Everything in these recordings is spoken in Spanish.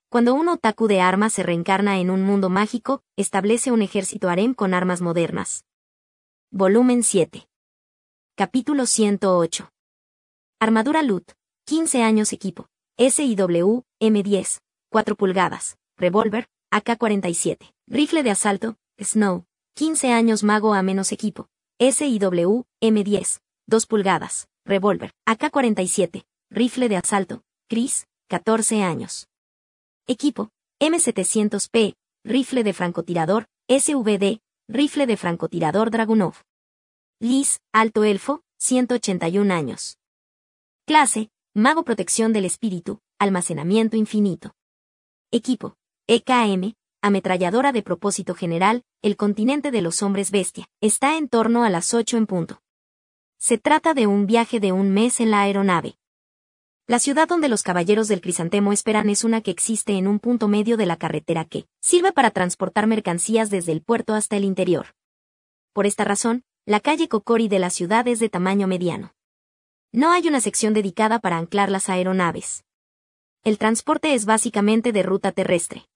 Cuando un otaku de armas se reencarna en un mundo mágico, establece un ejército harem con armas modernas. Volumen 7. Capítulo 108. Armadura Loot. 15 años equipo. SIW, M10. 4 pulgadas. Revólver, AK-47. Rifle de asalto, Snow. 15 años mago a menos equipo. SIW, M10. 2 pulgadas. Revólver, AK-47. Rifle de asalto, Chris. 14 años. Equipo, M700P. Rifle de francotirador, SVD. Rifle de francotirador Dragunov. Liz, alto elfo, 181 años. Clase, mago protección del espíritu, almacenamiento infinito. Equipo, EKM, ametralladora de propósito general, el continente de los hombres bestia. Está en torno a las 8 en punto. Se trata de un viaje de un mes en la aeronave. La ciudad donde los caballeros del crisantemo esperan es una que existe en un punto medio de la carretera que sirve para transportar mercancías desde el puerto hasta el interior. Por esta razón, la calle Kokori de la ciudad es de tamaño mediano. No hay una sección dedicada para anclar las aeronaves. El transporte es básicamente de ruta terrestre.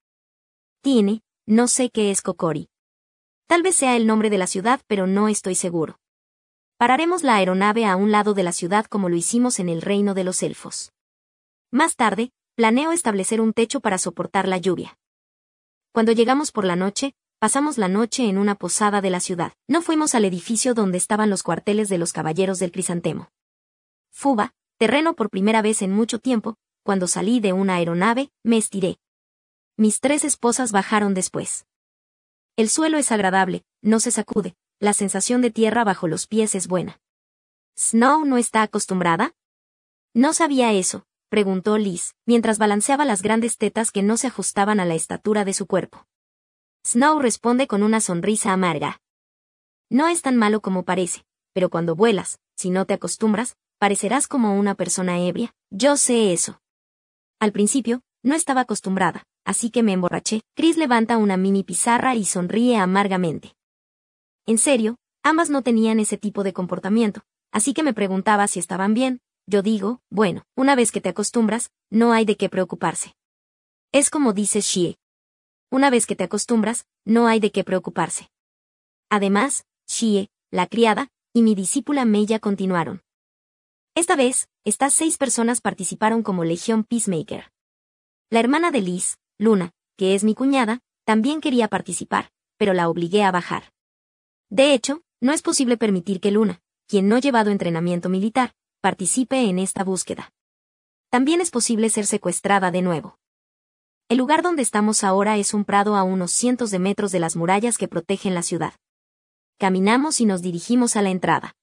No sé qué es Kokori. Tal vez sea el nombre de la ciudad, pero no estoy seguro. Pararemos la aeronave a un lado de la ciudad como lo hicimos en el reino de los elfos. Más tarde, planeo establecer un techo para soportar la lluvia. Cuando llegamos por la noche, pasamos la noche en una posada de la ciudad. No fuimos al edificio donde estaban los cuarteles de los caballeros del crisantemo. Fuba, terreno por primera vez en mucho tiempo, cuando salí de una aeronave, me estiré. Mis 3 esposas bajaron después. El suelo es agradable, no se sacude, la sensación de tierra bajo los pies es buena. ¿Snow no está acostumbrada? No sabía eso, preguntó Liz, mientras balanceaba las grandes tetas que no se ajustaban a la estatura de su cuerpo. Snow responde con una sonrisa amarga. No es tan malo como parece, pero cuando vuelas, si no te acostumbras, parecerás como una persona ebria. Yo sé eso. Al principio, no estaba acostumbrada, así que me emborraché. Chris levanta una mini pizarra y sonríe amargamente. En serio, ambas no tenían ese tipo de comportamiento, así que me preguntaba si estaban bien. Yo digo, bueno, una vez que te acostumbras, no hay de qué preocuparse. Es como dice Shie. Una vez que te acostumbras, no hay de qué preocuparse. Además, Shie, la criada, y mi discípula Meya continuaron. Esta vez, estas 6 personas participaron como Legión Peacemaker. La hermana de Liz, Luna, que es mi cuñada, también quería participar, pero la obligué a bajar. De hecho, no es posible permitir que Luna, quien no ha llevado entrenamiento militar, participe en esta búsqueda. También es posible ser secuestrada de nuevo. El lugar donde estamos ahora es un prado a unos cientos de metros de las murallas que protegen la ciudad. Caminamos y nos dirigimos a la entrada.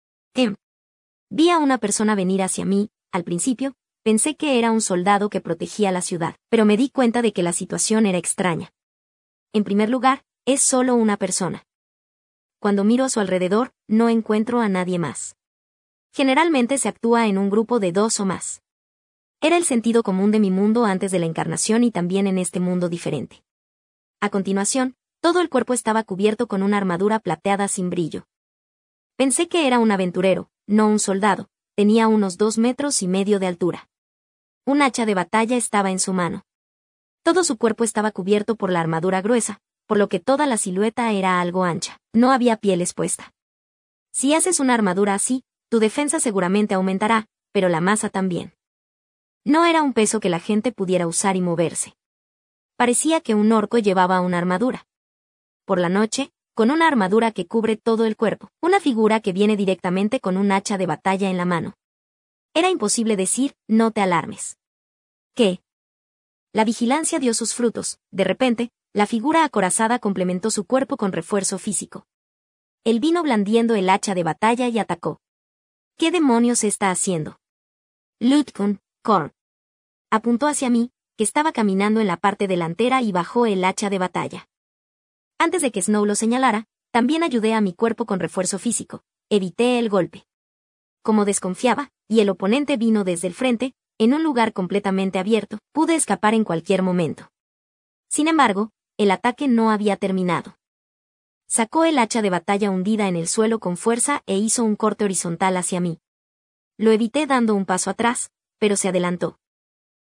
Vi a una persona venir hacia mí. Al principio, pensé que era un soldado que protegía la ciudad, pero me di cuenta de que la situación era extraña. En primer lugar, es solo una persona. Cuando miro a su alrededor, no encuentro a nadie más. Generalmente se actúa en un grupo de 2 o más. Era el sentido común de mi mundo antes de la encarnación y también en este mundo diferente. A continuación, todo el cuerpo estaba cubierto con una armadura plateada sin brillo. Pensé que era un aventurero, no un soldado. Tenía unos 2,5 metros de altura. Un hacha de batalla estaba en su mano. Todo su cuerpo estaba cubierto por la armadura gruesa, por lo que toda la silueta era algo ancha. No había piel expuesta. Si haces una armadura así, tu defensa seguramente aumentará, pero la masa también. No era un peso que la gente pudiera usar y moverse. Parecía que un orco llevaba una armadura. Por la noche, con una armadura que cubre todo el cuerpo, una figura que viene directamente con un hacha de batalla en la mano. Era imposible decir, no te alarmes. ¿Qué? La vigilancia dio sus frutos. De repente, la figura acorazada complementó su cuerpo con refuerzo físico. Él vino blandiendo el hacha de batalla y atacó. ¿Qué demonios está haciendo? Lutkun, Korn. Apuntó hacia mí, que estaba caminando en la parte delantera y bajó el hacha de batalla. Antes de que Snow lo señalara, también ayudé a mi cuerpo con refuerzo físico. Evité el golpe. Como desconfiaba, y el oponente vino desde el frente, en un lugar completamente abierto, pude escapar en cualquier momento. Sin embargo, el ataque no había terminado. Sacó el hacha de batalla hundida en el suelo con fuerza e hizo un corte horizontal hacia mí. Lo evité dando un paso atrás, pero se adelantó.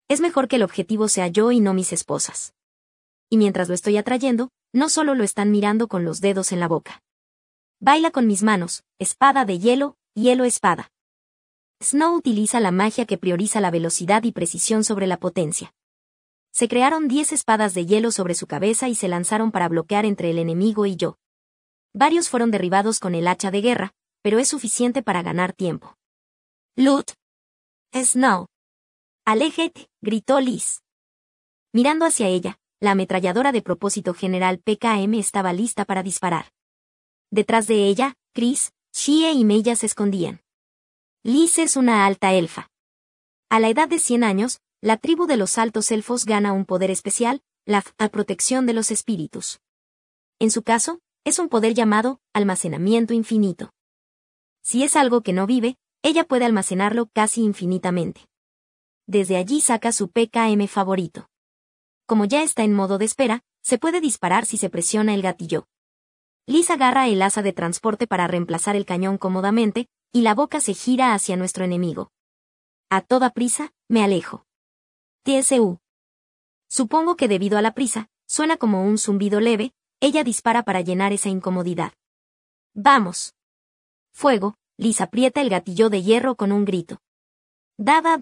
Es mejor que el objetivo sea yo y no mis esposas. Y mientras lo estoy atrayendo, no solo lo están mirando con los dedos en la boca. Baila con mis manos, espada de hielo, hielo espada. Snow utiliza la magia que prioriza la velocidad y precisión sobre la potencia. Se crearon 10 espadas de hielo sobre su cabeza y se lanzaron para bloquear entre el enemigo y yo. Varios fueron derribados con el hacha de guerra, pero es suficiente para ganar tiempo. Lut. Snow. Aléjate, gritó Liz. Mirando hacia ella, la ametralladora de propósito general PKM estaba lista para disparar. Detrás de ella, Chris, Shie y Meilla se escondían. Liz es una alta elfa. A la edad de 100 años, la tribu de los altos elfos gana un poder especial, la protección de los espíritus. En su caso, es un poder llamado almacenamiento infinito. Si es algo que no vive, ella puede almacenarlo casi infinitamente. Desde allí saca su PKM favorito. Como ya está en modo de espera, se puede disparar si se presiona el gatillo. Liz agarra el asa de transporte para reemplazar el cañón cómodamente, y la boca se gira hacia nuestro enemigo. A toda prisa, me alejo. TSU. Supongo que debido a la prisa, suena como un zumbido leve, ella dispara para llenar esa incomodidad. ¡Vamos! Fuego, Liz aprieta el gatillo de hierro con un grito. Dada.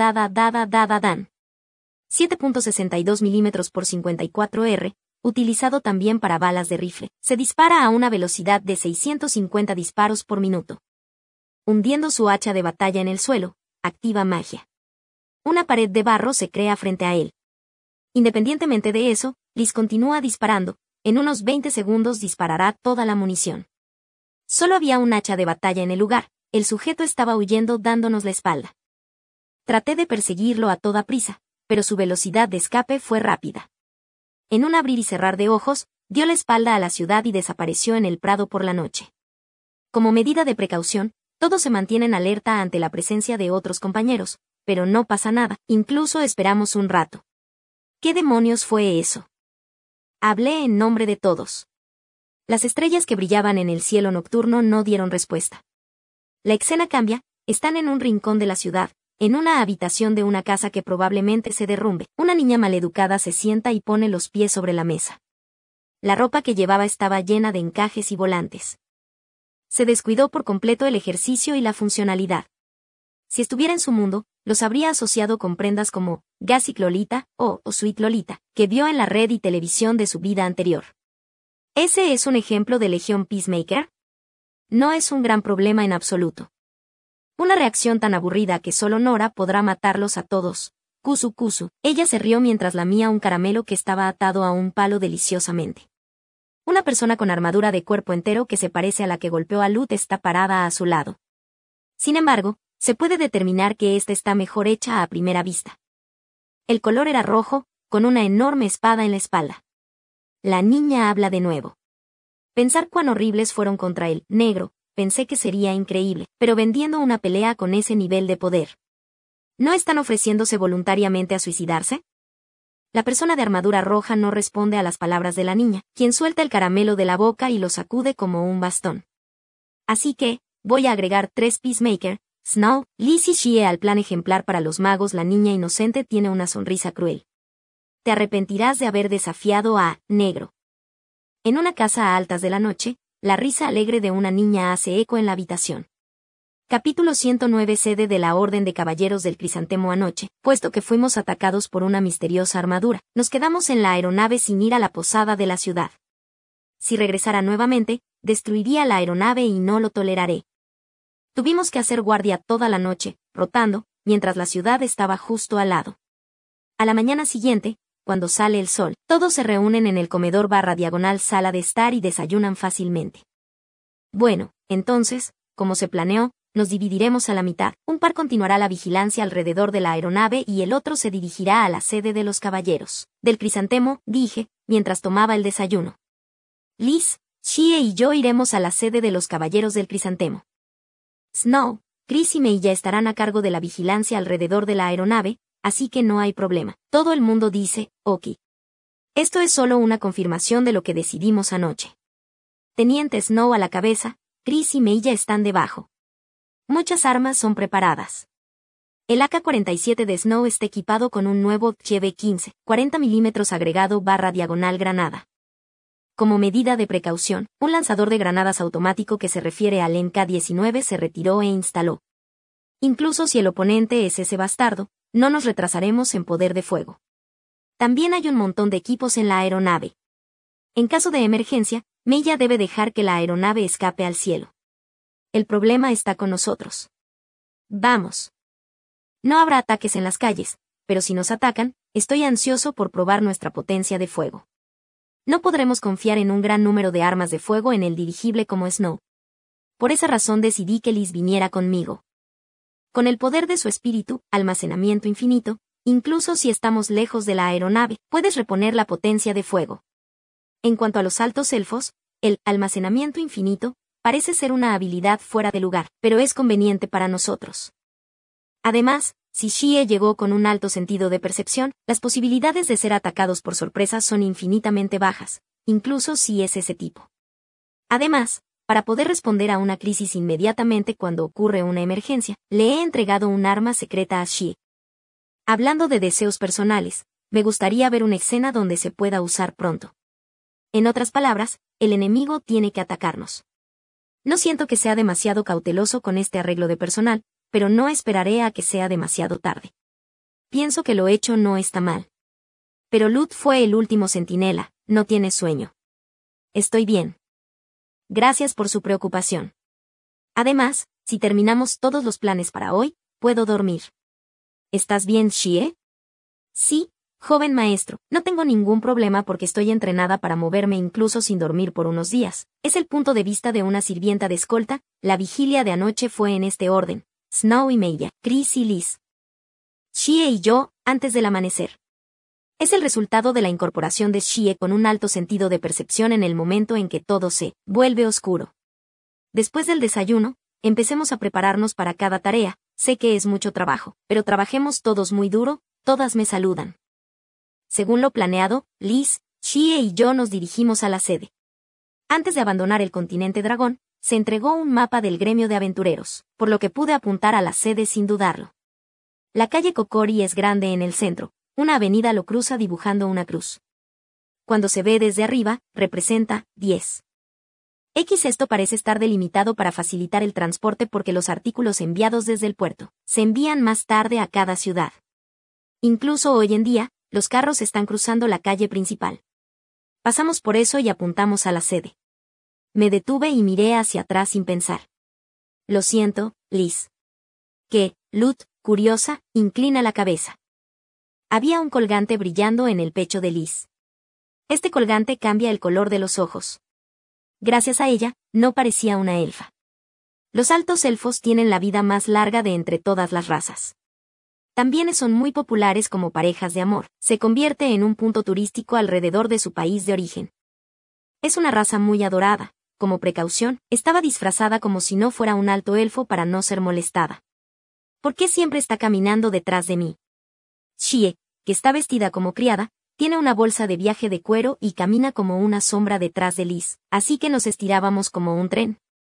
7.62 mm por 54 R, utilizado también para balas de rifle, se dispara a una velocidad de 650 disparos por minuto. Hundiendo su hacha de batalla en el suelo, activa magia. Una pared de barro se crea frente a él. Independientemente de eso, Liz continúa disparando, en unos 20 segundos disparará toda la munición. Solo había un hacha de batalla en el lugar, el sujeto estaba huyendo dándonos la espalda. Traté de perseguirlo a toda prisa, pero su velocidad de escape fue rápida. En un abrir y cerrar de ojos, dio la espalda a la ciudad y desapareció en el prado por la noche. Como medida de precaución, todos se mantienen alerta ante la presencia de otros compañeros, pero no pasa nada, incluso esperamos un rato. ¿Qué demonios fue eso? Hablé en nombre de todos. Las estrellas que brillaban en el cielo nocturno no dieron respuesta. La escena cambia, están en un rincón de la ciudad, en una habitación de una casa que probablemente se derrumbe. Una niña maleducada se sienta y pone los pies sobre la mesa. La ropa que llevaba estaba llena de encajes y volantes. Se descuidó por completo el ejercicio y la funcionalidad. Si estuviera en su mundo, los habría asociado con prendas como Gasic Lolita o Sweet Lolita, que vio en la red y televisión de su vida anterior. ¿Ese es un ejemplo de Legión Peacemaker? No es un gran problema en absoluto. Una reacción tan aburrida que solo Nora podrá matarlos a todos. Kusu. Ella se rió mientras lamía un caramelo que estaba atado a un palo deliciosamente. Una persona con armadura de cuerpo entero que se parece a la que golpeó a Lut está parada a su lado. Sin embargo, se puede determinar que esta está mejor hecha a primera vista. El color era rojo, con una enorme espada en la espalda. La niña habla de nuevo. Pensar cuán horribles fueron contra el negro, pensé que sería increíble, pero vendiendo una pelea con ese nivel de poder. ¿No están ofreciéndose voluntariamente a suicidarse? La persona de armadura roja no responde a las palabras de la niña, quien suelta el caramelo de la boca y lo sacude como un bastón. Así que, voy a agregar 3 Peacemaker, Snow, Liz y Shie al plan ejemplar para los magos. La niña inocente tiene una sonrisa cruel. Te arrepentirás de haber desafiado a negro. En una casa a altas de la noche, la risa alegre de una niña hace eco en la habitación. Capítulo 109. Sede de la Orden de Caballeros del Crisantemo. Anoche, puesto que fuimos atacados por una misteriosa armadura, nos quedamos en la aeronave sin ir a la posada de la ciudad. Si regresara nuevamente, destruiría la aeronave y no lo toleraré. Tuvimos que hacer guardia toda la noche, rotando, mientras la ciudad estaba justo al lado. A la mañana siguiente, cuando sale el sol, todos se reúnen en el comedor /diagonal sala de estar y desayunan fácilmente. Bueno, entonces, como se planeó, nos dividiremos a la mitad. Un par continuará la vigilancia alrededor de la aeronave y el otro se dirigirá a la sede de los caballeros del Crisantemo, dije, mientras tomaba el desayuno. Liz, Shie y yo iremos a la sede de los caballeros del Crisantemo. Snow, Chris y Meilla estarán a cargo de la vigilancia alrededor de la aeronave, así que no hay problema. Todo el mundo dice, ok. Esto es solo una confirmación de lo que decidimos anoche. Teniente Snow a la cabeza, Chris y Meilla están debajo. Muchas armas son preparadas. El AK-47 de Snow está equipado con un nuevo GB-15, 40 mm agregado /diagonal granada. Como medida de precaución, un lanzador de granadas automático que se refiere al MK-19 se retiró e instaló. Incluso si el oponente es ese bastardo, no nos retrasaremos en poder de fuego. También hay un montón de equipos en la aeronave. En caso de emergencia, Mella debe dejar que la aeronave escape al cielo. El problema está con nosotros. Vamos. No habrá ataques en las calles, pero si nos atacan, estoy ansioso por probar nuestra potencia de fuego. No podremos confiar en un gran número de armas de fuego en el dirigible como Snow. Por esa razón decidí que Liz viniera conmigo. Con el poder de su espíritu, almacenamiento infinito, incluso si estamos lejos de la aeronave, puedes reponer la potencia de fuego. En cuanto a los altos elfos, el almacenamiento infinito parece ser una habilidad fuera de lugar, pero es conveniente para nosotros. Además, si Xie llegó con un alto sentido de percepción, las posibilidades de ser atacados por sorpresa son infinitamente bajas, incluso si es ese tipo. Además, para poder responder a una crisis inmediatamente cuando ocurre una emergencia, le he entregado un arma secreta a Xie. Hablando de deseos personales, me gustaría ver una escena donde se pueda usar pronto. En otras palabras, el enemigo tiene que atacarnos. No siento que sea demasiado cauteloso con este arreglo de personal, pero no esperaré a que sea demasiado tarde. Pienso que lo hecho no está mal. Pero Lut fue el último centinela, no tiene sueño. Estoy bien. Gracias por su preocupación. Además, si terminamos todos los planes para hoy, puedo dormir. ¿Estás bien, Xie? Sí, joven maestro, no tengo ningún problema porque estoy entrenada para moverme incluso sin dormir por unos días. Es el punto de vista de una sirvienta de escolta. La vigilia de anoche fue en este orden: Snow y Mella, Chris y Liz. Xie y yo, antes del amanecer. Es el resultado de la incorporación de Xie con un alto sentido de percepción en el momento en que todo se vuelve oscuro. Después del desayuno, empecemos a prepararnos para cada tarea. Sé que es mucho trabajo, pero trabajemos todos muy duro. Todas me saludan. Según lo planeado, Liz, Xie y yo nos dirigimos a la sede. Antes de abandonar el continente dragón, se entregó un mapa del gremio de aventureros, por lo que pude apuntar a la sede sin dudarlo. La calle Kokori es grande en el centro, una avenida lo cruza dibujando una cruz. Cuando se ve desde arriba, representa 10. Esto parece estar delimitado para facilitar el transporte porque los artículos enviados desde el puerto se envían más tarde a cada ciudad. Incluso hoy en día, los carros están cruzando la calle principal. Pasamos por eso y apuntamos a la sede. Me detuve y miré hacia atrás sin pensar. Lo siento, Liz. ¿Qué? Lut, curiosa, inclina la cabeza. Había un colgante brillando en el pecho de Liz. Este colgante cambia el color de los ojos. Gracias a ella, no parecía una elfa. Los altos elfos tienen la vida más larga de entre todas las razas. También son muy populares como parejas de amor. Se convierte en un punto turístico alrededor de su país de origen. Es una raza muy adorada. Como precaución, estaba disfrazada como si no fuera un alto elfo para no ser molestada. ¿Por qué siempre está caminando detrás de mí? Xie, que está vestida como criada, tiene una bolsa de viaje de cuero y camina como una sombra detrás de Liz, así que nos estirábamos como un tren.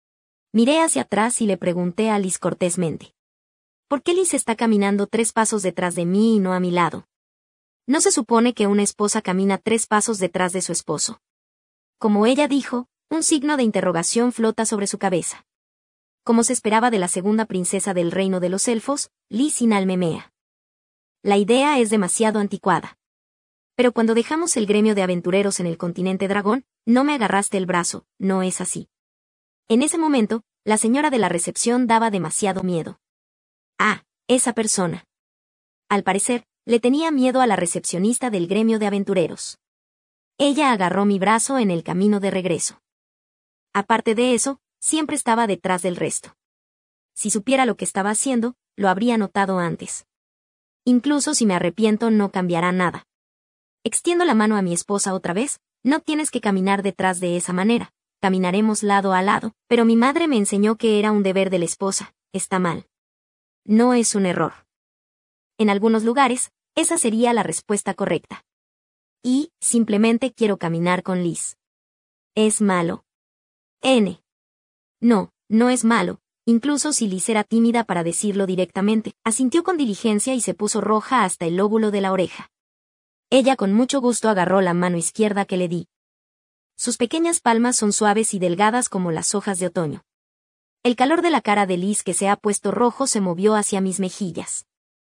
Miré hacia atrás y le pregunté a Liz cortésmente. ¿Por qué Liz está caminando 3 pasos detrás de mí y no a mi lado? ¿No se supone que una esposa camina 3 pasos detrás de su esposo? Como ella dijo, un signo de interrogación flota sobre su cabeza. Como se esperaba de la segunda princesa del reino de los elfos, Liz inalmemea. La idea es demasiado anticuada. Pero cuando dejamos el gremio de aventureros en el continente dragón, no me agarraste el brazo, no es así. En ese momento, la señora de la recepción daba demasiado miedo. Ah, esa persona. Al parecer, le tenía miedo a la recepcionista del gremio de aventureros. Ella agarró mi brazo en el camino de regreso. Aparte de eso, siempre estaba detrás del resto. Si supiera lo que estaba haciendo, lo habría notado antes. Incluso si me arrepiento no cambiará nada. Extiendo la mano a mi esposa otra vez. No tienes que caminar detrás de esa manera. Caminaremos lado a lado, pero mi madre me enseñó que era un deber de la esposa. Está mal. No es un error. En algunos lugares, esa sería la respuesta correcta. Y, simplemente quiero caminar con Liz. ¿Es malo? No, no es malo, incluso si Liz era tímida para decirlo directamente, asintió con diligencia y se puso roja hasta el lóbulo de la oreja. Ella con mucho gusto agarró la mano izquierda que le di. Sus pequeñas palmas son suaves y delgadas como las hojas de otoño. El calor de la cara de Liz que se ha puesto rojo se movió hacia mis mejillas.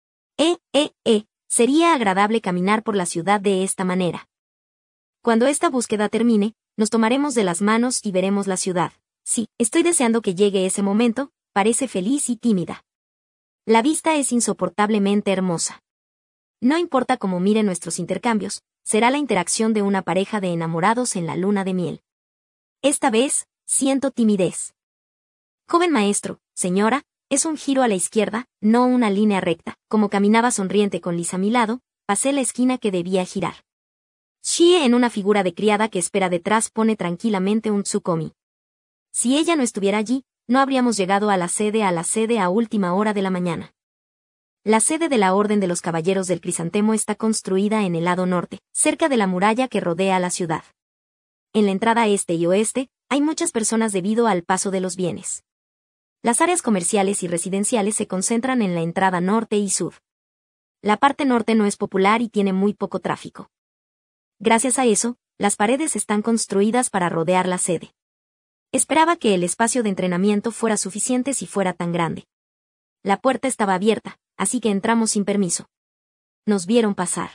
Sería agradable caminar por la ciudad de esta manera. Cuando esta búsqueda termine, nos tomaremos de las manos y veremos la ciudad. Sí, estoy deseando que llegue ese momento, parece feliz y tímida. La vista es insoportablemente hermosa. No importa cómo mire nuestros intercambios, será la interacción de una pareja de enamorados en la luna de miel. Esta vez, siento timidez. Joven maestro, señora, es un giro a la izquierda, no una línea recta. Como caminaba sonriente con Liz a mi lado, pasé la esquina que debía girar. Shie en una figura de criada que espera detrás pone tranquilamente un tsukomi. Si ella no estuviera allí, no habríamos llegado a la sede a última hora de la mañana. La sede de la Orden de los Caballeros del Crisantemo está construida en el lado norte, cerca de la muralla que rodea la ciudad. En la entrada este y oeste, hay muchas personas debido al paso de los bienes. Las áreas comerciales y residenciales se concentran en la entrada norte y sur. La parte norte no es popular y tiene muy poco tráfico. Gracias a eso, las paredes están construidas para rodear la sede. Esperaba que el espacio de entrenamiento fuera suficiente si fuera tan grande. La puerta estaba abierta, así que entramos sin permiso. Nos vieron pasar.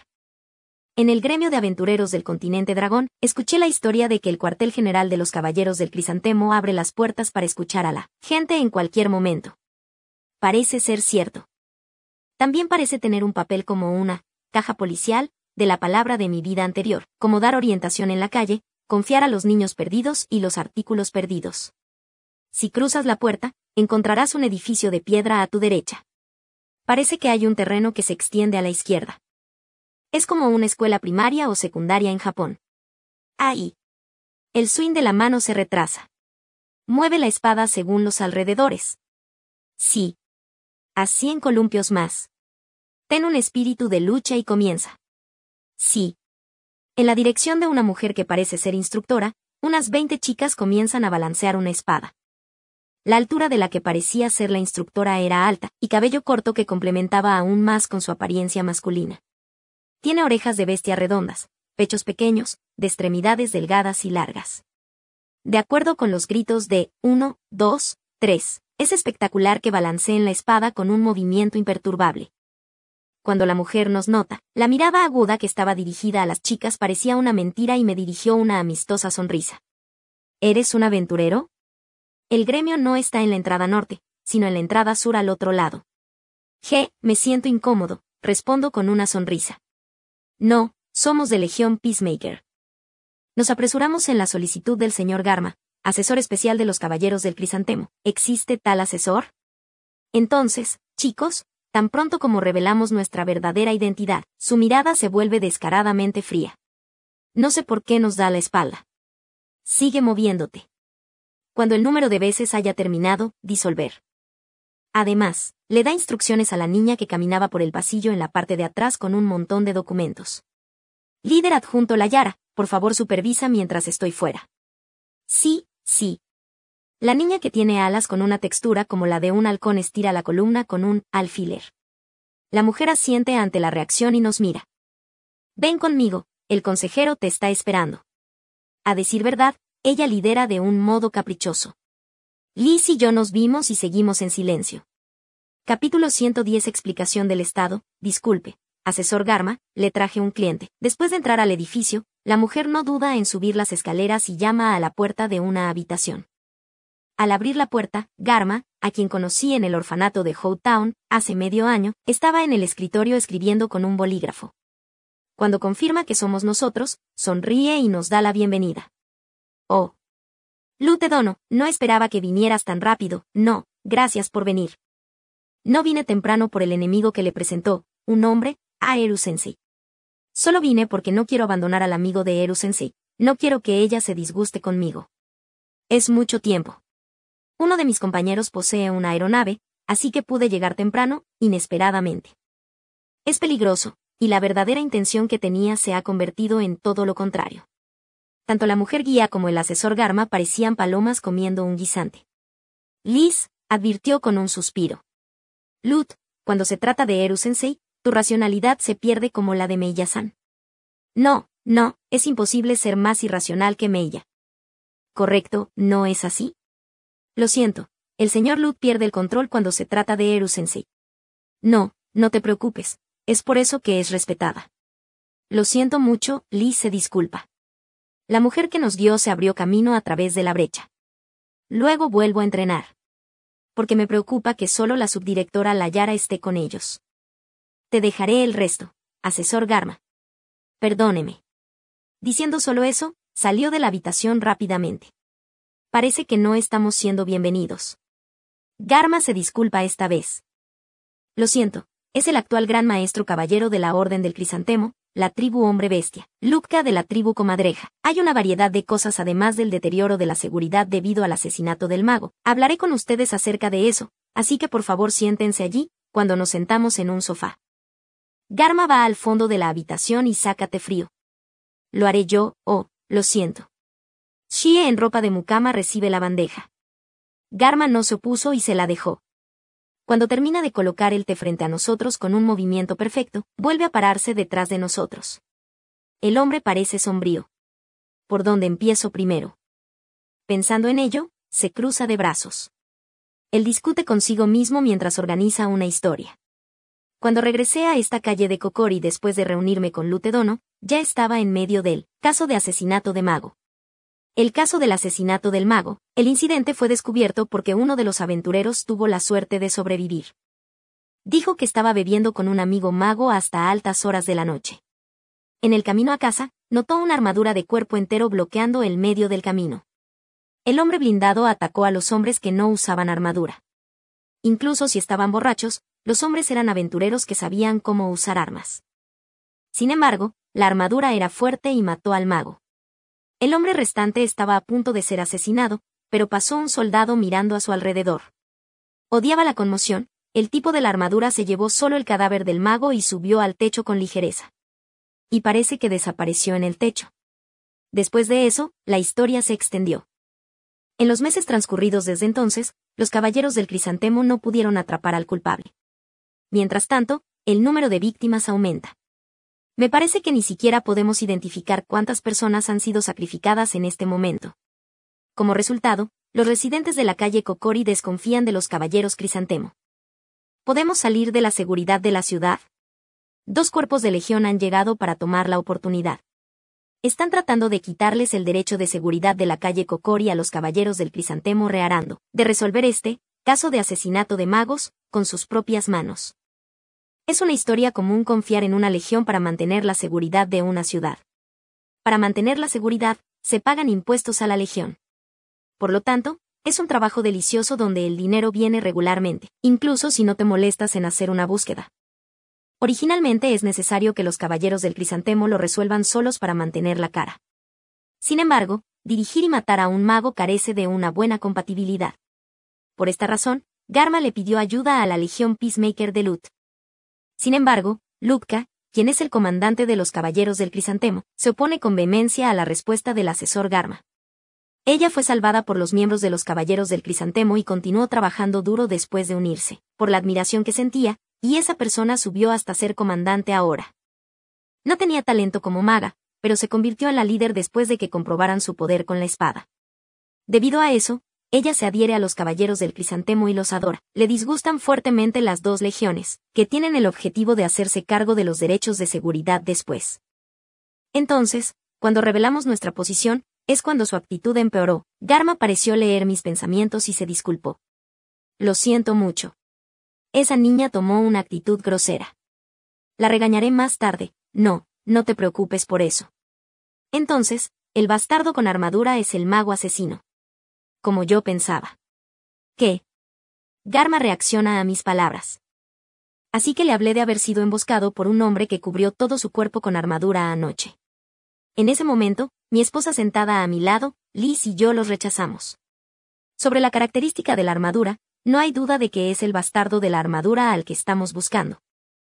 En el gremio de aventureros del continente Dragón, escuché la historia de que el cuartel general de los Caballeros del Crisantemo abre las puertas para escuchar a la gente en cualquier momento. Parece ser cierto. También parece tener un papel como una caja policial, de la palabra de mi vida anterior, como dar orientación en la calle, confiar a los niños perdidos y los artículos perdidos. Si cruzas la puerta, encontrarás un edificio de piedra a tu derecha. Parece que hay un terreno que se extiende a la izquierda. Es como una escuela primaria o secundaria en Japón. Ahí. El swing de la mano se retrasa. Mueve la espada según los alrededores. Sí. A 100 columpios más. Ten un espíritu de lucha y comienza. Sí. En la dirección de una mujer que parece ser instructora, unas 20 chicas comienzan a balancear una espada. La altura de la que parecía ser la instructora era alta, y cabello corto que complementaba aún más con su apariencia masculina. Tiene orejas de bestia redondas, pechos pequeños, de extremidades delgadas y largas. De acuerdo con los gritos de 1, 2, 3, es espectacular que balanceen la espada con un movimiento imperturbable. Cuando la mujer nos nota, la mirada aguda que estaba dirigida a las chicas parecía una mentira y me dirigió una amistosa sonrisa. ¿Eres un aventurero? El gremio no está en la entrada norte, sino en la entrada sur al otro lado. Me siento incómodo, respondo con una sonrisa. No, somos de Legión Peacemaker. Nos apresuramos en la solicitud del señor Garma, asesor especial de los Caballeros del Crisantemo. ¿Existe tal asesor? Entonces, chicos, tan pronto como revelamos nuestra verdadera identidad, su mirada se vuelve descaradamente fría. No sé por qué nos da la espalda. Sigue moviéndote. Cuando el número de veces haya terminado, disolver. Además, le da instrucciones a la niña que caminaba por el pasillo en la parte de atrás con un montón de documentos. Líder adjunto Layara, por favor supervisa mientras estoy fuera. Sí. La niña que tiene alas con una textura como la de un halcón estira la columna con un alfiler. La mujer asiente ante la reacción y nos mira. Ven conmigo, el consejero te está esperando. A decir verdad, ella lidera de un modo caprichoso. Liz y yo nos vimos y seguimos en silencio. Capítulo 110 Explicación del estado. Disculpe, asesor Garma, le traje un cliente. Después de entrar al edificio, la mujer no duda en subir las escaleras y llama a la puerta de una habitación. Al abrir la puerta, Garma, a quien conocí en el orfanato de Howtown, hace medio año, estaba en el escritorio escribiendo con un bolígrafo. Cuando confirma que somos nosotros, sonríe y nos da la bienvenida. Oh. Lute Dono, no esperaba que vinieras tan rápido. No, gracias por venir. No vine temprano por el enemigo que le presentó, un hombre, a Eru-sensei. Solo vine porque no quiero abandonar al amigo de Eru-sensei, no quiero que ella se disguste conmigo. Es mucho tiempo. Uno de mis compañeros posee una aeronave, así que pude llegar temprano, inesperadamente. Es peligroso, y la verdadera intención que tenía se ha convertido en todo lo contrario. Tanto la mujer guía como el asesor Garma parecían palomas comiendo un guisante. Liz, advirtió con un suspiro. Lut, cuando se trata de Eru-sensei, tu racionalidad se pierde como la de Meiya-san. No, es imposible ser más irracional que Meiya. Correcto, ¿no es así? Lo siento, el señor Lut pierde el control cuando se trata de Eru-sensei. No te preocupes, es por eso que es respetada. Lo siento mucho, Lee se disculpa. La mujer que nos guió se abrió camino a través de la brecha. Luego vuelvo a entrenar. Porque me preocupa que solo la subdirectora Layara esté con ellos. Te dejaré el resto, asesor Garma. Perdóneme. Diciendo solo eso, salió de la habitación rápidamente. Parece que no estamos siendo bienvenidos. Garma se disculpa esta vez. Lo siento, es el actual gran maestro caballero de la Orden del Crisantemo, la tribu Hombre Bestia, Lutka de la tribu Comadreja. Hay una variedad de cosas además del deterioro de la seguridad debido al asesinato del mago. Hablaré con ustedes acerca de eso, así que por favor siéntense allí, cuando nos sentamos en un sofá. Garma va al fondo de la habitación y saca té frío. Lo haré yo, lo siento. Shie en ropa de mucama recibe la bandeja. Garma no se opuso y se la dejó. Cuando termina de colocar el té frente a nosotros con un movimiento perfecto, vuelve a pararse detrás de nosotros. El hombre parece sombrío. ¿Por dónde empiezo primero? Pensando en ello, se cruza de brazos. Él discute consigo mismo mientras organiza una historia. Cuando regresé a esta calle de Kokori después de reunirme con Lutedono, ya estaba en medio del caso de asesinato de mago. El caso del asesinato del mago, el incidente fue descubierto porque uno de los aventureros tuvo la suerte de sobrevivir. Dijo que estaba bebiendo con un amigo mago hasta altas horas de la noche. En el camino a casa, notó una armadura de cuerpo entero bloqueando el medio del camino. El hombre blindado atacó a los hombres que no usaban armadura. Incluso si estaban borrachos, los hombres eran aventureros que sabían cómo usar armas. Sin embargo, la armadura era fuerte y mató al mago. El hombre restante estaba a punto de ser asesinado, pero pasó un soldado mirando a su alrededor. Odiaba la conmoción, el tipo de la armadura se llevó solo el cadáver del mago y subió al techo con ligereza. Y parece que desapareció en el techo. Después de eso, la historia se extendió. En los meses transcurridos desde entonces, los caballeros del Crisantemo no pudieron atrapar al culpable. Mientras tanto, el número de víctimas aumenta. Me parece que ni siquiera podemos identificar cuántas personas han sido sacrificadas en este momento. Como resultado, los residentes de la calle Kokori desconfían de los caballeros Crisantemo. ¿Podemos salir de la seguridad de la ciudad? 2 cuerpos de legión han llegado para tomar la oportunidad. Están tratando de quitarles el derecho de seguridad de la calle Kokori a los caballeros del Crisantemo Rearando, de resolver este caso de asesinato de magos con sus propias manos. Es una historia común confiar en una legión para mantener la seguridad de una ciudad. Para mantener la seguridad, se pagan impuestos a la legión. Por lo tanto, es un trabajo delicioso donde el dinero viene regularmente, incluso si no te molestas en hacer una búsqueda. Originalmente es necesario que los caballeros del Crisantemo lo resuelvan solos para mantener la cara. Sin embargo, dirigir y matar a un mago carece de una buena compatibilidad. Por esta razón, Garma le pidió ayuda a la legión Peacemaker de Lut. Sin embargo, Lutka, quien es el comandante de los caballeros del Crisantemo, se opone con vehemencia a la respuesta del asesor Garma. Ella fue salvada por los miembros de los caballeros del Crisantemo y continuó trabajando duro después de unirse, por la admiración que sentía, y esa persona subió hasta ser comandante ahora. No tenía talento como maga, pero se convirtió en la líder después de que comprobaran su poder con la espada. Debido a eso, ella se adhiere a los caballeros del Crisantemo y los adora. Le disgustan fuertemente las 2 legiones, que tienen el objetivo de hacerse cargo de los derechos de seguridad después. Entonces, cuando revelamos nuestra posición, es cuando su actitud empeoró. Garma pareció leer mis pensamientos y se disculpó. Lo siento mucho. Esa niña tomó una actitud grosera. La regañaré más tarde. No te preocupes por eso. Entonces, el bastardo con armadura es el mago asesino. Como yo pensaba. ¿Qué? Garma reacciona a mis palabras. Así que le hablé de haber sido emboscado por un hombre que cubrió todo su cuerpo con armadura anoche. En ese momento, mi esposa sentada a mi lado, Liz y yo los rechazamos. Sobre la característica de la armadura, no hay duda de que es el bastardo de la armadura al que estamos buscando.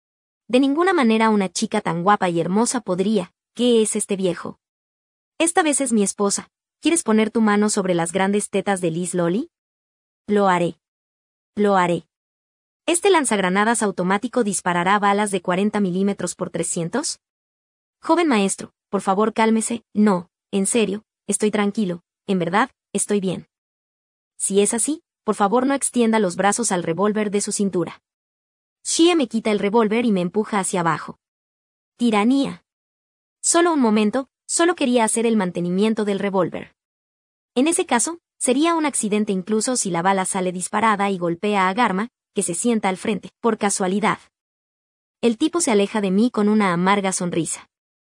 De ninguna manera una chica tan guapa y hermosa podría. ¿Qué es este viejo? Esta vez es mi esposa. ¿Quieres poner tu mano sobre las grandes tetas de Liz Loli? Lo haré. lo haré. ¿Este lanzagranadas automático disparará balas de 40 milímetros por 300? Joven maestro, por favor cálmese. No, en serio, estoy tranquilo, en verdad, estoy bien. Si es así, por favor no extienda los brazos al revólver de su cintura. Shie me quita el revólver y me empuja hacia abajo. Tiranía. Solo un momento, solo quería hacer el mantenimiento del revólver. En ese caso, sería un accidente incluso si la bala sale disparada y golpea a Garma, que se sienta al frente, por casualidad. El tipo se aleja de mí con una amarga sonrisa.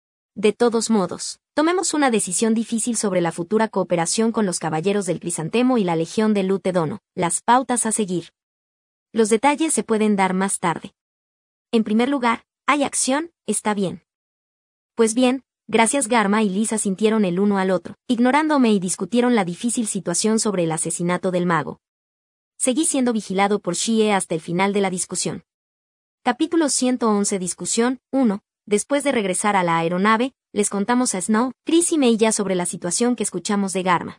De todos modos, tomemos una decisión difícil sobre la futura cooperación con los Caballeros del Crisantemo y la Legión de Lutedono, las pautas a seguir. Los detalles se pueden dar más tarde. En primer lugar, hay acción, está bien. Pues bien, gracias Garma y Liz asintieron el uno al otro, ignorándome y discutieron la difícil situación sobre el asesinato del mago. Seguí siendo vigilado por Shie hasta el final de la discusión. Capítulo 111 Discusión 1. Después de regresar a la aeronave, les contamos a Snow, Chris y Meiya sobre la situación que escuchamos de Garma.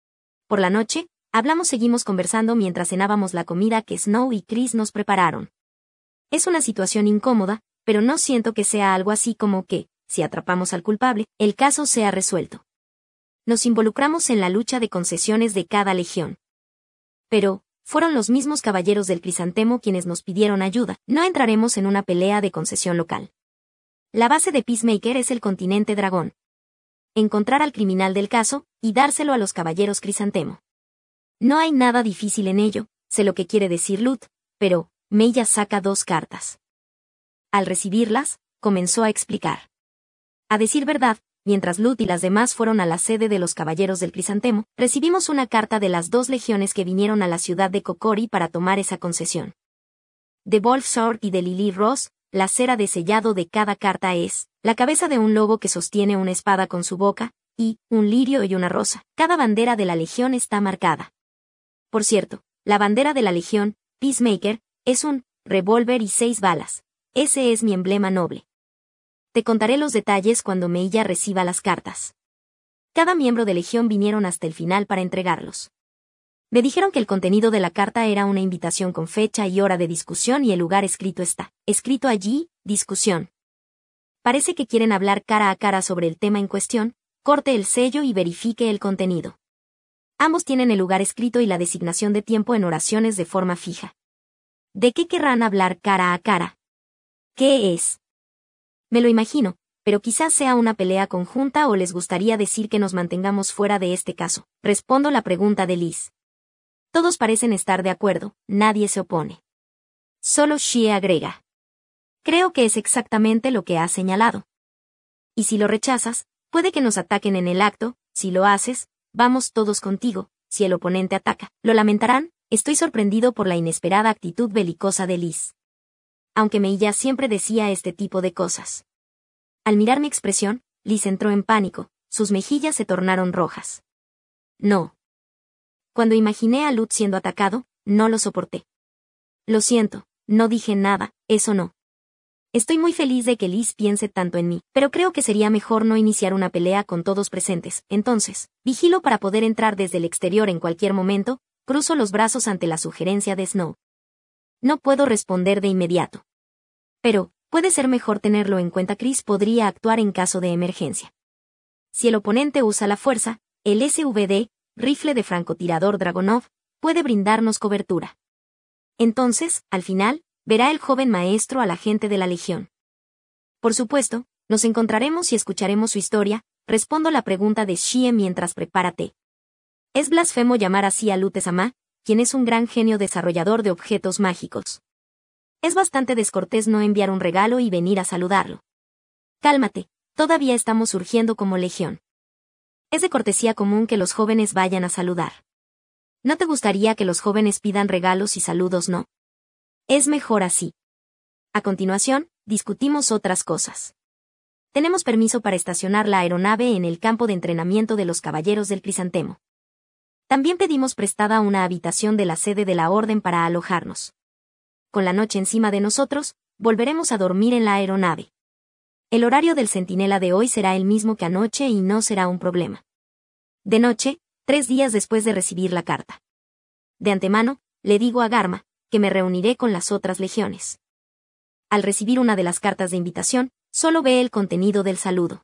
Por la noche, seguimos conversando mientras cenábamos la comida que Snow y Chris nos prepararon. Es una situación incómoda, pero no siento que sea algo así como que, si atrapamos al culpable, el caso sea resuelto. Nos involucramos en la lucha de concesiones de cada legión. Pero, fueron los mismos Caballeros del Crisantemo quienes nos pidieron ayuda, no entraremos en una pelea de concesión local. La base de Peacemaker es el continente Dragón. Encontrar al criminal del caso, y dárselo a los Caballeros Crisantemo. No hay nada difícil en ello, sé lo que quiere decir Lut, pero, Meiya saca 2 cartas. Al recibirlas, comenzó a explicar. A decir verdad, mientras Lut y las demás fueron a la sede de los Caballeros del Crisantemo, recibimos una carta de las 2 legiones que vinieron a la ciudad de Kokori para tomar esa concesión. De Wolfsword y de Lily Ross, la cera de sellado de cada carta es, la cabeza de un lobo que sostiene una espada con su boca, y, un lirio y una rosa. Cada bandera de la legión está marcada. Por cierto, la bandera de la legión, Peacemaker, es un revólver y 6 balas. Ese es mi emblema noble. Te contaré los detalles cuando Meiya reciba las cartas. Cada miembro de legión vinieron hasta el final para entregarlos. Me dijeron que el contenido de la carta era una invitación con fecha y hora de discusión y el lugar escrito está. Escrito allí, discusión. Parece que quieren hablar cara a cara sobre el tema en cuestión, corte el sello y verifique el contenido. Ambos tienen el lugar escrito y la designación de tiempo en oraciones de forma fija. ¿De qué querrán hablar cara a cara? ¿Qué es? Me lo imagino, pero quizás sea una pelea conjunta o les gustaría decir que nos mantengamos fuera de este caso. Respondo la pregunta de Liz. Todos parecen estar de acuerdo, nadie se opone. Solo Shie agrega. Creo que es exactamente lo que has señalado. Y si lo rechazas, puede que nos ataquen en el acto, si lo haces, vamos todos contigo, si el oponente ataca, lo lamentarán, estoy sorprendido por la inesperada actitud belicosa de Liz. Aunque Meiya siempre decía este tipo de cosas. Al mirar mi expresión, Liz entró en pánico, sus mejillas se tornaron rojas. No. Cuando imaginé a Lut siendo atacado, no lo soporté. Lo siento, no dije nada, eso no. Estoy muy feliz de que Liz piense tanto en mí, pero creo que sería mejor no iniciar una pelea con todos presentes, entonces, vigilo para poder entrar desde el exterior en cualquier momento, cruzo los brazos ante la sugerencia de Snow. No puedo responder de inmediato. Pero, puede ser mejor tenerlo en cuenta. Chris podría actuar en caso de emergencia. Si el oponente usa la fuerza, el SVD, rifle de francotirador Dragonov, puede brindarnos cobertura. Entonces, al final, verá el joven maestro a la gente de la legión. Por supuesto, nos encontraremos y escucharemos su historia, respondo la pregunta de Shie mientras prepara té. Es blasfemo llamar así a Lute-sama, quien es un gran genio desarrollador de objetos mágicos. Es bastante descortés no enviar un regalo y venir a saludarlo. Cálmate, todavía estamos surgiendo como legión. Es de cortesía común que los jóvenes vayan a saludar. ¿No te gustaría que los jóvenes pidan regalos y saludos no? Es mejor así. A continuación, discutimos otras cosas. Tenemos permiso para estacionar la aeronave en el campo de entrenamiento de los Caballeros del Crisantemo. También pedimos prestada una habitación de la sede de la Orden para alojarnos. Con la noche encima de nosotros, volveremos a dormir en la aeronave. El horario del centinela de hoy será el mismo que anoche y no será un problema. De noche, 3 días después de recibir la carta. De antemano, le digo a Garma, que me reuniré con las otras legiones. Al recibir una de las cartas de invitación, solo ve el contenido del saludo.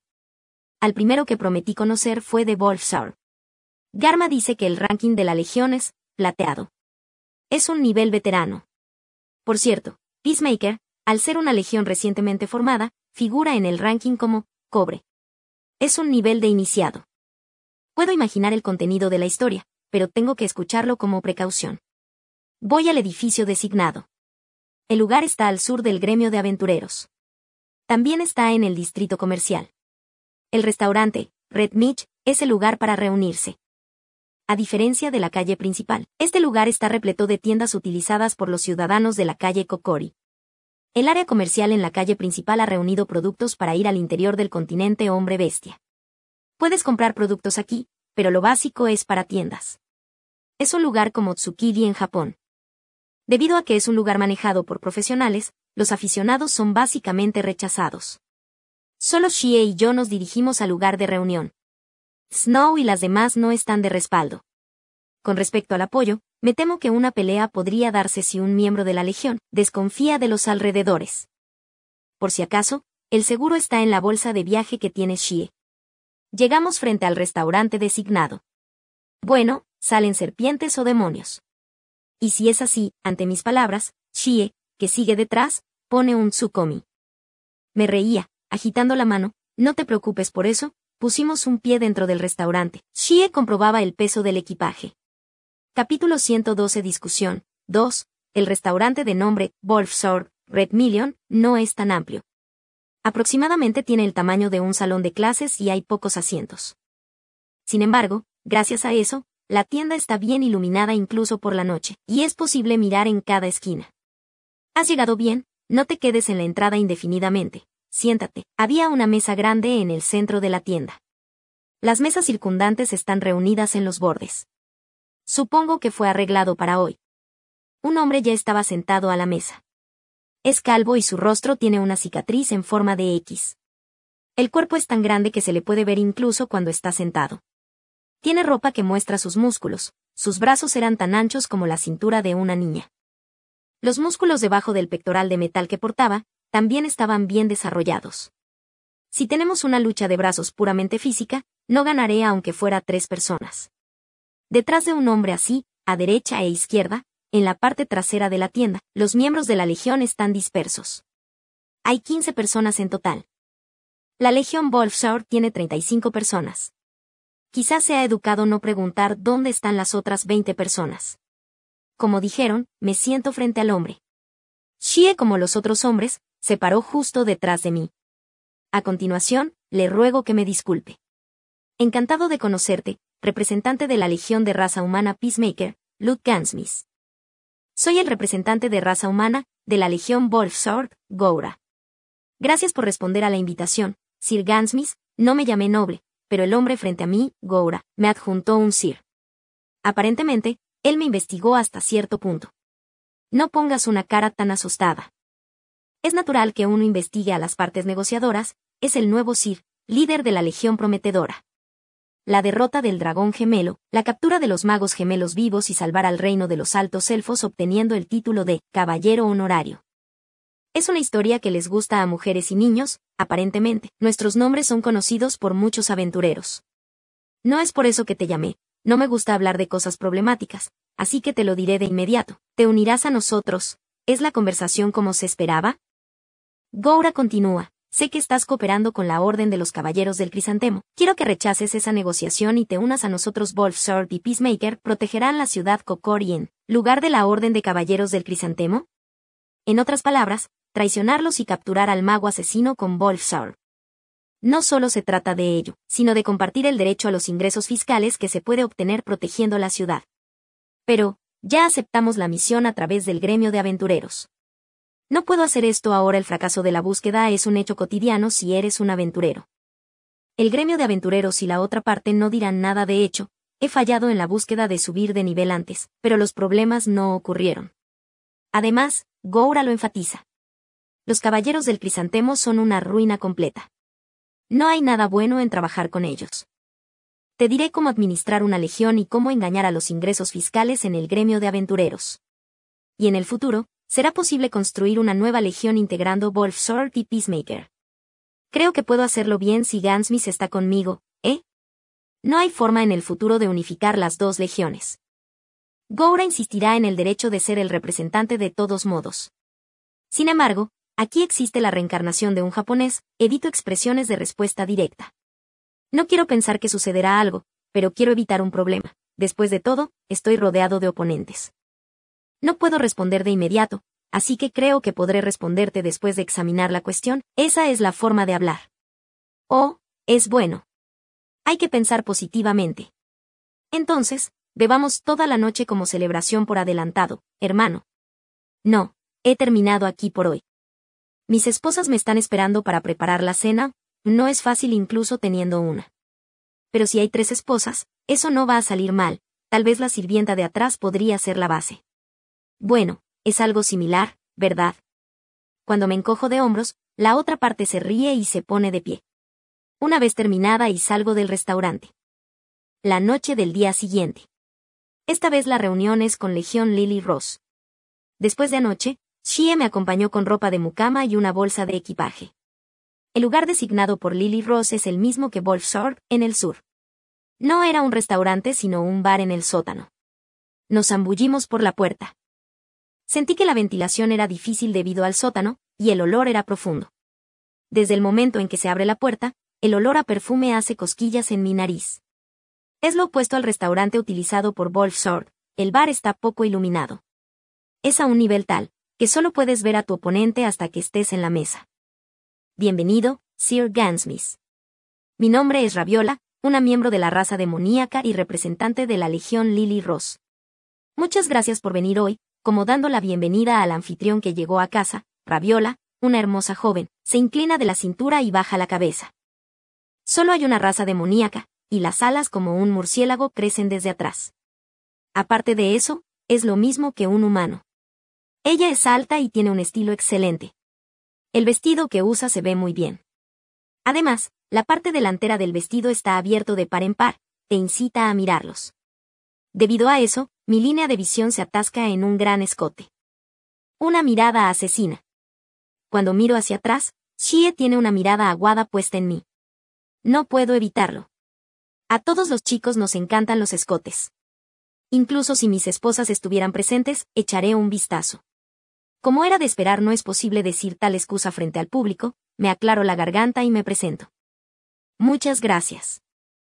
Al primero que prometí conocer fue de Wolfsar. Garma dice que el ranking de la legión es plateado. Es un nivel veterano. Por cierto, Peacemaker, al ser una legión recientemente formada, figura en el ranking como cobre. Es un nivel de iniciado. Puedo imaginar el contenido de la historia, pero tengo que escucharlo como precaución. Voy al edificio designado. El lugar está al sur del gremio de aventureros. También está en el distrito comercial. El restaurante, Red Mitch, es el lugar para reunirse. A diferencia de la calle principal, este lugar está repleto de tiendas utilizadas por los ciudadanos de la calle Kokori. El área comercial en la calle principal ha reunido productos para ir al interior del continente hombre bestia. Puedes comprar productos aquí, pero lo básico es para tiendas. Es un lugar como Tsukiji en Japón. Debido a que es un lugar manejado por profesionales, los aficionados son básicamente rechazados. Solo Shie y yo nos dirigimos al lugar de reunión. Snow y las demás no están de respaldo. Con respecto al apoyo, me temo que una pelea podría darse si un miembro de la Legión desconfía de los alrededores. Por si acaso, el seguro está en la bolsa de viaje que tiene Shie. Llegamos frente al restaurante designado. Bueno, ¿salen serpientes o demonios? Y si es así, ante mis palabras, Shie, que sigue detrás, pone un tsukomi. Me reía, agitando la mano. No te preocupes por eso. Pusimos un pie dentro del restaurante. Shie comprobaba el peso del equipaje. Capítulo 112 Discusión 2. El restaurante de nombre Wolfsword Red Million no es tan amplio. Aproximadamente tiene el tamaño de un salón de clases y hay pocos asientos. Sin embargo, gracias a eso, la tienda está bien iluminada incluso por la noche, y es posible mirar en cada esquina. ¿Has llegado bien? No te quedes en la entrada indefinidamente. Siéntate. Había una mesa grande en el centro de la tienda. Las mesas circundantes están reunidas en los bordes. Supongo que fue arreglado para hoy. Un hombre ya estaba sentado a la mesa. Es calvo y su rostro tiene una cicatriz en forma de X. El cuerpo es tan grande que se le puede ver incluso cuando está sentado. Tiene ropa que muestra sus músculos. Sus brazos eran tan anchos como la cintura de una niña. Los músculos debajo del pectoral de metal que portaba también estaban bien desarrollados. Si tenemos una lucha de brazos puramente física, no ganaré aunque fuera 3 personas. Detrás de un hombre así, a derecha e izquierda, en la parte trasera de la tienda, los miembros de la Legión están dispersos. Hay 15 personas en total. La Legión Wolfsword tiene 35 personas. Quizás sea educado no preguntar dónde están las otras 20 personas. Como dijeron, me siento frente al hombre. Shie, como los otros hombres, se paró justo detrás de mí. A continuación, le ruego que me disculpe. Encantado de conocerte, representante de la Legión de Raza Humana Peacemaker, Luke Gansmith. Soy el representante de raza humana, de la Legión Wolfsword, Goura. Gracias por responder a la invitación, Sir Gansmith. No me llamé noble, pero el hombre frente a mí, Goura, me adjuntó un Sir. Aparentemente, él me investigó hasta cierto punto. No pongas una cara tan asustada. Es natural que uno investigue a las partes negociadoras. Es el nuevo Sir, líder de la Legión Prometedora. La derrota del dragón gemelo, la captura de los magos gemelos vivos y salvar al reino de los altos elfos obteniendo el título de caballero honorario. Es una historia que les gusta a mujeres y niños. Aparentemente, nuestros nombres son conocidos por muchos aventureros. No es por eso que te llamé. No me gusta hablar de cosas problemáticas, así que te lo diré de inmediato. ¿Te unirás a nosotros? ¿Es la conversación como se esperaba? Goura continúa. Sé que estás cooperando con la Orden de los Caballeros del Crisantemo. Quiero que rechaces esa negociación y te unas a nosotros. Wolfsword y Peacemaker protegerán la ciudad Kokori en lugar de la Orden de Caballeros del Crisantemo. En otras palabras, traicionarlos y capturar al mago asesino con Wolfsword. No solo se trata de ello, sino de compartir el derecho a los ingresos fiscales que se puede obtener protegiendo la ciudad. Pero, ya aceptamos la misión a través del gremio de aventureros. No puedo hacer esto ahora. El fracaso de la búsqueda es un hecho cotidiano si eres un aventurero. El gremio de aventureros y la otra parte no dirán nada. De hecho, he fallado en la búsqueda de subir de nivel antes, pero los problemas no ocurrieron. Además, Goura lo enfatiza. Los caballeros del crisantemo son una ruina completa. No hay nada bueno en trabajar con ellos. Te diré cómo administrar una legión y cómo engañar a los ingresos fiscales en el gremio de aventureros. y en el futuro, será posible construir una nueva legión integrando Wolfsword y Peacemaker. Creo que puedo hacerlo bien si Gansmith está conmigo, ¿eh? No hay forma en el futuro de unificar las dos legiones. Goura insistirá en el derecho de ser el representante de todos modos. Sin embargo, aquí existe la reencarnación de un japonés, evito expresiones de respuesta directa. No quiero pensar que sucederá algo, pero quiero evitar un problema. Después de todo, estoy rodeado de oponentes. No puedo responder de inmediato, así que creo que podré responderte después de examinar la cuestión. Esa es la forma de hablar. Oh, es bueno. Hay que pensar positivamente. Entonces, bebamos toda la noche como celebración por adelantado, hermano. No, he terminado aquí por hoy. Mis esposas me están esperando para preparar la cena, no es fácil incluso teniendo una. Pero si hay 3 esposas, eso no va a salir mal, tal vez la sirvienta de atrás podría ser la base. Bueno, es algo similar, ¿verdad? Cuando me encojo de hombros, la otra parte se ríe y se pone de pie. Una vez terminada y salgo del restaurante. La noche del día siguiente. Esta vez la reunión es con Legión Lily Ross. Después de anoche, Shie me acompañó con ropa de mucama y una bolsa de equipaje. El lugar designado por Lily Ross es el mismo que Wolfsword, en el sur. No era un restaurante sino un bar en el sótano. Nos zambullimos por la puerta. Sentí que la ventilación era difícil debido al sótano, y el olor era profundo. Desde el momento en que se abre la puerta, el olor a perfume hace cosquillas en mi nariz. Es lo opuesto al restaurante utilizado por Wolfsword, el bar está poco iluminado. Es a un nivel tal, que solo puedes ver a tu oponente hasta que estés en la mesa. Bienvenido, Sir Gansmith. Mi nombre es Raviola, una miembro de la raza demoníaca y representante de la Legión Lily Ross. Muchas gracias por venir hoy, como dando la bienvenida al anfitrión que llegó a casa. Raviola, una hermosa joven, se inclina de la cintura y baja la cabeza. Solo hay una raza demoníaca, y las alas como un murciélago crecen desde atrás. Aparte de eso, es lo mismo que un humano. Ella es alta y tiene un estilo excelente. El vestido que usa se ve muy bien. Además, la parte delantera del vestido está abierto de par en par, te incita a mirarlos. Debido a eso, mi línea de visión se atasca en un gran escote. Una mirada asesina. Cuando miro hacia atrás, Shie tiene una mirada aguada puesta en mí. No puedo evitarlo. A todos los chicos nos encantan los escotes. Incluso si mis esposas estuvieran presentes, echaré un vistazo. Como era de esperar, no es posible decir tal excusa frente al público, me aclaro la garganta y me presento. Muchas gracias.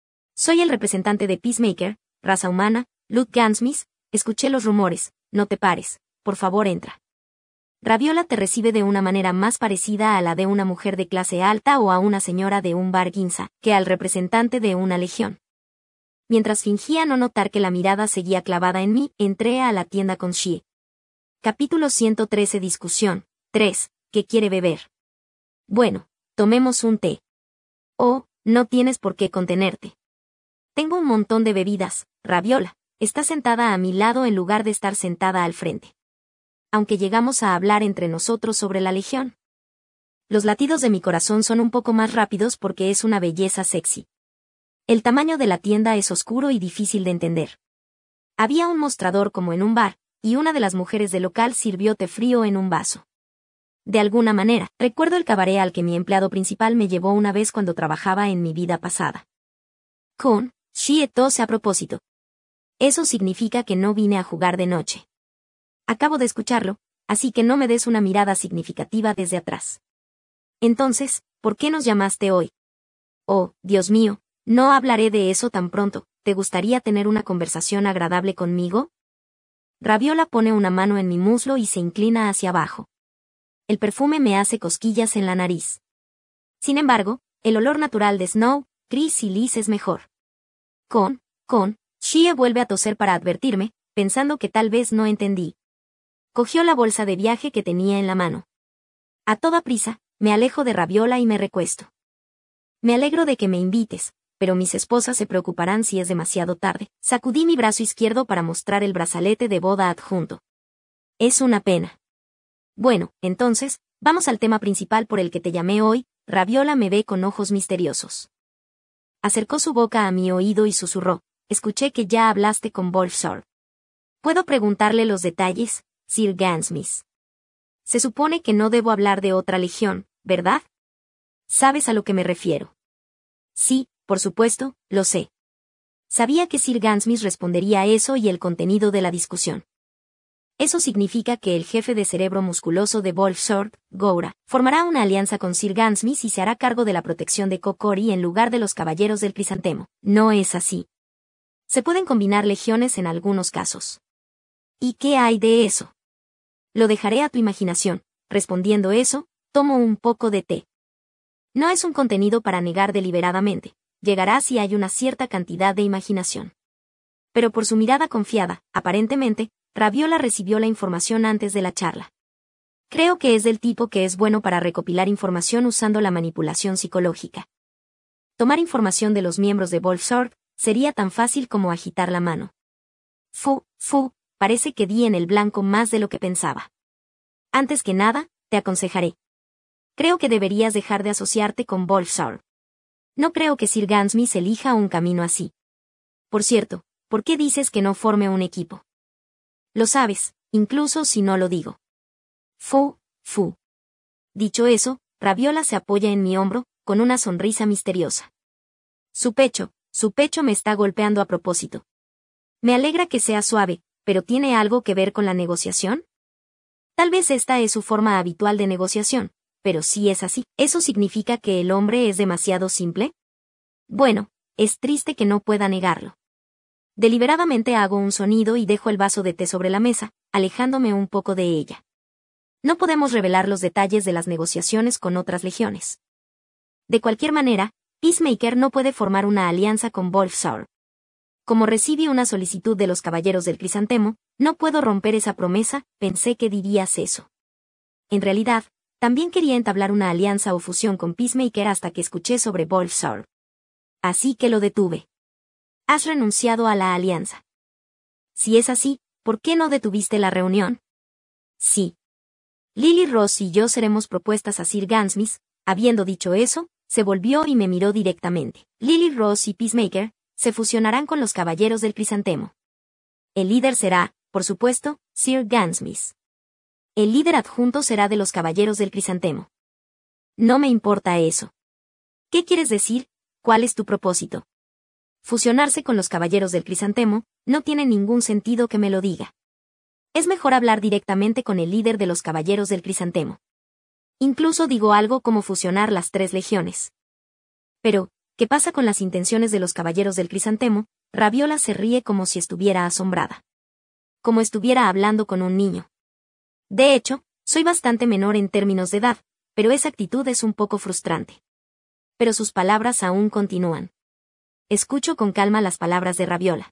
Soy el representante de Peacemaker, raza humana, Lud Gansmith, escuché los rumores, no te pares, por favor entra. Raviola te recibe de una manera más parecida a la de una mujer de clase alta o a una señora de un bar Ginza, que al representante de una legión. Mientras fingía no notar que la mirada seguía clavada en mí, entré a la tienda con Shie. Capítulo 113 Discusión 3. ¿Qué quiere beber? Bueno, tomemos un té. Oh, no tienes por qué contenerte. Tengo un montón de bebidas. Raviola está sentada a mi lado en lugar de estar sentada al frente. Aunque llegamos a hablar entre nosotros sobre la legión. Los latidos de mi corazón son un poco más rápidos porque es una belleza sexy. El tamaño de la tienda es oscuro y difícil de entender. Había un mostrador como en un bar, y una de las mujeres del local sirvió té frío en un vaso. De alguna manera, recuerdo el cabaret al que mi empleado principal me llevó una vez cuando trabajaba en mi vida pasada. Con Shie tose a propósito. Eso significa que no vine a jugar de noche. Acabo de escucharlo, así que no me des una mirada significativa desde atrás. Entonces, ¿por qué nos llamaste hoy? Oh, Dios mío, no hablaré de eso tan pronto. ¿Te gustaría tener una conversación agradable conmigo? Raviola pone una mano en mi muslo y se inclina hacia abajo. El perfume me hace cosquillas en la nariz. Sin embargo, el olor natural de Snow, Chris y Liz es mejor. Shie vuelve a toser para advertirme, pensando que tal vez no entendí. Cogió la bolsa de viaje que tenía en la mano. A toda prisa, me alejo de Raviola y me recuesto. Me alegro de que me invites, pero mis esposas se preocuparán si es demasiado tarde. Sacudí mi brazo izquierdo para mostrar el brazalete de boda adjunto. Es una pena. Bueno, entonces, vamos al tema principal por el que te llamé hoy. Raviola me ve con ojos misteriosos. Acercó su boca a mi oído y susurró, escuché que ya hablaste con Wolfsword. ¿Puedo preguntarle los detalles? Sir Gansmith. Se supone que no debo hablar de otra legión, ¿verdad? ¿Sabes a lo que me refiero? Sí, por supuesto, lo sé. Sabía que Sir Gansmith respondería a eso y el contenido de la discusión. Eso significa que el jefe de cerebro musculoso de Volsword, Goura, formará una alianza con Sir Gansmith y se hará cargo de la protección de Kokori en lugar de los caballeros del crisantemo. No es así. Se pueden combinar legiones en algunos casos. ¿Y qué hay de eso? Lo dejaré a tu imaginación. Respondiendo eso, tomo un poco de té. No es un contenido para negar deliberadamente. Llegará si hay una cierta cantidad de imaginación. Pero por su mirada confiada, aparentemente, Raviola recibió la información antes de la charla. Creo que es del tipo que es bueno para recopilar información usando la manipulación psicológica. Tomar información de los miembros de Volsword sería tan fácil como agitar la mano. Parece que di en el blanco más de lo que pensaba. Antes que nada, te aconsejaré. Creo que deberías dejar de asociarte con Volsword. No creo que Sir Gansmith elija un camino así. Por cierto, ¿por qué dices que no forme un equipo? Lo sabes, incluso si no lo digo. Dicho eso, Raviola se apoya en mi hombro, con una sonrisa misteriosa. Su pecho me está golpeando a propósito. Me alegra que sea suave, pero ¿tiene algo que ver con la negociación? Tal vez esta es su forma habitual de negociación, pero si es así, ¿eso significa que el hombre es demasiado simple? Bueno, es triste que no pueda negarlo. Deliberadamente hago un sonido y dejo el vaso de té sobre la mesa, alejándome un poco de ella. No podemos revelar los detalles de las negociaciones con otras legiones. De cualquier manera, Peacemaker no puede formar una alianza con Volsword. Como recibí una solicitud de los caballeros del crisantemo, no puedo romper esa promesa. Pensé que dirías eso. En realidad, también quería entablar una alianza o fusión con Peacemaker hasta que escuché sobre Volsword. Así que lo detuve. Has renunciado a la alianza. Si es así, ¿por qué no detuviste la reunión? Sí. Lily Ross y yo seremos propuestas a Sir Gansmith. Habiendo dicho eso, se volvió y me miró directamente. Lily Ross y Peacemaker se fusionarán con los caballeros del crisantemo. El líder será, por supuesto, Sir Gansmith. El líder adjunto será de los caballeros del crisantemo. No me importa eso. ¿Qué quieres decir? ¿Cuál es tu propósito? Fusionarse con los caballeros del crisantemo, no tiene ningún sentido que me lo diga. Es mejor hablar directamente con el líder de los caballeros del crisantemo. Incluso digo algo como fusionar las 3 legiones. Pero, ¿qué pasa con las intenciones de los caballeros del crisantemo? Raviola se ríe como si estuviera asombrada. Como estuviera hablando con un niño. De hecho, soy bastante menor en términos de edad, pero esa actitud es un poco frustrante. Pero sus palabras aún continúan. Escucho con calma las palabras de Raviola.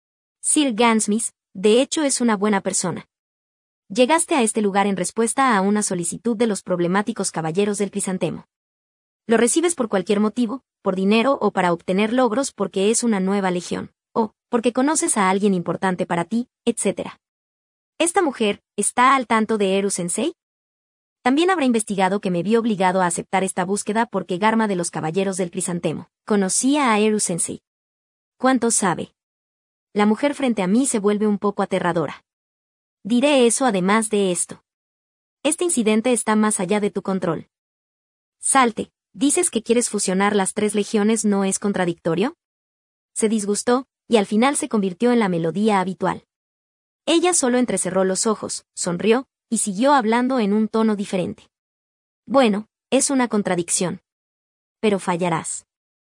Sir Gansmith, de hecho, es una buena persona. Llegaste a este lugar en respuesta a una solicitud de los problemáticos caballeros del crisantemo. Lo recibes por cualquier motivo, por dinero o para obtener logros porque es una nueva legión, o porque conoces a alguien importante para ti, etc. ¿Esta mujer está al tanto de Eru Sensei? También habrá investigado que me vi obligado a aceptar esta búsqueda porque Garma de los caballeros del crisantemo conocía a Eru Sensei. ¿Cuánto sabe? La mujer frente a mí se vuelve un poco aterradora. Diré eso además de esto. Este incidente está más allá de tu control. Salte, ¿dices que quieres fusionar las 3 legiones no es contradictorio? Se disgustó, y al final se convirtió en la melodía habitual. Ella solo entrecerró los ojos, sonrió, y siguió hablando en un tono diferente. Bueno, es una contradicción. Pero fallarás.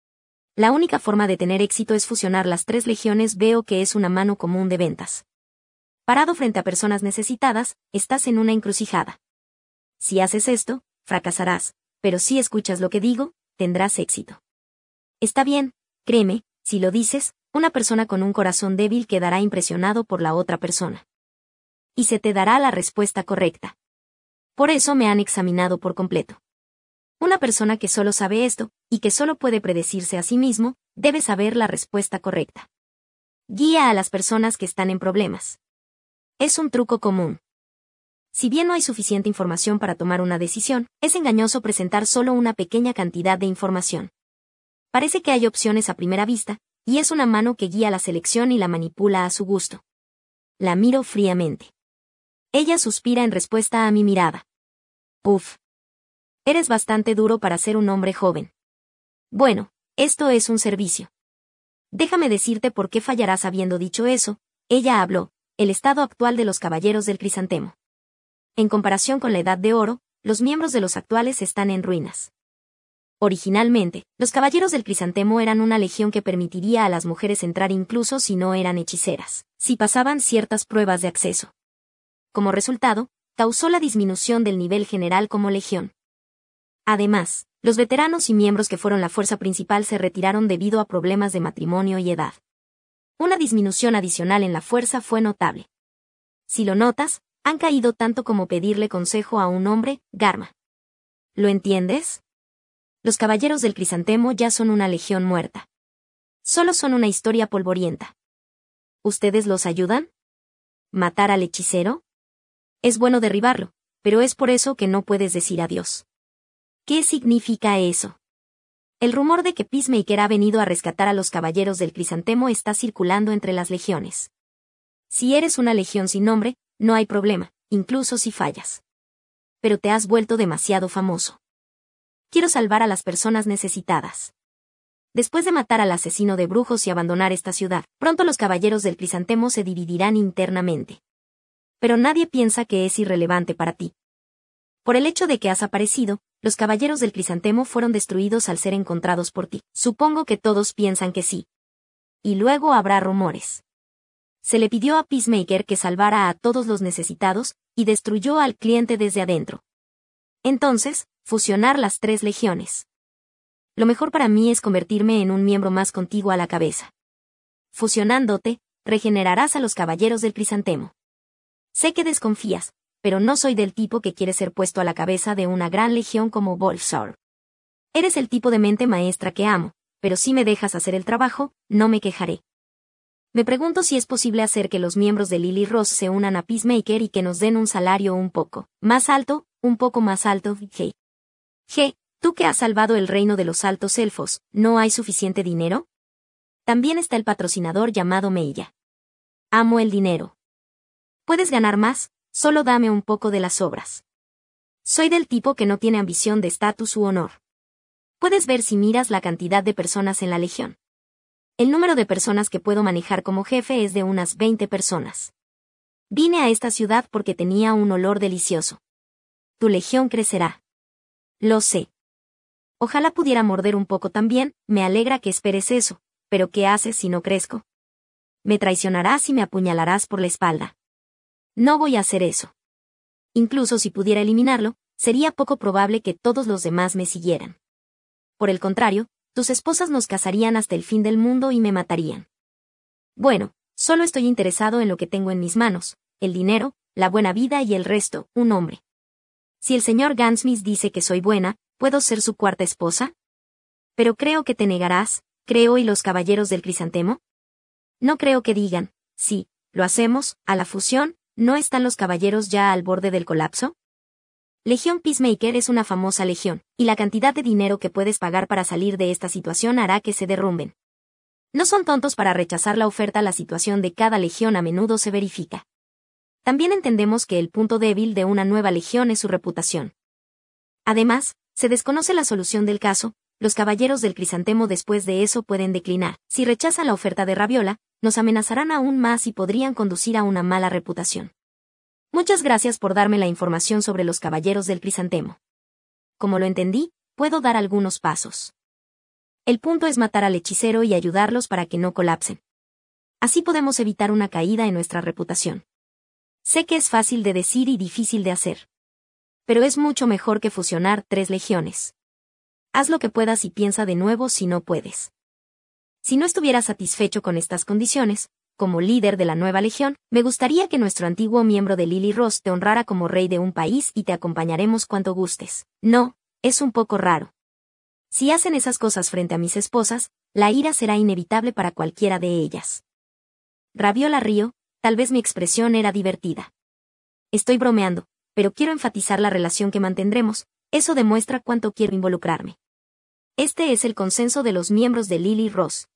La única forma de tener éxito es fusionar las 3 legiones. Veo que es una mano común de ventas. Parado frente a personas necesitadas, estás en una encrucijada. Si haces esto, fracasarás, pero si escuchas lo que digo, tendrás éxito. Está bien, créeme, si lo dices, una persona con un corazón débil quedará impresionado por la otra persona. Y se te dará la respuesta correcta. Por eso me han examinado por completo. Una persona que solo sabe esto, y que solo puede predecirse a sí mismo, debe saber la respuesta correcta. Guía a las personas que están en problemas. Es un truco común. Si bien no hay suficiente información para tomar una decisión, es engañoso presentar solo una pequeña cantidad de información. Parece que hay opciones a primera vista, y es una mano que guía la selección y la manipula a su gusto. La miro fríamente. Ella suspira en respuesta a mi mirada. Uf. Eres bastante duro para ser un hombre joven. Bueno, esto es un servicio. Déjame decirte por qué fallarás habiendo dicho eso, ella habló, el estado actual de los caballeros del crisantemo. En comparación con la Edad de Oro, los miembros de los actuales están en ruinas. Originalmente, los caballeros del crisantemo eran una legión que permitiría a las mujeres entrar incluso si no eran hechiceras, si pasaban ciertas pruebas de acceso. Como resultado, causó la disminución del nivel general como legión. Además, los veteranos y miembros que fueron la fuerza principal se retiraron debido a problemas de matrimonio y edad. Una disminución adicional en la fuerza fue notable. Si lo notas, han caído tanto como pedirle consejo a un hombre, Garma. ¿Lo entiendes? Los caballeros del crisantemo ya son una legión muerta. Solo son una historia polvorienta. ¿Ustedes los ayudan? ¿Matar al hechicero? Es bueno derribarlo, pero es por eso que no puedes decir adiós. ¿Qué significa eso? El rumor de que Peacemaker ha venido a rescatar a los caballeros del crisantemo está circulando entre las legiones. Si eres una legión sin nombre, no hay problema, incluso si fallas. Pero te has vuelto demasiado famoso. Quiero salvar a las personas necesitadas. Después de matar al asesino de brujos y abandonar esta ciudad, pronto los caballeros del crisantemo se dividirán internamente. Pero nadie piensa que es irrelevante para ti. Por el hecho de que has aparecido, los caballeros del crisantemo fueron destruidos al ser encontrados por ti. Supongo que todos piensan que sí. Y luego habrá rumores. Se le pidió a Peacemaker que salvara a todos los necesitados, y destruyó al cliente desde adentro. Entonces, fusionar las tres legiones. Lo mejor para mí es convertirme en un miembro más contigo a la cabeza. Fusionándote, regenerarás a los caballeros del crisantemo. Sé que desconfías, pero no soy del tipo que quiere ser puesto a la cabeza de una gran legión como Bolsor. Eres el tipo de mente maestra que amo, pero si me dejas hacer el trabajo, no me quejaré. Me pregunto si es posible hacer que los miembros de Lily Ross se unan a Peacemaker y que nos den un salario un poco más alto, tú que has salvado el reino de los altos elfos, ¿no hay suficiente dinero? También está el patrocinador llamado Meilla. Amo el dinero. Puedes ganar más, solo dame un poco de las obras. Soy del tipo que no tiene ambición de estatus u honor. Puedes ver si miras la cantidad de personas en la legión. El número de personas que puedo manejar como jefe es de unas 20 personas. Vine a esta ciudad porque tenía un olor delicioso. Tu legión crecerá. Lo sé. Ojalá pudiera morder un poco también, me alegra que esperes eso, pero ¿qué haces si no crezco? Me traicionarás y me apuñalarás por la espalda. No voy a hacer eso. Incluso si pudiera eliminarlo, sería poco probable que todos los demás me siguieran. Por el contrario, tus esposas nos casarían hasta el fin del mundo y me matarían. Bueno, solo estoy interesado en lo que tengo en mis manos, el dinero, la buena vida y el resto, un hombre. Si el señor Gansmith dice que soy buena, ¿puedo ser su cuarta esposa? Pero creo que te negarás, creo, y los caballeros del crisantemo. No creo que digan, sí, lo hacemos, a la fusión, ¿no están los caballeros ya al borde del colapso? Legión Peacemaker es una famosa legión, y la cantidad de dinero que puedes pagar para salir de esta situación hará que se derrumben. No son tontos para rechazar la oferta. La situación de cada legión a menudo se verifica. También entendemos que el punto débil de una nueva legión es su reputación. Además, se desconoce la solución del caso. Los caballeros del crisantemo después de eso pueden declinar. Si rechazan la oferta de Raviola, nos amenazarán aún más y podrían conducir a una mala reputación. Muchas gracias por darme la información sobre los caballeros del crisantemo. Como lo entendí, puedo dar algunos pasos. El punto es matar al hechicero y ayudarlos para que no colapsen. Así podemos evitar una caída en nuestra reputación. Sé que es fácil de decir y difícil de hacer. Pero es mucho mejor que fusionar 3 legiones. Haz lo que puedas y piensa de nuevo si no puedes. Si no estuvieras satisfecho con estas condiciones, como líder de la nueva legión, me gustaría que nuestro antiguo miembro de Lily Ross te honrara como rey de un país y te acompañaremos cuanto gustes. No, es un poco raro. Si hacen esas cosas frente a mis esposas, la ira será inevitable para cualquiera de ellas. Raviola rió, tal vez mi expresión era divertida. Estoy bromeando, pero quiero enfatizar la relación que mantendremos, eso demuestra cuánto quiero involucrarme. Este es el consenso de los miembros de Lily Ross.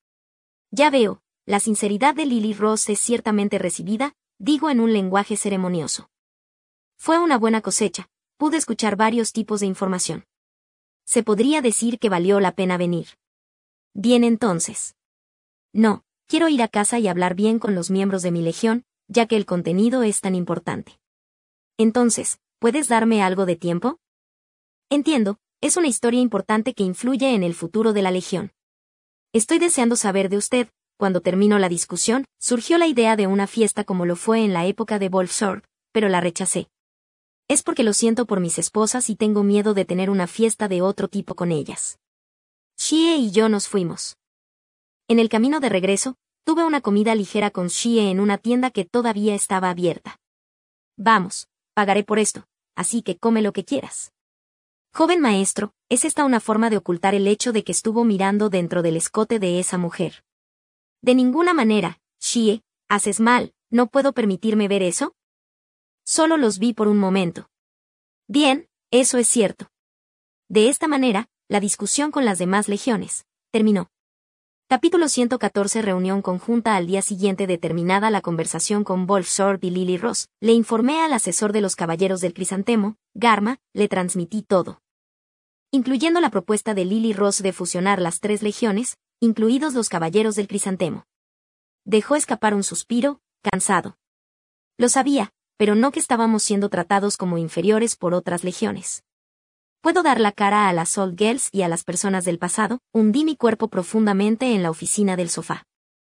Ya veo. La sinceridad de Lily Ross es ciertamente recibida, digo en un lenguaje ceremonioso. Fue una buena cosecha, pude escuchar varios tipos de información. Se podría decir que valió la pena venir. Bien entonces. No, quiero ir a casa y hablar bien con los miembros de mi legión, ya que el contenido es tan importante. Entonces, ¿puedes darme algo de tiempo? Entiendo, es una historia importante que influye en el futuro de la legión. Estoy deseando saber de usted. Cuando terminó la discusión, surgió la idea de una fiesta como lo fue en la época de Volfsword, pero la rechacé. Es porque lo siento por mis esposas y tengo miedo de tener una fiesta de otro tipo con ellas. Xie y yo nos fuimos. En el camino de regreso, tuve una comida ligera con Xie en una tienda que todavía estaba abierta. Vamos, pagaré por esto, así que come lo que quieras. Joven maestro, ¿es esta una forma de ocultar el hecho de que estuvo mirando dentro del escote de esa mujer? De ninguna manera, Xie, haces mal, ¿no puedo permitirme ver eso? Solo los vi por un momento. Bien, eso es cierto. De esta manera, la discusión con las demás legiones terminó. Capítulo 114. Reunión conjunta. Al día siguiente de terminada la conversación con Volfsword y Lily Ross, le informé al asesor de los Caballeros del Crisantemo, Garma, le transmití todo. Incluyendo la propuesta de Lily Ross de fusionar las 3 legiones, incluidos los Caballeros del Crisantemo. Dejó escapar un suspiro, cansado. Lo sabía, pero no que estábamos siendo tratados como inferiores por otras legiones. Puedo dar la cara a las Old Girls y a las personas del pasado, hundí mi cuerpo profundamente en la oficina del sofá.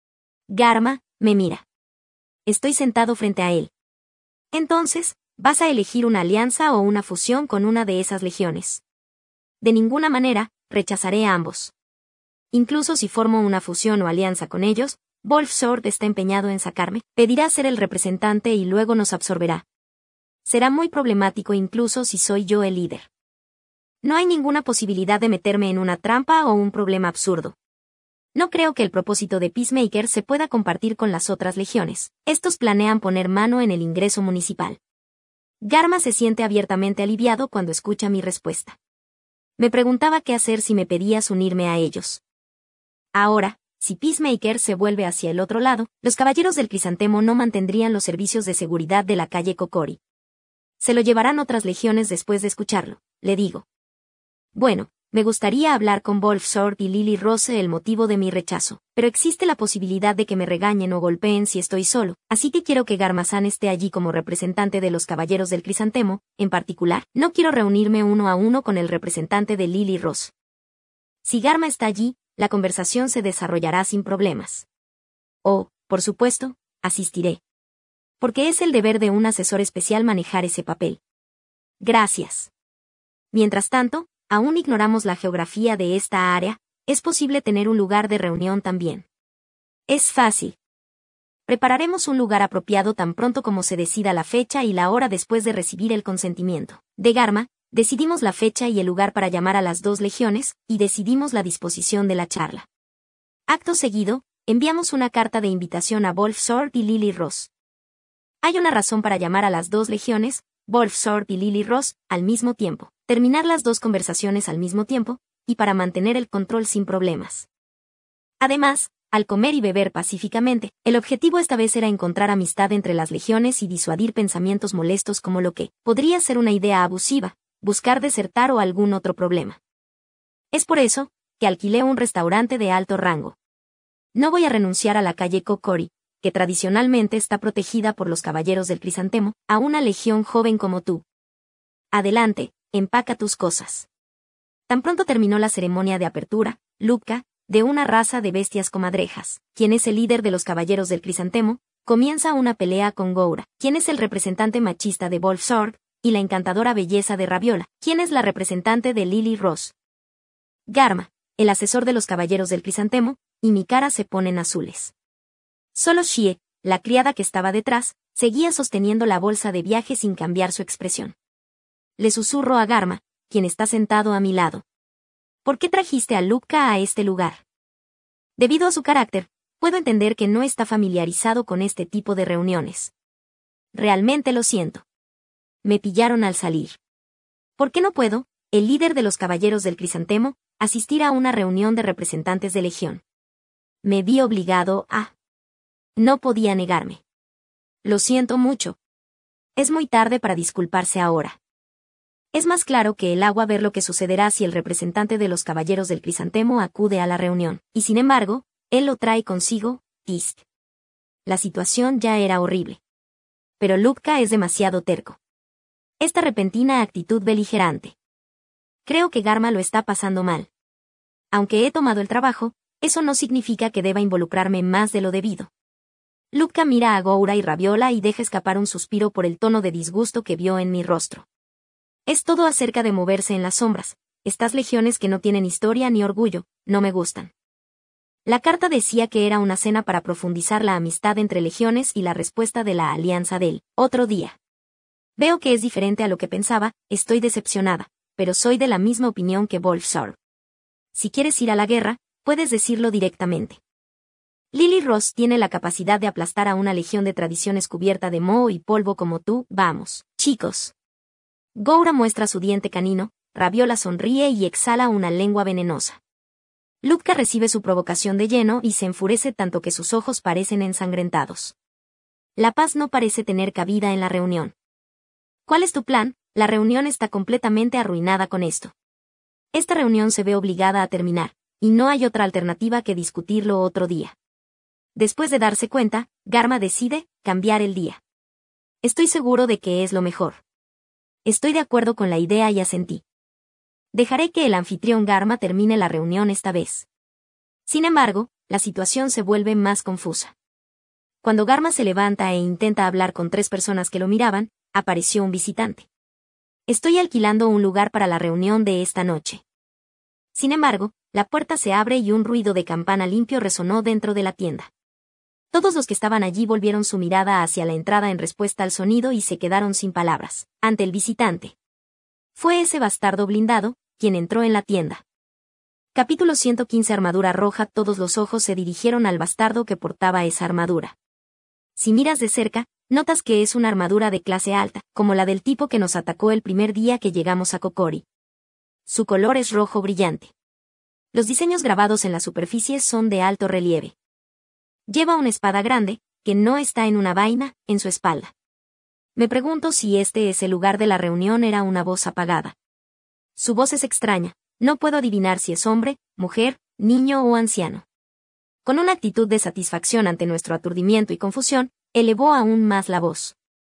Garma, me mira. Estoy sentado frente a él. Entonces, ¿vas a elegir una alianza o una fusión con una de esas legiones? De ninguna manera, rechazaré a ambos. Incluso si formo una fusión o alianza con ellos, Volfsword está empeñado en sacarme, pedirá ser el representante y luego nos absorberá. Será muy problemático incluso si soy yo el líder. No hay ninguna posibilidad de meterme en una trampa o un problema absurdo. No creo que el propósito de Peacemaker se pueda compartir con las otras legiones. Estos planean poner mano en el ingreso municipal. Garma se siente abiertamente aliviado cuando escucha mi respuesta. Me preguntaba qué hacer si me pedías unirme a ellos. Ahora, si Peacemaker se vuelve hacia el otro lado, los Caballeros del Crisantemo no mantendrían los servicios de seguridad de la calle Kokori. Se lo llevarán otras legiones después de escucharlo, le digo. Bueno, me gustaría hablar con Volfsword y Lily Ross el motivo de mi rechazo, pero existe la posibilidad de que me regañen o golpeen si estoy solo, así que quiero que Garma-san esté allí como representante de los Caballeros del Crisantemo. En particular, no quiero reunirme uno a uno con el representante de Lily Ross. Si Garma está allí, la conversación se desarrollará sin problemas. Oh, por supuesto, asistiré. Porque es el deber de un asesor especial manejar ese papel. Gracias. Mientras tanto, aún ignoramos la geografía de esta área, es posible tener un lugar de reunión también. Es fácil. Prepararemos un lugar apropiado tan pronto como se decida la fecha y la hora después de recibir el consentimiento de Garma. Decidimos la fecha y el lugar para llamar a las 2 legiones, y decidimos la disposición de la charla. Acto seguido, enviamos una carta de invitación a Volfsword y Lily Ross. Hay una razón para llamar a las 2 legiones, Volfsword y Lily Ross, al mismo tiempo, terminar las 2 conversaciones al mismo tiempo, y para mantener el control sin problemas. Además, al comer y beber pacíficamente, el objetivo esta vez era encontrar amistad entre las legiones y disuadir pensamientos molestos como lo que podría ser una idea abusiva, buscar desertar o algún otro problema. Es por eso que alquilé un restaurante de alto rango. No voy a renunciar a la calle Kokori, que tradicionalmente está protegida por los Caballeros del Crisantemo, a una legión joven como tú. Adelante, empaca tus cosas. Tan pronto terminó la ceremonia de apertura, Lupka, de una raza de bestias comadrejas, quien es el líder de los Caballeros del Crisantemo, comienza una pelea con Goura, quien es el representante machista de Volfsword, y la encantadora belleza de Raviola, quien es la representante de Lily Ross. Garma, el asesor de los Caballeros del Crisantemo, y mi cara se ponen azules. Solo Xie, la criada que estaba detrás, seguía sosteniendo la bolsa de viaje sin cambiar su expresión. Le susurro a Garma, quien está sentado a mi lado. ¿Por qué trajiste a Lupka a este lugar? Debido a su carácter, puedo entender que no está familiarizado con este tipo de reuniones. Realmente lo siento. Me pillaron al salir. ¿Por qué no puedo, el líder de los Caballeros del Crisantemo, asistir a una reunión de representantes de legión? Me vi obligado a... No podía negarme. Lo siento mucho. Es muy tarde para disculparse ahora. Es más claro que el agua ver lo que sucederá si el representante de los caballeros del crisantemo acude a la reunión, y sin embargo, él lo trae consigo, Tisk. La situación ya era horrible. Pero Lupka es demasiado terco. Esta repentina actitud beligerante. Creo que Garma lo está pasando mal. Aunque he tomado el trabajo, eso no significa que deba involucrarme más de lo debido. Lupka mira a Goura y Rabiola y deja escapar un suspiro por el tono de disgusto que vio en mi rostro. Es todo acerca de moverse en las sombras. Estas legiones que no tienen historia ni orgullo, no me gustan. La carta decía que era una cena para profundizar la amistad entre legiones y la respuesta de la alianza del otro día. Veo que es diferente a lo que pensaba, estoy decepcionada, pero soy de la misma opinión que Bolfsor. Si quieres ir a la guerra, puedes decirlo directamente. Lily Ross tiene la capacidad de aplastar a una legión de tradiciones cubierta de moho y polvo como tú, vamos, chicos. Goura muestra su diente canino, Rabiola sonríe y exhala una lengua venenosa. Lupka recibe su provocación de lleno y se enfurece tanto que sus ojos parecen ensangrentados. La paz no parece tener cabida en la reunión. ¿Cuál es tu plan? La reunión está completamente arruinada con esto. Esta reunión se ve obligada a terminar, y no hay otra alternativa que discutirlo otro día. Después de darse cuenta, Garma decide cambiar el día. Estoy seguro de que es lo mejor. Estoy de acuerdo con la idea y asentí. Dejaré que el anfitrión Garma termine la reunión esta vez. Sin embargo, la situación se vuelve más confusa. Cuando Garma se levanta e intenta hablar con 3 personas que lo miraban, apareció un visitante. Estoy alquilando un lugar para la reunión de esta noche. Sin embargo, la puerta se abre y un ruido de campana limpio resonó dentro de la tienda. Todos los que estaban allí volvieron su mirada hacia la entrada en respuesta al sonido y se quedaron sin palabras, ante el visitante. Fue ese bastardo blindado, quien entró en la tienda. Capítulo 115 Armadura roja. Todos los ojos se dirigieron al bastardo que portaba esa armadura. Si miras de cerca, notas que es una armadura de clase alta, como la del tipo que nos atacó el primer día que llegamos a Kokori. Su color es rojo brillante. Los diseños grabados en la superficie son de alto relieve. Lleva una espada grande, que no está en una vaina, en su espalda. Me pregunto si este es el lugar de la reunión. Era una voz apagada. Su voz es extraña, no puedo adivinar si es hombre, mujer, niño o anciano. Con una actitud de satisfacción ante nuestro aturdimiento y confusión, elevó aún más la voz.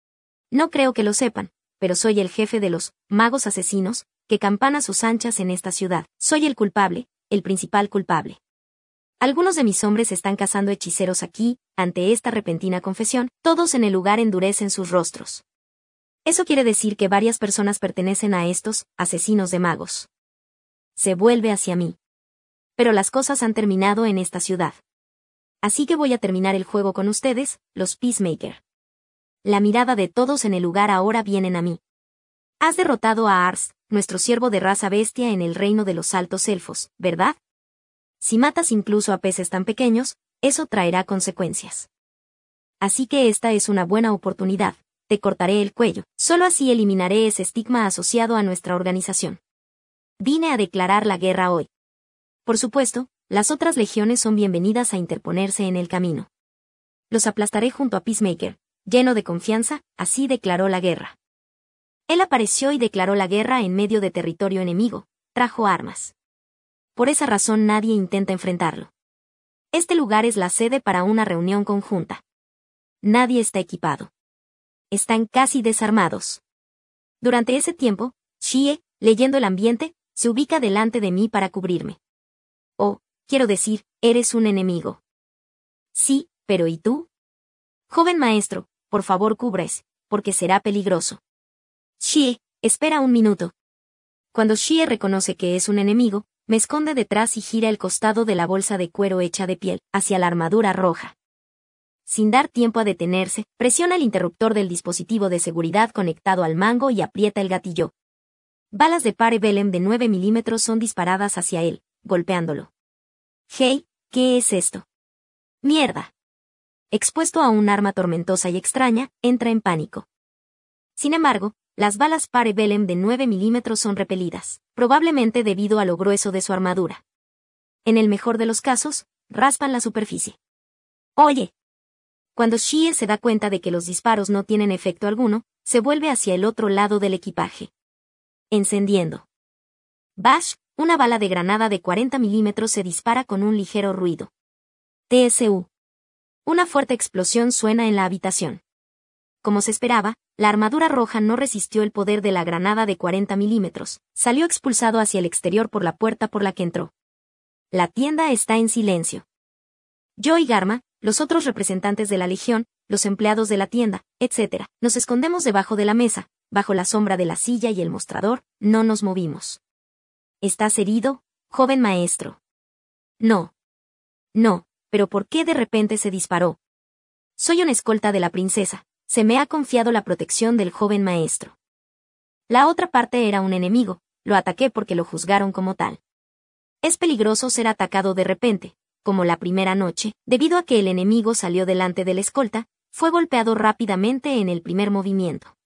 No creo que lo sepan, pero soy el jefe de los magos asesinos, que campan a sus anchas en esta ciudad. Soy el culpable, el principal culpable. Algunos de mis hombres están cazando hechiceros aquí. Ante esta repentina confesión, todos en el lugar endurecen sus rostros. Eso quiere decir que varias personas pertenecen a estos asesinos de magos. Se vuelve hacia mí. Pero las cosas han terminado en esta ciudad. Así que voy a terminar el juego con ustedes, los Peacemaker. La mirada de todos en el lugar ahora vienen a mí. Has derrotado a Ars, nuestro siervo de raza bestia en el reino de los altos elfos, ¿verdad? Si matas incluso a peces tan pequeños, eso traerá consecuencias. Así que esta es una buena oportunidad. Te cortaré el cuello. Solo así eliminaré ese estigma asociado a nuestra organización. Vine a declarar la guerra hoy. Por supuesto, las otras legiones son bienvenidas a interponerse en el camino. Los aplastaré junto a Peacemaker. Lleno de confianza, así declaró la guerra. Él apareció y declaró la guerra en medio de territorio enemigo. Trajo armas. Por esa razón nadie intenta enfrentarlo. Este lugar es la sede para una reunión conjunta. Nadie está equipado. Están casi desarmados. Durante ese tiempo, Shie, leyendo el ambiente, se ubica delante de mí para cubrirme. Oh, quiero decir, eres un enemigo. Sí, pero ¿y tú? Joven maestro, por favor cubres, porque será peligroso. Shie, espera un minuto. Cuando Shie reconoce que es un enemigo, me esconde detrás y gira el costado de la bolsa de cuero hecha de piel, hacia la armadura roja. Sin dar tiempo a detenerse, presiona el interruptor del dispositivo de seguridad conectado al mango y aprieta el gatillo. Balas de Pare Belem de 9 milímetros son disparadas hacia él, golpeándolo. Hey, ¿qué es esto? ¡Mierda! Expuesto a un arma tormentosa y extraña, entra en pánico. Sin embargo, las balas Pare Belem de 9 milímetros son repelidas, probablemente debido a lo grueso de su armadura. En el mejor de los casos, raspan la superficie. ¡Oye! Cuando Shie se da cuenta de que los disparos no tienen efecto alguno, se vuelve hacia el otro lado del equipaje. Encendiendo. Bash, una bala de granada de 40 milímetros se dispara con un ligero ruido. TSU. Una fuerte explosión suena en la habitación. Como se esperaba, la armadura roja no resistió el poder de la granada de 40 milímetros, salió expulsado hacia el exterior por la puerta por la que entró. La tienda está en silencio. Yo y Garma, los otros representantes de la Legión, los empleados de la tienda, etc., nos escondemos debajo de la mesa, bajo la sombra de la silla y el mostrador, no nos movimos. ¿Estás herido, joven maestro? No. No, pero ¿por qué de repente se disparó? Soy una escolta de la princesa, se me ha confiado la protección del joven maestro. La otra parte era un enemigo, lo ataqué porque lo juzgaron como tal. Es peligroso ser atacado de repente, como la primera noche, debido a que el enemigo salió delante de la escolta, fue golpeado rápidamente en el primer movimiento.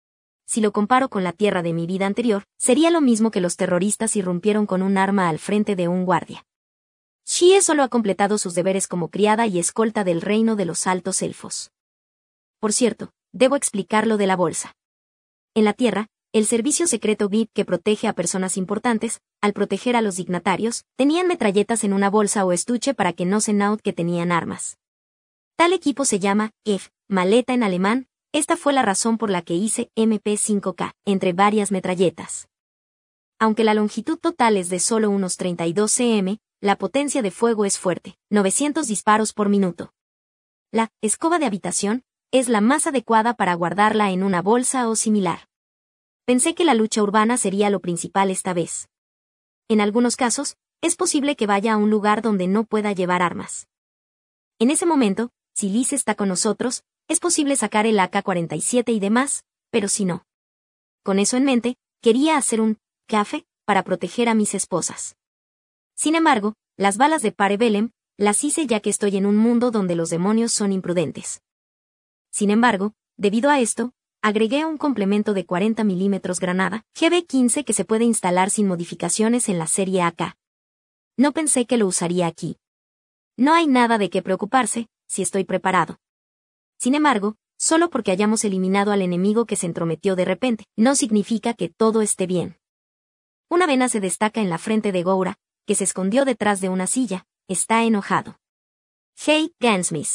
Si lo comparo con la tierra de mi vida anterior, sería lo mismo que los terroristas irrumpieron con un arma al frente de un guardia. Shie solo ha completado sus deberes como criada y escolta del reino de los altos elfos. Por cierto, debo explicar lo de la bolsa. En la Tierra, el servicio secreto VIP que protege a personas importantes, al proteger a los dignatarios, tenían metralletas en una bolsa o estuche para que no se note que tenían armas. Tal equipo se llama F, maleta en alemán. Esta fue la razón por la que hice MP5K, entre varias metralletas. Aunque la longitud total es de solo unos 32 cm, la potencia de fuego es fuerte, 900 disparos por minuto. La escoba de habitación es la más adecuada para guardarla en una bolsa o similar. Pensé que la lucha urbana sería lo principal esta vez. En algunos casos, es posible que vaya a un lugar donde no pueda llevar armas. En ese momento, si Liz está con nosotros, es posible sacar el AK-47 y demás, pero si no. Con eso en mente, quería hacer un café para proteger a mis esposas. Sin embargo, las balas de Parebellum las hice ya que estoy en un mundo donde los demonios son imprudentes. Sin embargo, debido a esto, agregué un complemento de 40 milímetros granada, GB-15 que se puede instalar sin modificaciones en la serie AK. No pensé que lo usaría aquí. No hay nada de qué preocuparse, si estoy preparado. Sin embargo, solo porque hayamos eliminado al enemigo que se entrometió de repente, no significa que todo esté bien. Una vena se destaca en la frente de Goura, que se escondió detrás de una silla, está enojado. Hey, Gansmith.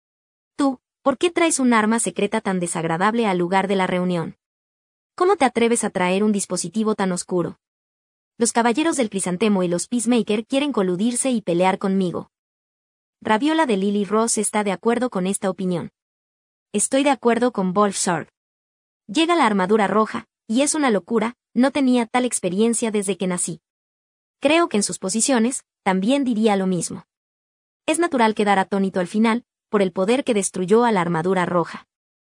Tú, ¿por qué traes un arma secreta tan desagradable al lugar de la reunión? ¿Cómo te atreves a traer un dispositivo tan oscuro? Los caballeros del Crisantemo y los Peacemaker quieren coludirse y pelear conmigo. Raviola de Lily Ross está de acuerdo con esta opinión. Estoy de acuerdo con Wolfsword. Llega la armadura roja, y es una locura, no tenía tal experiencia desde que nací. Creo que en sus posiciones, también diría lo mismo. Es natural quedar atónito al final, por el poder que destruyó a la armadura roja.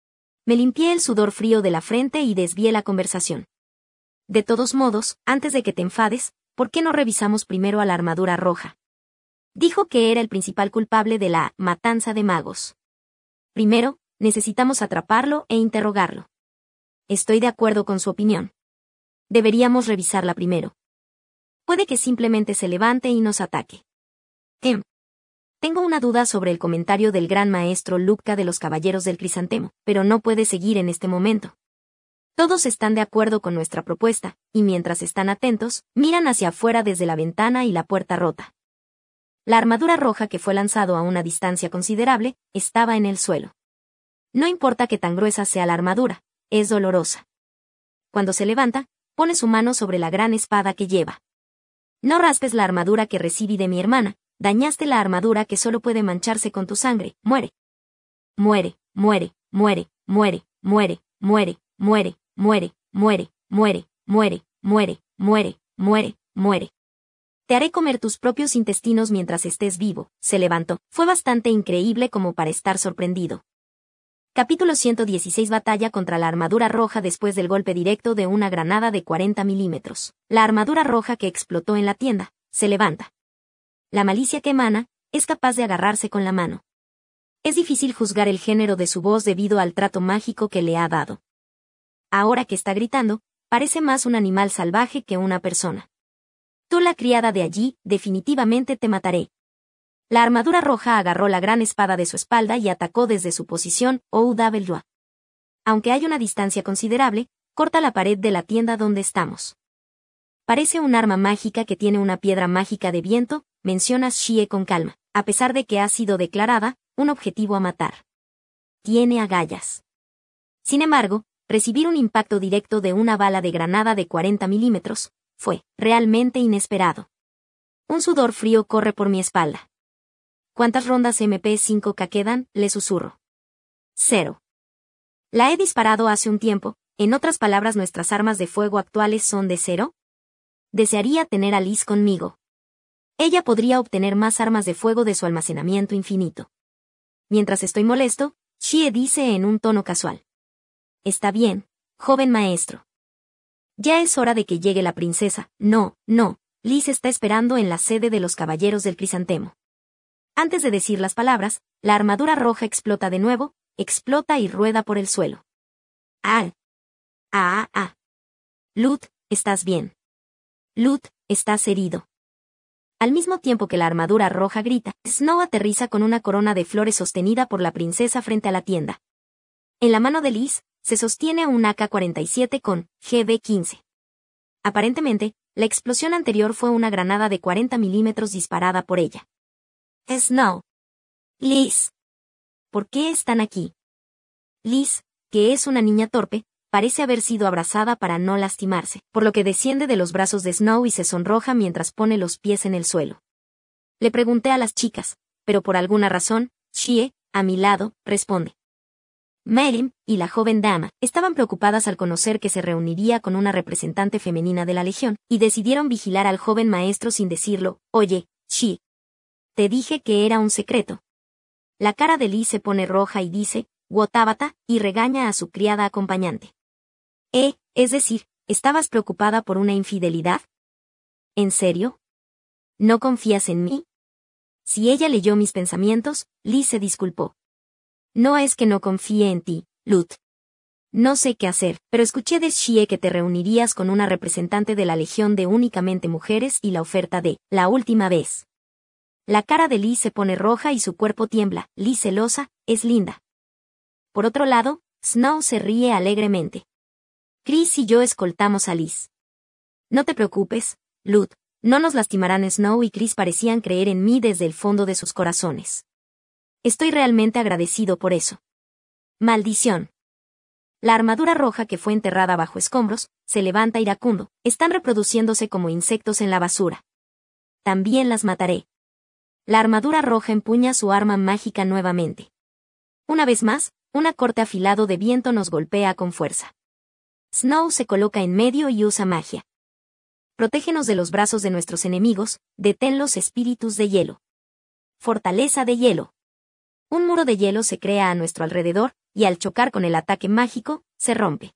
Me limpié el sudor frío de la frente y desvié la conversación. De todos modos, antes de que te enfades, ¿por qué no revisamos primero a la armadura roja? Dijo que era el principal culpable de la matanza de magos. Primero, necesitamos atraparlo e interrogarlo. Estoy de acuerdo con su opinión. Deberíamos revisarla primero. Puede que simplemente se levante y nos ataque. Tengo una duda sobre el comentario del gran maestro Lupka de los Caballeros del Crisantemo, pero no puede seguir en este momento. Todos están de acuerdo con nuestra propuesta, y mientras están atentos, miran hacia afuera desde la ventana y la puerta rota. La armadura roja que fue lanzado a una distancia considerable, estaba en el suelo. No importa qué tan gruesa sea la armadura, es dolorosa. Cuando se levanta, pone su mano sobre la gran espada que lleva. No raspes la armadura que recibí de mi hermana, dañaste la armadura que solo puede mancharse con tu sangre, muere. Muere, muere, muere, muere, muere, muere, muere, muere, muere, muere, muere, muere, muere, muere, muere. Te haré comer tus propios intestinos mientras estés vivo. Se levantó. Fue bastante increíble como para estar sorprendido. Capítulo 116. Batalla contra la armadura roja después del golpe directo de una granada de 40 milímetros. La armadura roja que explotó en la tienda, se levanta. La malicia que emana, es capaz de agarrarse con la mano. Es difícil juzgar el género de su voz debido al trato mágico que le ha dado. Ahora que está gritando, parece más un animal salvaje que una persona. Tú, la criada de allí, definitivamente te mataré. La armadura roja agarró la gran espada de su espalda y atacó desde su posición, OW. aunque hay una distancia considerable, corta la pared de la tienda donde estamos. Parece un arma mágica que tiene una piedra mágica de viento, menciona Shie con calma, a pesar de que ha sido declarada un objetivo a matar. Tiene agallas. Sin embargo, recibir un impacto directo de una bala de granada de 40 milímetros fue realmente inesperado. Un sudor frío corre por mi espalda. ¿Cuántas rondas MP5K quedan?, le susurro. 0. La he disparado hace un tiempo, en otras palabras, nuestras armas de fuego actuales son de 0. Desearía tener a Liz conmigo. Ella podría obtener más armas de fuego de su almacenamiento infinito. Mientras estoy molesto, Shie dice en un tono casual. Está bien, joven maestro. Ya es hora de que llegue la princesa. No, Liz está esperando en la sede de los Caballeros del Crisantemo. Antes de decir las palabras, la armadura roja explota de nuevo, explota y rueda por el suelo. Lut, ¿estás bien? Lut, estás herido. Al mismo tiempo que la armadura roja grita, Snow aterriza con una corona de flores sostenida por la princesa frente a la tienda. En la mano de Liz, se sostiene un AK-47 con GB-15. Aparentemente, la explosión anterior fue una granada de 40 milímetros disparada por ella. Snow. Liz. ¿Por qué están aquí? Liz, que es una niña torpe, parece haber sido abrazada para no lastimarse, por lo que desciende de los brazos de Snow y se sonroja mientras pone los pies en el suelo. Le pregunté a las chicas, pero por alguna razón, Shie, a mi lado, responde. Merim y la joven dama estaban preocupadas al conocer que se reuniría con una representante femenina de la Legión, y decidieron vigilar al joven maestro sin decirlo. Oye, Shie. Te dije que era un secreto. La cara de Liz se pone roja y dice, Wotabata, y regaña a su criada acompañante. Es decir, ¿estabas preocupada por una infidelidad? ¿En serio? ¿No confías en mí? Si ella leyó mis pensamientos, Liz se disculpó. No es que no confíe en ti, Lut. No sé qué hacer, pero escuché de Shie que te reunirías con una representante de la Legión de únicamente mujeres y la oferta de la última vez. La cara de Liz se pone roja y su cuerpo tiembla. Liz celosa, es linda. Por otro lado, Snow se ríe alegremente. Chris y yo escoltamos a Liz. No te preocupes, Lut, no nos lastimarán. Snow y Chris parecían creer en mí desde el fondo de sus corazones. Estoy realmente agradecido por eso. Maldición. La armadura roja que fue enterrada bajo escombros, se levanta iracundo, están reproduciéndose como insectos en la basura. También las mataré. La armadura roja empuña su arma mágica nuevamente. Una vez más, un corte afilado de viento nos golpea con fuerza. Snow se coloca en medio y usa magia. Protégenos de los brazos de nuestros enemigos, detén los espíritus de hielo. Fortaleza de hielo. Un muro de hielo se crea a nuestro alrededor, y al chocar con el ataque mágico, se rompe.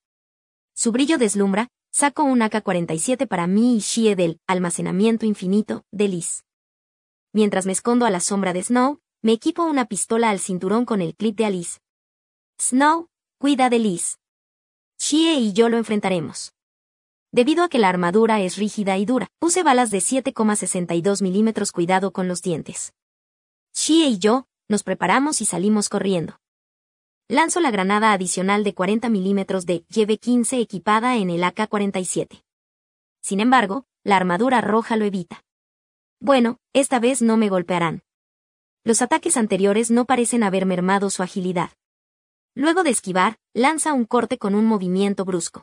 Su brillo deslumbra, saco un AK-47 para mí y Shie del almacenamiento infinito de Liz. Mientras me escondo a la sombra de Snow, me equipo una pistola al cinturón con el clip de Alice. Snow, cuida de Liz. Shie y yo lo enfrentaremos. Debido a que la armadura es rígida y dura, use balas de 7,62 milímetros. Cuidado con los dientes. Shie y yo nos preparamos y salimos corriendo. Lanzo la granada adicional de 40 milímetros de GB-15 equipada en el AK-47. Sin embargo, la armadura roja lo evita. Bueno, esta vez no me golpearán. Los ataques anteriores no parecen haber mermado su agilidad. Luego de esquivar, lanza un corte con un movimiento brusco.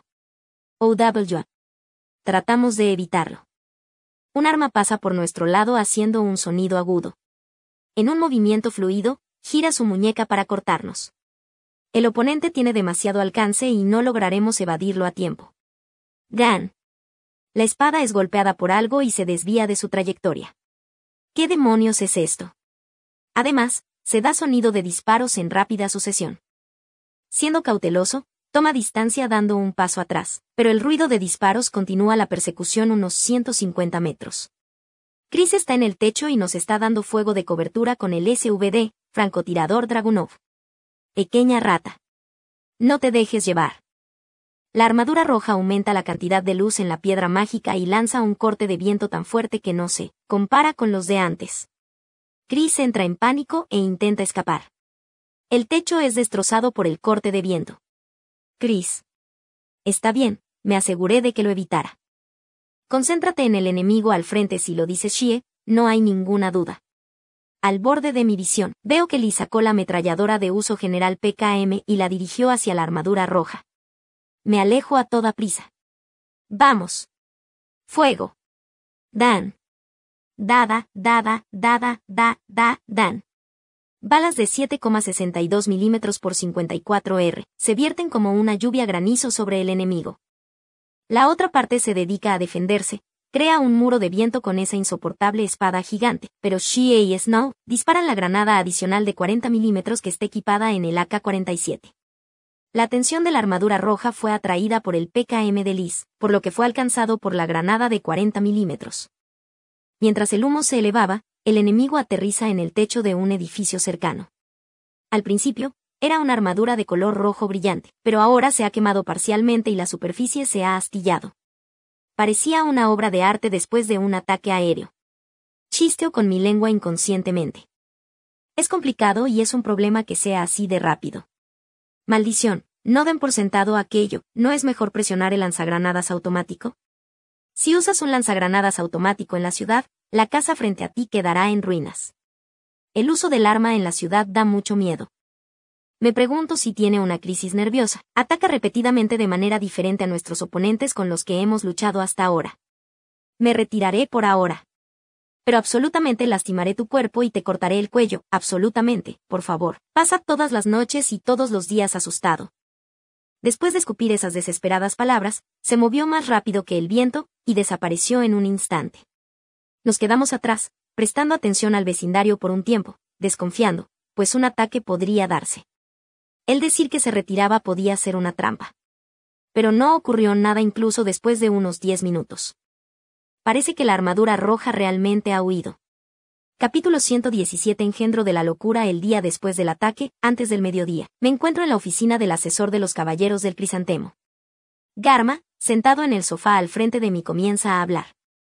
OW. Tratamos de evitarlo. Un arma pasa por nuestro lado haciendo un sonido agudo. En un movimiento fluido, gira su muñeca para cortarnos. El oponente tiene demasiado alcance y no lograremos evadirlo a tiempo. Gan. La espada es golpeada por algo y se desvía de su trayectoria. ¿Qué demonios es esto? Además, se da sonido de disparos en rápida sucesión. Siendo cauteloso, toma distancia dando un paso atrás, pero el ruido de disparos continúa la persecución unos 150 metros. Chris está en el techo y nos está dando fuego de cobertura con el SVD, francotirador Dragunov. Pequeña rata. No te dejes llevar. La armadura roja aumenta la cantidad de luz en la piedra mágica y lanza un corte de viento tan fuerte que no se compara con los de antes. Chris entra en pánico e intenta escapar. El techo es destrozado por el corte de viento. Chris. Está bien, me aseguré de que lo evitara. Concéntrate en el enemigo al frente, si lo dice Shie, no hay ninguna duda. Al borde de mi visión, veo que Lee sacó la ametralladora de uso general PKM y la dirigió hacia la armadura roja. Me alejo a toda prisa. ¡Vamos! ¡Fuego! Dan. Dan. Balas de 7,62 milímetros por 54 R se vierten como una lluvia granizo sobre el enemigo. La otra parte se dedica a defenderse, crea un muro de viento con esa insoportable espada gigante, pero Shie y Snow disparan la granada adicional de 40 milímetros que está equipada en el AK-47. La atención de la armadura roja fue atraída por el PKM de Liz, por lo que fue alcanzado por la granada de 40 milímetros. Mientras el humo se elevaba, el enemigo aterriza en el techo de un edificio cercano. Al principio, era una armadura de color rojo brillante, pero ahora se ha quemado parcialmente y la superficie se ha astillado. Parecía una obra de arte después de un ataque aéreo. Chisteo con mi lengua inconscientemente. Es complicado y es un problema que sea así de rápido. Maldición, no den por sentado aquello, ¿no es mejor presionar el lanzagranadas automático? Si usas un lanzagranadas automático en la ciudad, la casa frente a ti quedará en ruinas. El uso del arma en la ciudad da mucho miedo. Me pregunto si tiene una crisis nerviosa. Ataca repetidamente de manera diferente a nuestros oponentes con los que hemos luchado hasta ahora. Me retiraré por ahora. Pero absolutamente lastimaré tu cuerpo y te cortaré el cuello, absolutamente, por favor. Pasa todas las noches y todos los días asustado. Después de escupir esas desesperadas palabras, se movió más rápido que el viento y desapareció en un instante. Nos quedamos atrás, prestando atención al vecindario por un tiempo, desconfiando, pues un ataque podría darse. El decir que se retiraba podía ser una trampa. Pero no ocurrió nada incluso después de unos 10 minutos. Parece que la armadura roja realmente ha huido. Capítulo 117. Engendro de la locura. El día después del ataque, antes del mediodía, me encuentro en la oficina del asesor de los caballeros del crisantemo. Garma, sentado en el sofá al frente de mí, comienza a hablar.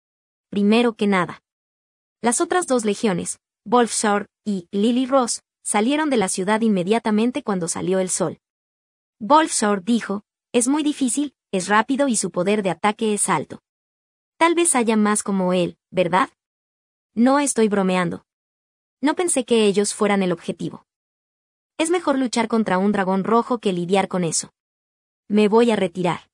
Primero que nada, las otras dos legiones, Wolfsword y Lily Ross, salieron de la ciudad inmediatamente cuando salió el sol. Wolfsword dijo, es muy difícil, es rápido y su poder de ataque es alto. Tal vez haya más como él, ¿verdad? No estoy bromeando. No pensé que ellos fueran el objetivo. Es mejor luchar contra un dragón rojo que lidiar con eso. Me voy a retirar.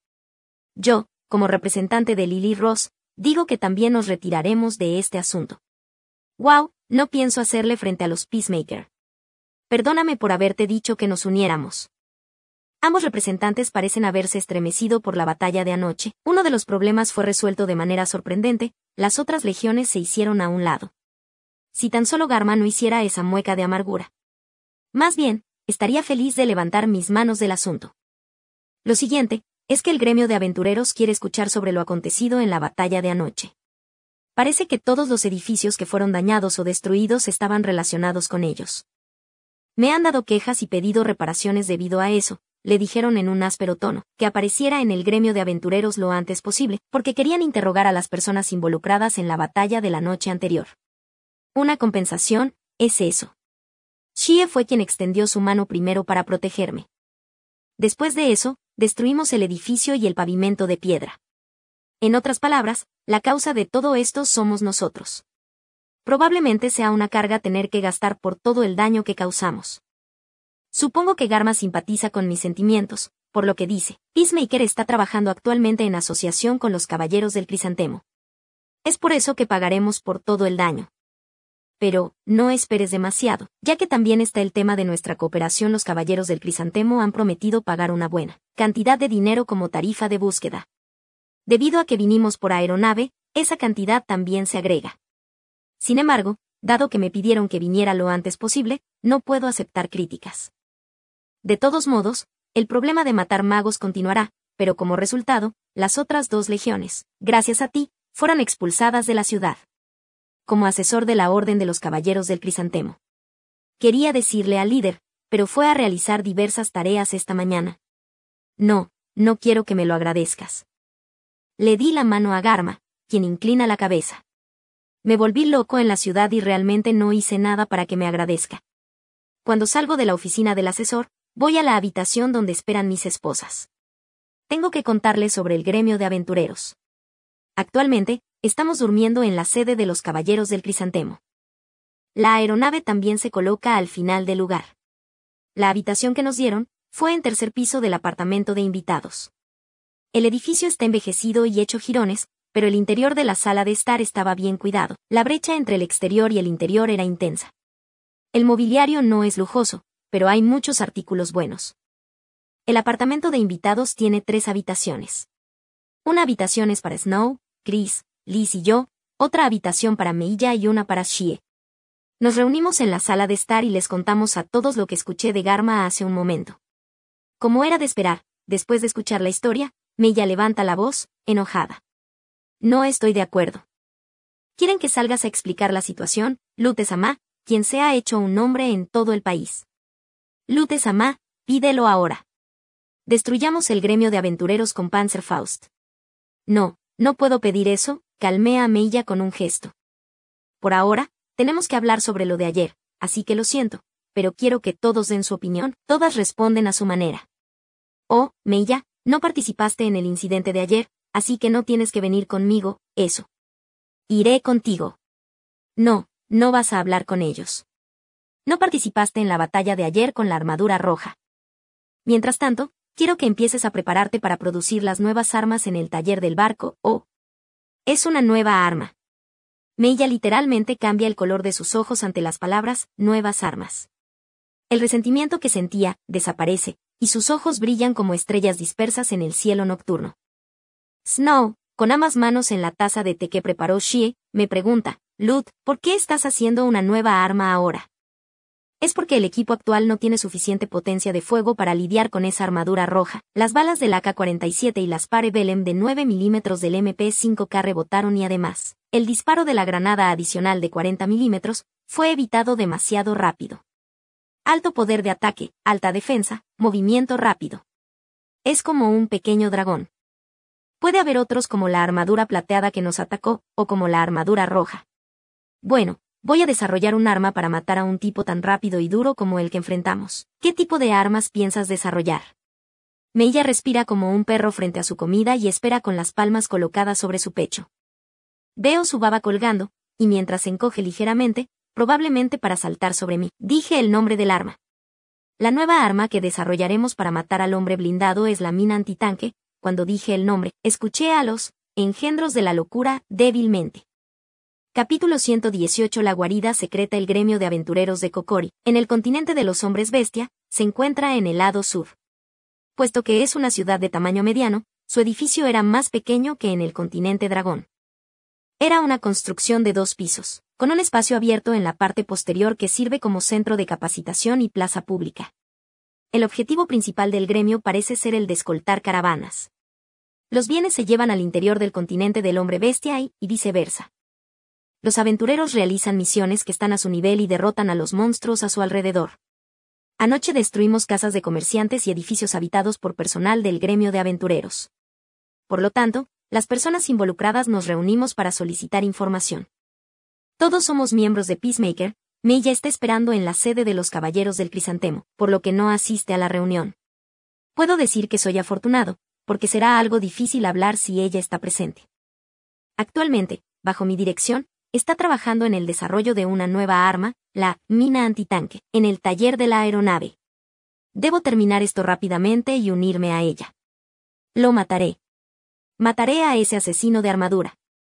Yo, como representante de Lily Ross, digo que también nos retiraremos de este asunto. Wow, no pienso hacerle frente a los Peacemaker. Perdóname por haberte dicho que nos uniéramos. Ambos representantes parecen haberse estremecido por la batalla de anoche. Uno de los problemas fue resuelto de manera sorprendente, las otras legiones se hicieron a un lado. Si tan solo Garma no hiciera esa mueca de amargura. Más bien, estaría feliz de levantar mis manos del asunto. Lo siguiente, es que el gremio de aventureros quiere escuchar sobre lo acontecido en la batalla de anoche. Parece que todos los edificios que fueron dañados o destruidos estaban relacionados con ellos. Me han dado quejas y pedido reparaciones debido a eso, le dijeron en un áspero tono, que apareciera en el gremio de aventureros lo antes posible, porque querían interrogar a las personas involucradas en la batalla de la noche anterior. Una compensación, es eso. Shie fue quien extendió su mano primero para protegerme. Después de eso, destruimos el edificio y el pavimento de piedra. En otras palabras, la causa de todo esto somos nosotros. Probablemente sea una carga tener que gastar por todo el daño que causamos. Supongo que Garma simpatiza con mis sentimientos, por lo que dice, Peacemaker está trabajando actualmente en asociación con los caballeros del crisantemo. Es por eso que pagaremos por todo el daño. Pero, no esperes demasiado, ya que también está el tema de nuestra cooperación. Los caballeros del crisantemo han prometido pagar una buena cantidad de dinero como tarifa de búsqueda. Debido a que vinimos por aeronave, esa cantidad también se agrega. Sin embargo, dado que me pidieron que viniera lo antes posible, no puedo aceptar críticas. De todos modos, el problema de matar magos continuará, pero como resultado, las otras dos legiones, gracias a ti, fueron expulsadas de la ciudad. Como asesor de la Orden de los Caballeros del Crisantemo. Quería decirle al líder, pero fue a realizar diversas tareas esta mañana. No quiero que me lo agradezcas. Le di la mano a Garma, quien inclina la cabeza. Me volví loco en la ciudad y realmente no hice nada para que me agradezca. Cuando salgo de la oficina del asesor, Voy a la habitación donde esperan mis esposas. Tengo que contarles sobre el gremio de aventureros. Actualmente, estamos durmiendo en la sede de los Caballeros del Crisantemo. La aeronave también se coloca al final del lugar. La habitación que nos dieron fue en tercer piso del apartamento de invitados. El edificio está envejecido y hecho jirones, pero el interior de la sala de estar estaba bien cuidado. La brecha entre el exterior y el interior era intensa. El mobiliario no es lujoso, pero hay muchos artículos buenos. El apartamento de invitados tiene 3 habitaciones. Una habitación es para Snow, Chris, Liz y yo, otra habitación para Meilla y una para Shie. Nos reunimos en la sala de estar y les contamos a todos lo que escuché de Garma hace un momento. Como era de esperar, después de escuchar la historia, Meilla levanta la voz, enojada. No estoy de acuerdo. Quieren que salgas a explicar la situación, Lute-sama, quien se ha hecho un nombre en todo el país. Lute-sama, pídelo ahora. Destruyamos el gremio de aventureros con Panzerfaust. No, no puedo pedir eso, calmé a Meilla con un gesto. Por ahora, tenemos que hablar sobre lo de ayer, así que lo siento, pero quiero que todos den su opinión. Todas responden a su manera. Oh, Meilla, no participaste en el incidente de ayer, así que no tienes que venir conmigo, eso. Iré contigo. No, no vas a hablar con ellos. No participaste en la batalla de ayer con la armadura roja. Mientras tanto, quiero que empieces a prepararte para producir las nuevas armas en el taller del barco, oh. Es una nueva arma. Meilla literalmente cambia el color de sus ojos ante las palabras, nuevas armas. El resentimiento que sentía, desaparece, y sus ojos brillan como estrellas dispersas en el cielo nocturno. Snow, con ambas manos en la taza de té que preparó Shie, me pregunta, Lut, ¿por qué estás haciendo una nueva arma ahora? Es porque el equipo actual no tiene suficiente potencia de fuego para lidiar con esa armadura roja. Las balas del AK-47 y las Parabellum de 9 mm del MP5K rebotaron y además, el disparo de la granada adicional de 40 mm fue evitado demasiado rápido. Alto poder de ataque, alta defensa, movimiento rápido. Es como un pequeño dragón. Puede haber otros como la armadura plateada que nos atacó, o como la armadura roja. Bueno, voy a desarrollar un arma para matar a un tipo tan rápido y duro como el que enfrentamos. ¿Qué tipo de armas piensas desarrollar? Meilla respira como un perro frente a su comida y espera con las palmas colocadas sobre su pecho. Veo su baba colgando, y mientras se encoge ligeramente, probablemente para saltar sobre mí, dije el nombre del arma. La nueva arma que desarrollaremos para matar al hombre blindado es la mina antitanque. Cuando dije el nombre, escuché a los engendros de la locura débilmente. Capítulo 118. La guarida secreta. El gremio de aventureros de Kokori, en el continente de los hombres bestia, se encuentra en el lado sur. Puesto que es una ciudad de tamaño mediano, su edificio era más pequeño que en el continente dragón. Era una construcción de 2 pisos, con un espacio abierto en la parte posterior que sirve como centro de capacitación y plaza pública. El objetivo principal del gremio parece ser el de escoltar caravanas. Los bienes se llevan al interior del continente del hombre bestia y viceversa. Los aventureros realizan misiones que están a su nivel y derrotan a los monstruos a su alrededor. Anoche destruimos casas de comerciantes y edificios habitados por personal del gremio de aventureros. Por lo tanto, las personas involucradas nos reunimos para solicitar información. Todos somos miembros de Peacemaker. Meilla está esperando en la sede de los Caballeros del Crisantemo, por lo que no asiste a la reunión. Puedo decir que soy afortunado, porque será algo difícil hablar si ella está presente. Actualmente, bajo mi dirección, está trabajando en el desarrollo de una nueva arma, la mina antitanque, en el taller de la aeronave. Debo terminar esto rápidamente y unirme a ella. Lo mataré. Mataré a ese asesino de armadura.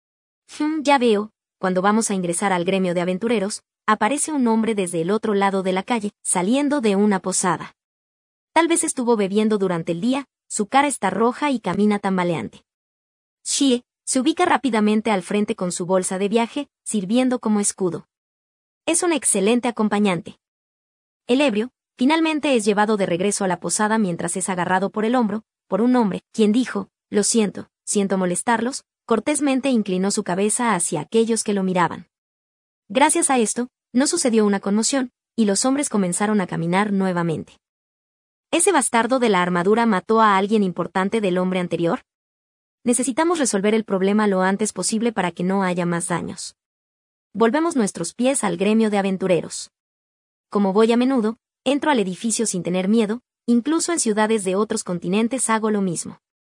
Ya veo, cuando vamos a ingresar al gremio de aventureros, aparece un hombre desde el otro lado de la calle, saliendo de una posada. Tal vez estuvo bebiendo durante el día, su cara está roja y camina tambaleante. Shie se ubica rápidamente al frente con su bolsa de viaje, sirviendo como escudo. Es un excelente acompañante. El ebrio, finalmente es llevado de regreso a la posada mientras es agarrado por el hombro, por un hombre, quien dijo, lo siento molestarlos, cortésmente inclinó su cabeza hacia aquellos que lo miraban. Gracias a esto, no sucedió una conmoción, y los hombres comenzaron a caminar nuevamente. ¿Ese bastardo de la armadura mató a alguien importante del hombre anterior? Necesitamos resolver el problema lo antes posible para que no haya más daños. Volvemos nuestros pies al gremio de aventureros. Como voy a menudo, entro al edificio sin tener miedo, Incluso en ciudades de otros continentes hago lo mismo.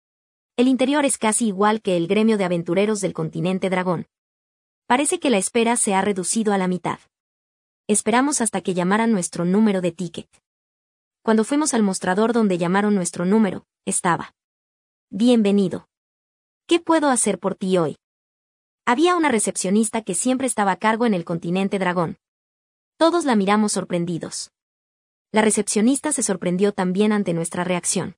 El interior es casi igual que el gremio de aventureros del continente dragón. Parece que la espera se ha reducido a la mitad. Esperamos hasta que llamaran nuestro número de ticket. Cuando fuimos al mostrador donde llamaron nuestro número, estaba: Bienvenido. ¿Qué puedo hacer por ti hoy? Había una recepcionista que siempre estaba a cargo en el continente dragón. Todos la miramos sorprendidos. La recepcionista se sorprendió también ante nuestra reacción.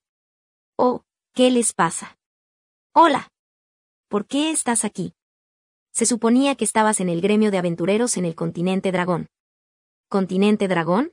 Oh, ¿qué les pasa? Hola. ¿Por qué estás aquí? Se suponía que estabas en el gremio de aventureros en el continente dragón. ¿Continente dragón?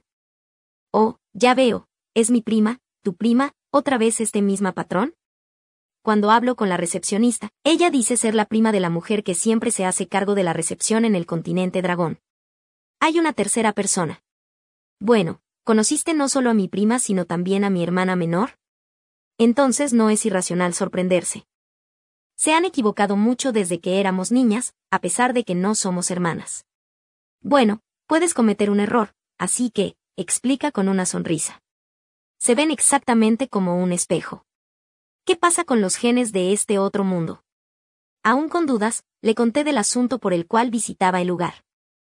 Oh, ya veo, ¿es mi prima, tu prima, otra vez este misma patrón? Cuando hablo con la recepcionista, ella dice ser la prima de la mujer que siempre se hace cargo de la recepción en el continente dragón. Hay una tercera persona. Bueno, ¿conociste no solo a mi prima sino también a mi hermana menor? Entonces no es irracional sorprenderse. Se han equivocado mucho desde que éramos niñas, a pesar de que no somos hermanas. Bueno, puedes cometer un error, así que, explica con una sonrisa. Se ven exactamente como un espejo. ¿Qué pasa con los genes de este otro mundo? Aún con dudas, le conté del asunto por el cual visitaba el lugar.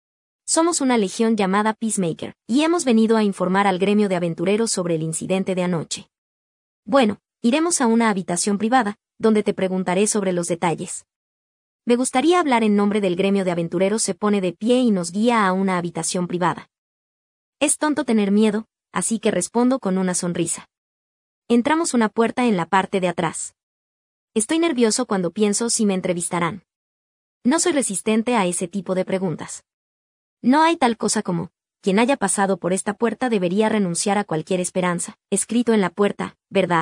Somos una legión llamada Peacemaker, y hemos venido a informar al gremio de aventureros sobre el incidente de anoche. Bueno, iremos a una habitación privada, donde te preguntaré sobre los detalles. Me gustaría hablar en nombre del gremio de aventureros. Se pone de pie y nos guía a una habitación privada. Es tonto tener miedo, así que respondo con una sonrisa. Entramos una puerta en la parte de atrás. Estoy nervioso cuando pienso si me entrevistarán. No soy resistente a ese tipo de preguntas. No hay tal cosa como: quien haya pasado por esta puerta debería renunciar a cualquier esperanza, escrito en la puerta, ¿verdad?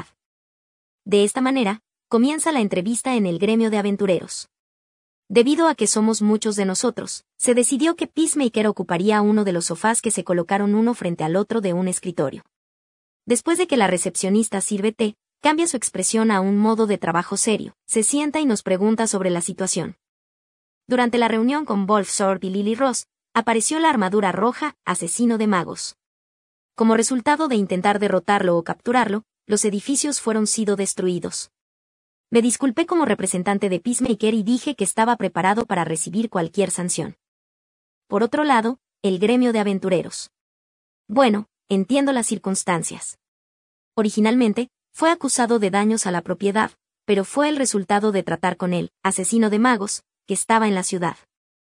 De esta manera, comienza la entrevista en el gremio de aventureros. Debido a que somos muchos de nosotros, se decidió que Peacemaker ocuparía uno de los sofás que se colocaron uno frente al otro de un escritorio. Después de que la recepcionista sirve té, cambia su expresión a un modo de trabajo serio, se sienta y nos pregunta sobre la situación. Durante la reunión con Wolf Sword y Lily Ross, apareció la armadura roja, asesino de magos. Como resultado de intentar derrotarlo o capturarlo, los edificios fueron sido destruidos. Me disculpé como representante de Peacemaker y dije que estaba preparado para recibir cualquier sanción. Por otro lado, el gremio de aventureros. Bueno, entiendo las circunstancias. Originalmente, fue acusado de daños a la propiedad, pero fue el resultado de tratar con él, asesino de magos, que estaba en la ciudad.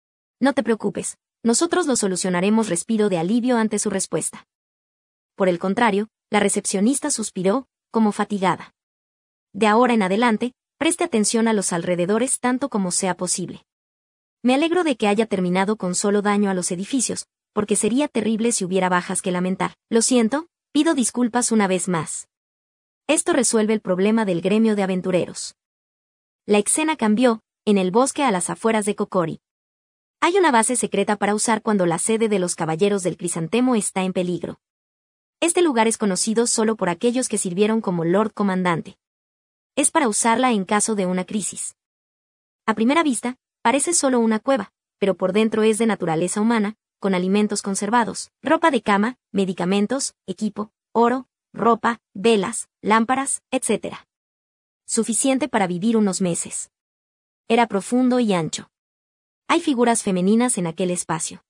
No te preocupes, nosotros lo solucionaremos. Respiro de alivio ante su respuesta. Por el contrario, la recepcionista suspiró, como fatigada. De ahora en adelante, preste atención a los alrededores tanto como sea posible. Me alegro de que haya terminado con solo daño a los edificios, porque sería terrible si hubiera bajas que lamentar. Lo siento, pido disculpas una vez más. Esto resuelve el problema del gremio de aventureros. La escena cambió, en el bosque a las afueras de Kokori. Hay una base secreta para usar cuando la sede de los Caballeros del Crisantemo está en peligro. Este lugar es conocido solo por aquellos que sirvieron como Lord Comandante. Es para usarla en caso de una crisis. A primera vista, parece solo una cueva, pero por dentro es de naturaleza humana, con alimentos conservados, ropa de cama, medicamentos, equipo, oro, ropa, velas, lámparas, etc. Suficiente para vivir unos meses. Era profundo y ancho. Hay figuras femeninas en aquel espacio.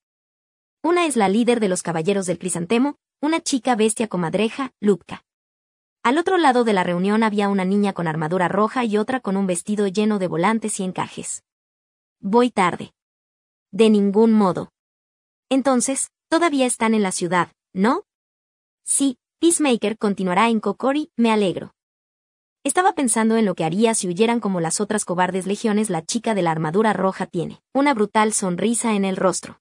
Una es la líder de los Caballeros del Crisantemo, una chica bestia comadreja, Lupka. Al otro lado de la reunión había una niña con armadura roja y otra con un vestido lleno de volantes y encajes. Voy tarde. De ningún modo. Entonces, todavía están en la ciudad, ¿no? Sí, Peacemaker continuará en Kokori, me alegro. Estaba pensando en lo que haría si huyeran como las otras cobardes legiones. La chica de la armadura roja tiene una brutal sonrisa en el rostro.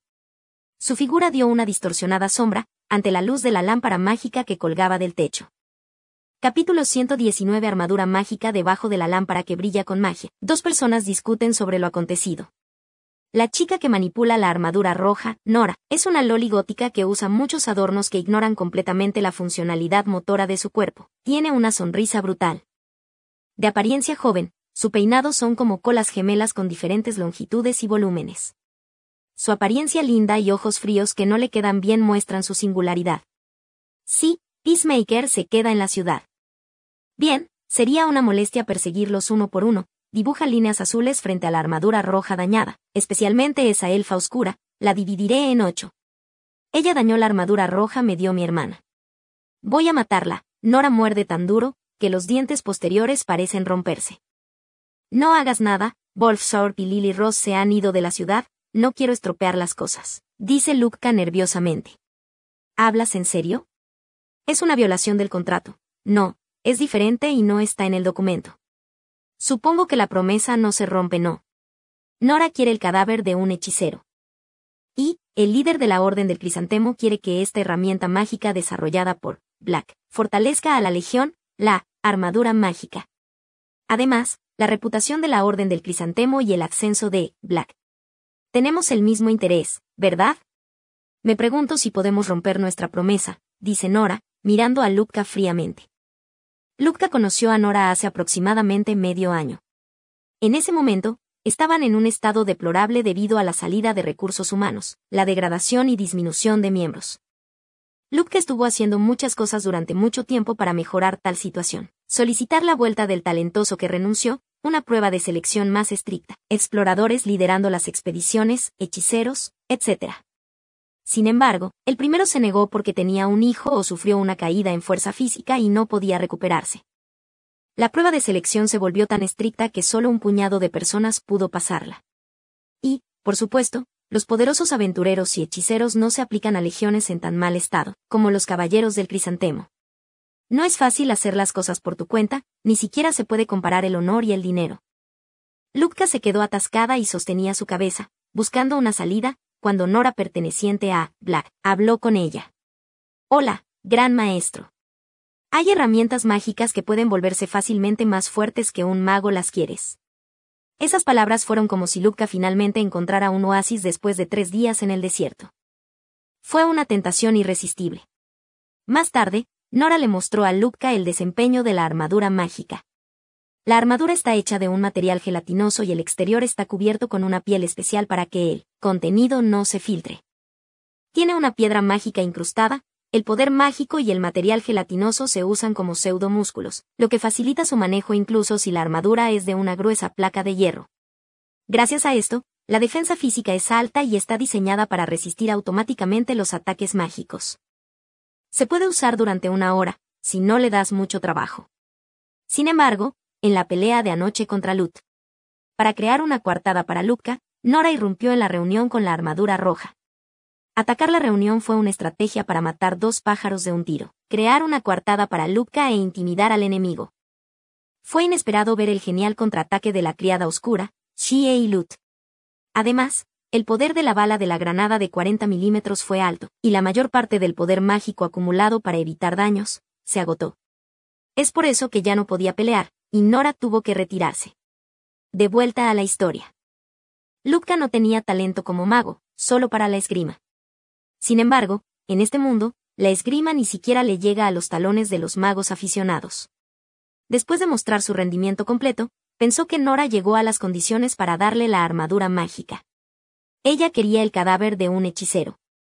Su figura dio una distorsionada sombra, ante la luz de la lámpara mágica que colgaba del techo. Capítulo 119. Armadura mágica. Debajo de la lámpara que brilla con magia, dos personas discuten sobre lo acontecido. La chica que manipula la armadura roja, Nora, es una loli gótica que usa muchos adornos que ignoran completamente la funcionalidad motora de su cuerpo. Tiene una sonrisa brutal. De apariencia joven, su peinado son como colas gemelas con diferentes longitudes y volúmenes. Su apariencia linda y ojos fríos que no le quedan bien muestran su singularidad. Sí, Peacemaker se queda en la ciudad. Bien, sería una molestia perseguirlos uno por uno. Dibuja líneas azules frente a la armadura roja dañada, especialmente esa elfa oscura, la dividiré en 8. Ella dañó la armadura roja, me dio mi hermana. Voy a matarla. Nora muerde tan duro, que los dientes posteriores parecen romperse. No hagas nada, Wolfswarp y Lily Ross se han ido de la ciudad, no quiero estropear las cosas, dice Lutka nerviosamente. ¿Hablas en serio? Es una violación del contrato. No, es diferente y no está en el documento. Supongo que la promesa no se rompe, no. Nora quiere el cadáver de un hechicero. Y, el líder de la Orden del Crisantemo quiere que esta herramienta mágica desarrollada por Black fortalezca a la Legión, la armadura mágica. Además, la reputación de la Orden del Crisantemo y el ascenso de Black. Tenemos el mismo interés, ¿verdad? Me pregunto si podemos romper nuestra promesa, dice Nora, mirando a Lutka fríamente. Lutka conoció a Nora hace aproximadamente medio año. En ese momento, estaban en un estado deplorable debido a la salida de recursos humanos, la degradación y disminución de miembros. Lutka estuvo haciendo muchas cosas durante mucho tiempo para mejorar tal situación. Solicitar la vuelta del talentoso que renunció, una prueba de selección más estricta, exploradores liderando las expediciones, hechiceros, etc. Sin embargo, el primero se negó porque tenía un hijo o sufrió una caída en fuerza física y no podía recuperarse. La prueba de selección se volvió tan estricta que solo un puñado de personas pudo pasarla. Y, por supuesto, los poderosos aventureros y hechiceros no se aplican a legiones en tan mal estado, como los caballeros del Crisantemo. No es fácil hacer las cosas por tu cuenta, ni siquiera se puede comparar el honor y el dinero. Lutka se quedó atascada y sostenía su cabeza, buscando una salida, cuando Nora, perteneciente a Black, habló con ella. Hola, gran maestro. Hay herramientas mágicas que pueden volverse fácilmente más fuertes que un mago, ¿las quieres? Esas palabras fueron como si Lutka finalmente encontrara un oasis después de 3 días en el desierto. Fue una tentación irresistible. Más tarde, Nora le mostró a Lutka el desempeño de la armadura mágica. La armadura está hecha de un material gelatinoso y el exterior está cubierto con una piel especial para que el contenido no se filtre. Tiene una piedra mágica incrustada, el poder mágico y el material gelatinoso se usan como pseudomúsculos, lo que facilita su manejo incluso si la armadura es de una gruesa placa de hierro. Gracias a esto, la defensa física es alta y está diseñada para resistir automáticamente los ataques mágicos. Se puede usar durante 1 hora, si no le das mucho trabajo. Sin embargo, en la pelea de anoche contra Lut, para crear una coartada para Lutka, Nora irrumpió en la reunión con la armadura roja. Atacar la reunión fue una estrategia para matar 2 pájaros de un tiro, crear una coartada para Lutka e intimidar al enemigo. Fue inesperado ver el genial contraataque de la criada oscura, Shie y Lut. Además, el poder de la bala de la granada de 40 milímetros fue alto, y la mayor parte del poder mágico acumulado para evitar daños, se agotó. Es por eso que ya no podía pelear, y Nora tuvo que retirarse. De vuelta a la historia. Lutka no tenía talento como mago, solo para la esgrima. Sin embargo, en este mundo, la esgrima ni siquiera le llega a los talones de los magos aficionados. Después de mostrar su rendimiento completo, pensó que Nora llegó a las condiciones para darle la armadura mágica. Ella quería el cadáver de un hechicero.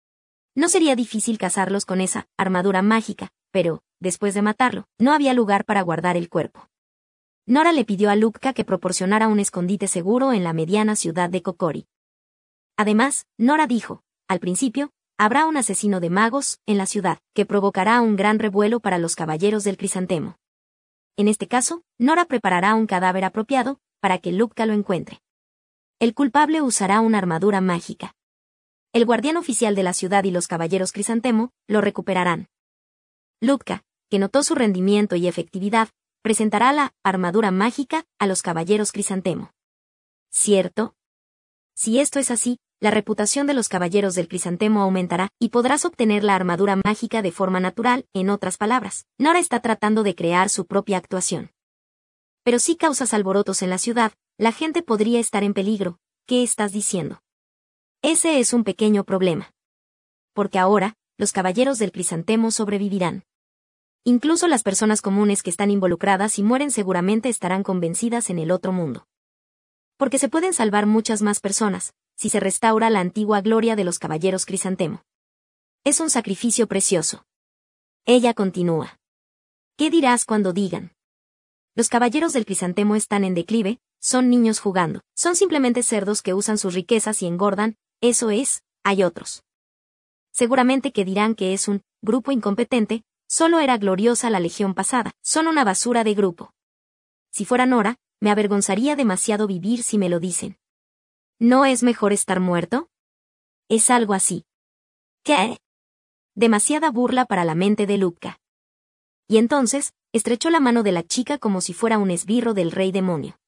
No sería difícil cazarlos con esa armadura mágica, pero, después de matarlo, no había lugar para guardar el cuerpo. Nora le pidió a Lutka que proporcionara un escondite seguro en la mediana ciudad de Kokori. Además, Nora dijo, al principio, habrá un asesino de magos en la ciudad, que provocará un gran revuelo para los caballeros del Crisantemo. En este caso, Nora preparará un cadáver apropiado, para que Lutka lo encuentre. El culpable usará una armadura mágica. El guardián oficial de la ciudad y los caballeros Crisantemo lo recuperarán. Lutka, que notó su rendimiento y efectividad, presentará la armadura mágica a los caballeros Crisantemo. ¿Cierto? Si esto es así, la reputación de los caballeros del Crisantemo aumentará, y podrás obtener la armadura mágica de forma natural, en otras palabras, Nora está tratando de crear su propia actuación. Pero si causas alborotos en la ciudad, la gente podría estar en peligro, ¿qué estás diciendo? Ese es un pequeño problema. Porque ahora, los caballeros del Crisantemo sobrevivirán. Incluso las personas comunes que están involucradas y mueren seguramente estarán convencidas en el otro mundo. Porque se pueden salvar muchas más personas, si se restaura la antigua gloria de los caballeros Crisantemo. Es un sacrificio precioso. Ella continúa. ¿Qué dirás cuando digan? Los caballeros del crisantemo están en declive, son niños jugando, son simplemente cerdos que usan sus riquezas y engordan, eso es, hay otros. Seguramente que dirán que es un grupo incompetente, solo era gloriosa la legión pasada, son una basura de grupo. Si fuera Nora, me avergonzaría demasiado vivir si me lo dicen. ¿No es mejor estar muerto? Es algo así. ¿Qué? Demasiada burla para la mente de Lupka. Y entonces, estrechó la mano de la chica como si fuera un esbirro del rey demonio.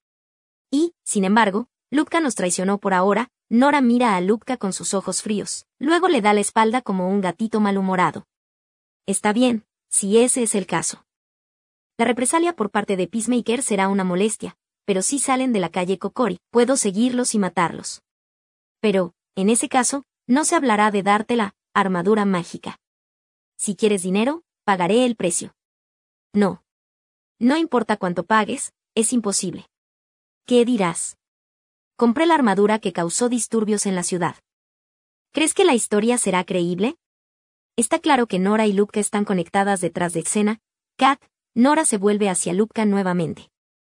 Y, sin embargo, Lupka nos traicionó por ahora. Nora mira a Lupka con sus ojos fríos, luego le da la espalda como un gatito malhumorado. Está bien, si ese es el caso. La represalia por parte de Peacemaker será una molestia, pero si salen de la calle Kokori, puedo seguirlos y matarlos. Pero, en ese caso, no se hablará de darte la armadura mágica. Si quieres dinero, pagaré el precio. No. No importa cuánto pagues, es imposible. ¿Qué dirás? Compré la armadura que causó disturbios en la ciudad. ¿Crees que la historia será creíble? Está claro que Nora y Lupka están conectadas detrás de escena. Kat, Nora se vuelve hacia Lupka nuevamente.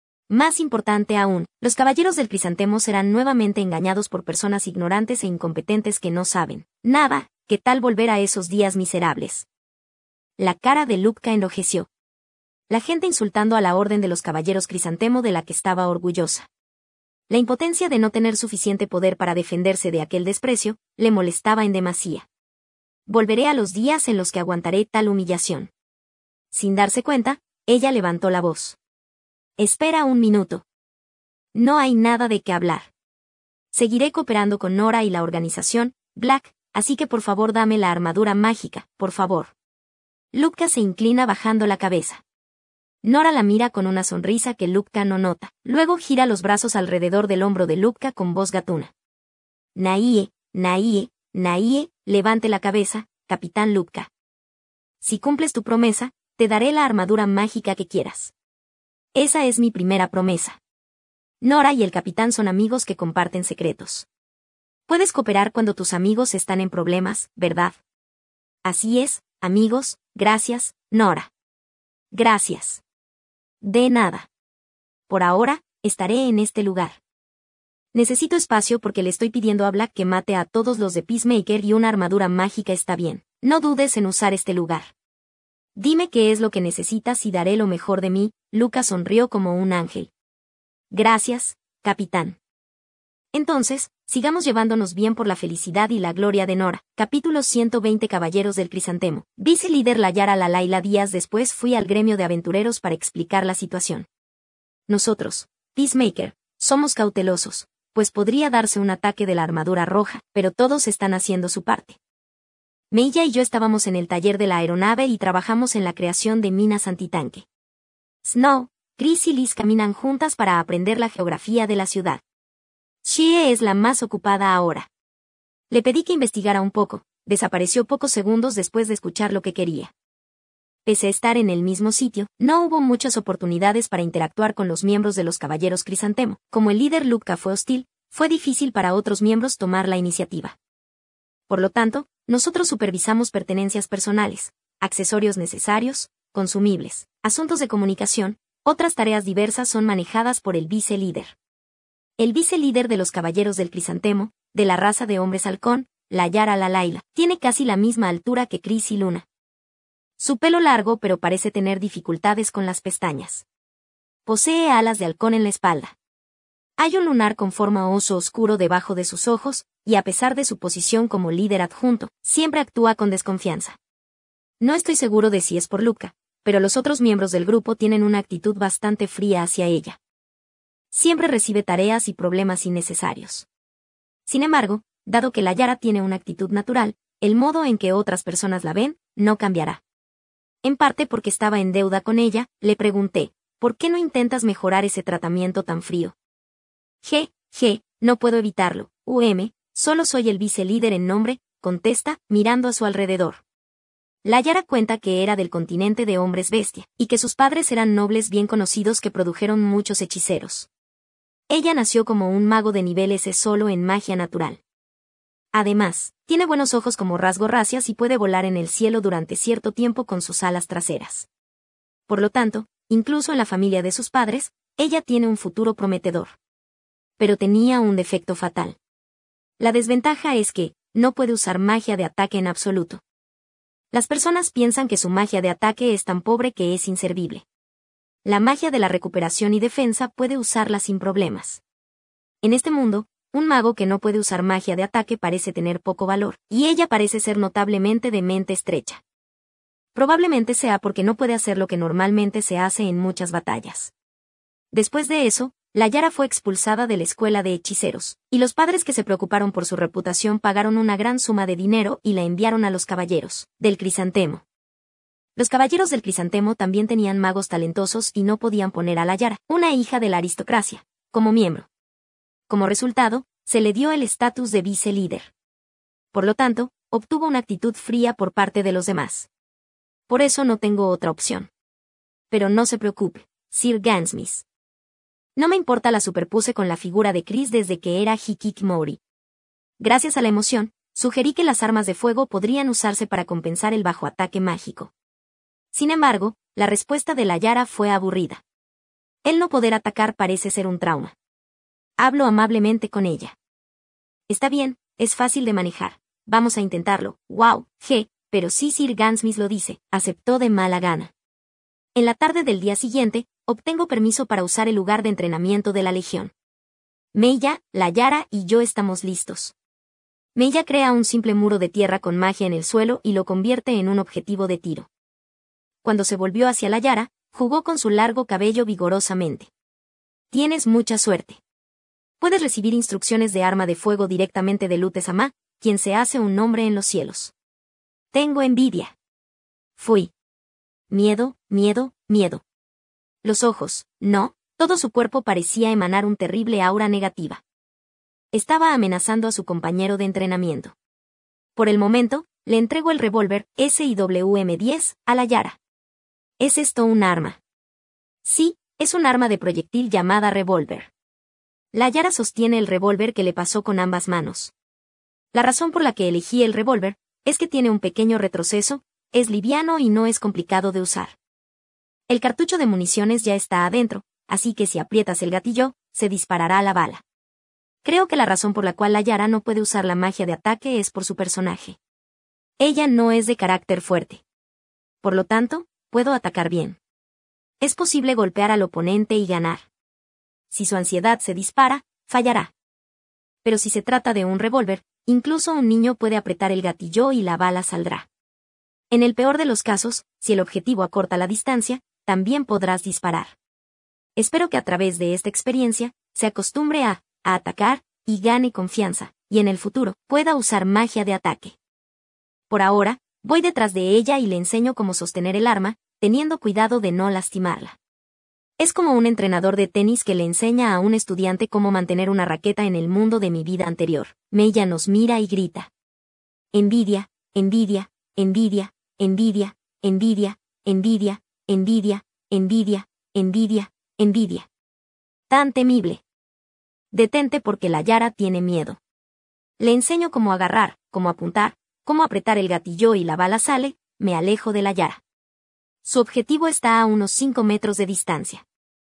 Más importante aún, los caballeros del crisantemo serán nuevamente engañados por personas ignorantes e incompetentes que no saben nada. ¿Qué tal volver a esos días miserables? La cara de Lupka enrojeció. La gente insultando a la orden de los caballeros crisantemo de la que estaba orgullosa. La impotencia de no tener suficiente poder para defenderse de aquel desprecio, le molestaba en demasía. Volveré a los días en los que aguantaré tal humillación. Sin darse cuenta, ella levantó la voz. Espera un minuto. No hay nada de qué hablar. Seguiré cooperando con Nora y la organización, Black, así que por favor dame la armadura mágica, por favor. Lupka se inclina bajando la cabeza. Nora la mira con una sonrisa que Lupka no nota, luego gira los brazos alrededor del hombro de Lupka con voz gatuna. Naie, Naie, Naie, levante la cabeza, Capitán Lupka. Si cumples tu promesa, te daré la armadura mágica que quieras. Esa es mi primera promesa. Nora y el capitán son amigos que comparten secretos. Puedes cooperar cuando tus amigos están en problemas, ¿verdad? Así es, amigos, gracias, Nora. Gracias. De nada. Por ahora, estaré en este lugar. Necesito espacio porque le estoy pidiendo a Black que mate a todos los de Peacemaker y una armadura mágica está bien. No dudes en usar este lugar. Dime qué es lo que necesitas y daré lo mejor de mí. Lupka sonrió como un ángel. Gracias, capitán. Entonces, sigamos llevándonos bien por la felicidad y la gloria de Nora. Capítulo 120 Caballeros del Crisantemo. Vice-líder Layara Laila días después fui al gremio de aventureros para explicar la situación. Nosotros, Peacemaker, somos cautelosos, pues podría darse un ataque de la armadura roja, pero todos están haciendo su parte. Meilla y yo estábamos en el taller de la aeronave y trabajamos en la creación de minas antitanque. Snow, Chris y Liz caminan juntas para aprender la geografía de la ciudad. Shie es la más ocupada ahora. Le pedí que investigara un poco, desapareció pocos segundos después de escuchar lo que quería. Pese a estar en el mismo sitio, no hubo muchas oportunidades para interactuar con los miembros de los Caballeros Crisantemo. Como el líder Lupka fue hostil, fue difícil para otros miembros tomar la iniciativa. Por lo tanto, nosotros supervisamos pertenencias personales, accesorios necesarios, consumibles, asuntos de comunicación, otras tareas diversas son manejadas por el vice-líder. El vice-líder de los Caballeros del Crisantemo, de la raza de hombres halcón, Layara Laila, tiene casi la misma altura que Chris y Luna. Su pelo largo pero parece tener dificultades con las pestañas. Posee alas de halcón en la espalda. Hay un lunar con forma oso oscuro debajo de sus ojos, y a pesar de su posición como líder adjunto, siempre actúa con desconfianza. No estoy seguro de si es por Lupka, pero los otros miembros del grupo tienen una actitud bastante fría hacia ella. Siempre recibe tareas y problemas innecesarios. Sin embargo, dado que Layara tiene una actitud natural, el modo en que otras personas la ven, no cambiará. En parte porque estaba en deuda con ella, le pregunté, ¿por qué no intentas mejorar ese tratamiento tan frío? No puedo evitarlo, solo soy el vice-líder en nombre, contesta, mirando a su alrededor. Layara cuenta que era del continente de hombres bestia, y que sus padres eran nobles bien conocidos que produjeron muchos hechiceros. Ella nació como un mago de nivel S solo en magia natural. Además, tiene buenos ojos como rasgo racias y puede volar en el cielo durante cierto tiempo con sus alas traseras. Por lo tanto, incluso en la familia de sus padres, ella tiene un futuro prometedor. Pero tenía un defecto fatal. La desventaja es que, no puede usar magia de ataque en absoluto. Las personas piensan que su magia de ataque es tan pobre que es inservible. La magia de la recuperación y defensa puede usarla sin problemas. En este mundo, un mago que no puede usar magia de ataque parece tener poco valor, y ella parece ser notablemente de mente estrecha. Probablemente sea porque no puede hacer lo que normalmente se hace en muchas batallas. Después de eso, la Yara fue expulsada de la escuela de hechiceros, y los padres que se preocuparon por su reputación pagaron una gran suma de dinero y la enviaron a los caballeros del Crisantemo. Los caballeros del Crisantemo también tenían magos talentosos y no podían poner a la Yara, una hija de la aristocracia, como miembro. Como resultado, se le dio el estatus de vice-líder. Por lo tanto, obtuvo una actitud fría por parte de los demás. Por eso no tengo otra opción. Pero no se preocupe, Sir Gansmith. No me importa, la superpuse con la figura de Chris desde que era Hikikomori. Gracias a la emoción, sugerí que las armas de fuego podrían usarse para compensar el bajo ataque mágico. Sin embargo, la respuesta de la Yara fue aburrida. El no poder atacar parece ser un trauma. Hablo amablemente con ella. Está bien, es fácil de manejar. Vamos a intentarlo. Wow, pero sí, Sir Gansmith lo dice, aceptó de mala gana. En la tarde del día siguiente, obtengo permiso para usar el lugar de entrenamiento de la Legión. Meiya, la Yara y yo estamos listos. Meiya crea un simple muro de tierra con magia en el suelo y lo convierte en un objetivo de tiro. Cuando se volvió hacia la Yara, jugó con su largo cabello vigorosamente. Tienes mucha suerte. Puedes recibir instrucciones de arma de fuego directamente de Lute-sama, quien se hace un nombre en los cielos. Tengo envidia. Fui. Miedo, miedo, miedo. Los ojos, no, todo su cuerpo parecía emanar un terrible aura negativa. Estaba amenazando a su compañero de entrenamiento. Por el momento, le entrego el revólver SIWM-10 a la Yara. ¿Es esto un arma? Sí, es un arma de proyectil llamada revólver. La Yara sostiene el revólver que le pasó con ambas manos. La razón por la que elegí el revólver es que tiene un pequeño retroceso, es liviano y no es complicado de usar. El cartucho de municiones ya está adentro, así que si aprietas el gatillo, se disparará la bala. Creo que la razón por la cual la Yara no puede usar la magia de ataque es por su personaje. Ella no es de carácter fuerte. Por lo tanto, puedo atacar bien. Es posible golpear al oponente y ganar. Si su ansiedad se dispara, fallará. Pero si se trata de un revólver, incluso un niño puede apretar el gatillo y la bala saldrá. En el peor de los casos, si el objetivo acorta la distancia, también podrás disparar. Espero que a través de esta experiencia, se acostumbre a atacar, y gane confianza, y en el futuro, pueda usar magia de ataque. Por ahora, voy detrás de ella y le enseño cómo sostener el arma, teniendo cuidado de no lastimarla. Es como un entrenador de tenis que le enseña a un estudiante cómo mantener una raqueta en el mundo de mi vida anterior. Meiya nos mira y grita. Envidia, envidia, envidia, envidia, envidia, envidia, envidia, envidia, envidia, envidia. Tan temible. Detente porque la Yara tiene miedo. Le enseño cómo agarrar, cómo apuntar, cómo apretar el gatillo y la bala sale, me alejo de la Yara. Su objetivo está a unos 5 metros de distancia.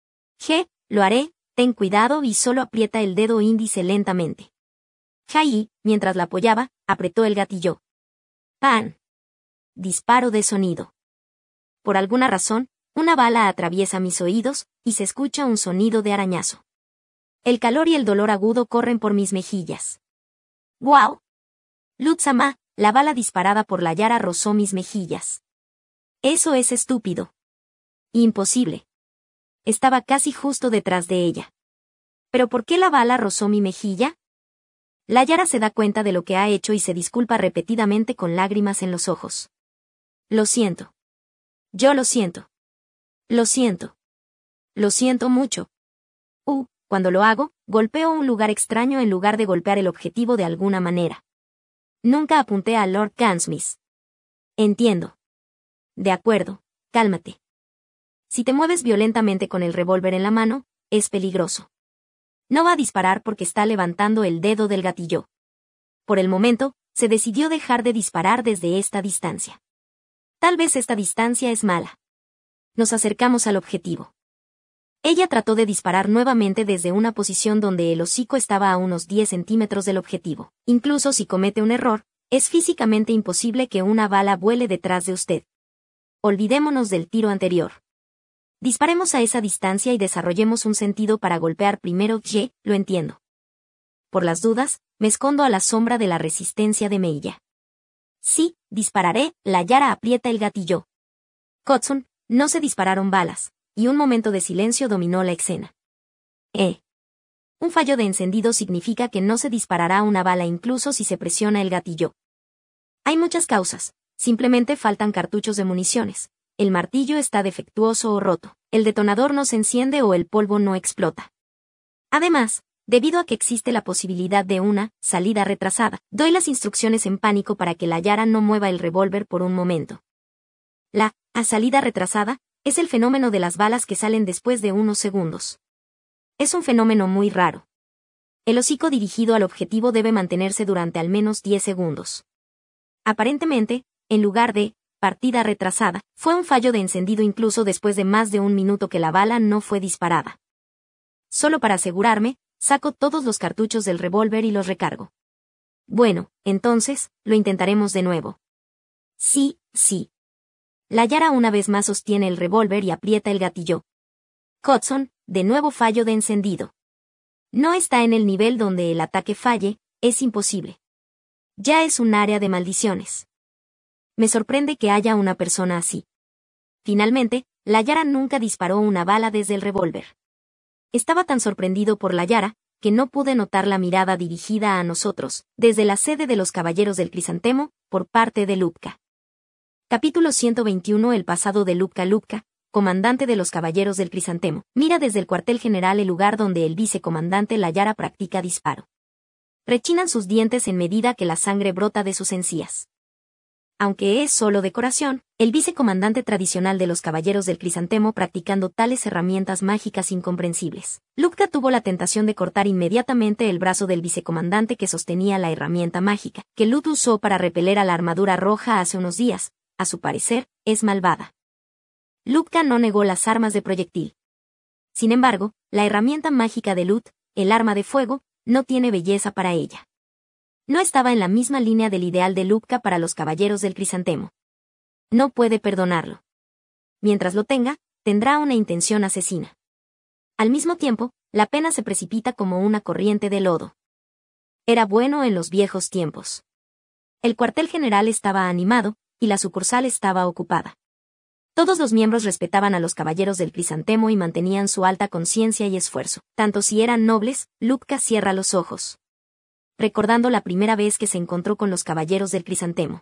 Lo haré, ten cuidado y solo aprieta el dedo índice lentamente. Jai, mientras la apoyaba, apretó el gatillo. ¡Pan! Disparo de sonido. Por alguna razón, una bala atraviesa mis oídos, y se escucha un sonido de arañazo. El calor y el dolor agudo corren por mis mejillas. ¡Guau! Lute-sama, la bala disparada por la Yara rozó mis mejillas. Eso es estúpido. Imposible. Estaba casi justo detrás de ella. ¿Pero por qué la bala rozó mi mejilla? La Yara se da cuenta de lo que ha hecho y se disculpa repetidamente con lágrimas en los ojos. Lo siento. Yo lo siento. Lo siento. Lo siento mucho. Cuando lo hago, golpeo un lugar extraño en lugar de golpear el objetivo de alguna manera. Nunca apunté a Lord Gansmith. Entiendo. De acuerdo, cálmate. Si te mueves violentamente con el revólver en la mano, es peligroso. No va a disparar porque está levantando el dedo del gatillo. por el momento, se decidió dejar de disparar desde esta distancia. Tal vez esta distancia es mala. Nos acercamos al objetivo. Ella trató de disparar nuevamente desde una posición donde el hocico estaba a unos 10 centímetros del objetivo. Incluso si comete un error, es físicamente imposible que una bala vuele detrás de usted. Olvidémonos del tiro anterior. Disparemos a esa distancia y desarrollemos un sentido para golpear primero. Lo entiendo. Por las dudas, me escondo a la sombra de la resistencia de Meiya. Sí, dispararé. La Yara aprieta el gatillo. Kotsun, no se dispararon balas, y un momento de silencio dominó la escena. Un fallo de encendido significa que no se disparará una bala incluso si se presiona el gatillo. Hay muchas causas, simplemente faltan cartuchos de municiones, el martillo está defectuoso o roto, el detonador no se enciende o el polvo no explota. Además, debido a que existe la posibilidad de una salida retrasada, doy las instrucciones en pánico para que la Yara no mueva el revólver por un momento. La salida retrasada es el fenómeno de las balas que salen después de unos segundos. Es un fenómeno muy raro. El hocico dirigido al objetivo debe mantenerse durante al menos 10 segundos. Aparentemente, en lugar de partida retrasada, fue un fallo de encendido incluso después de más de un minuto que la bala no fue disparada. Solo para asegurarme, saco todos los cartuchos del revólver y los recargo. Bueno, entonces, lo intentaremos de nuevo. Sí. La Yara una vez más sostiene el revólver y aprieta el gatillo. Kotsun, de nuevo fallo de encendido. No está en el nivel donde el ataque falle, es imposible. Ya es un área de maldiciones. Me sorprende que haya una persona así. Finalmente, la Yara nunca disparó una bala desde el revólver. Estaba tan sorprendido por la Yara, que no pude notar la mirada dirigida a nosotros, desde la sede de los Caballeros del Crisantemo, por parte de Lupka. Capítulo 121. El pasado de Lupka. Lupka, comandante de los Caballeros del Crisantemo, mira desde el cuartel general el lugar donde el vicecomandante la Yara practica disparo. Rechinan sus dientes en medida que la sangre brota de sus encías. Aunque es solo decoración, el vicecomandante tradicional de los Caballeros del Crisantemo practicando tales herramientas mágicas incomprensibles. Lupka tuvo la tentación de cortar inmediatamente el brazo del vicecomandante que sostenía la herramienta mágica, que Lut usó para repeler a la armadura roja hace unos días. A su parecer, es malvada. Lupka no negó las armas de proyectil. Sin embargo, la herramienta mágica de Lut, el arma de fuego, no tiene belleza para ella. No estaba en la misma línea del ideal de Lupka para los Caballeros del Crisantemo. No puede perdonarlo. Mientras lo tenga, tendrá una intención asesina. Al mismo tiempo, la pena se precipita como una corriente de lodo. Era bueno en los viejos tiempos. El cuartel general estaba animado, y la sucursal estaba ocupada. Todos los miembros respetaban a los Caballeros del Crisantemo y mantenían su alta conciencia y esfuerzo. Tanto si eran nobles, Lupka cierra los ojos, recordando la primera vez que se encontró con los Caballeros del Crisantemo.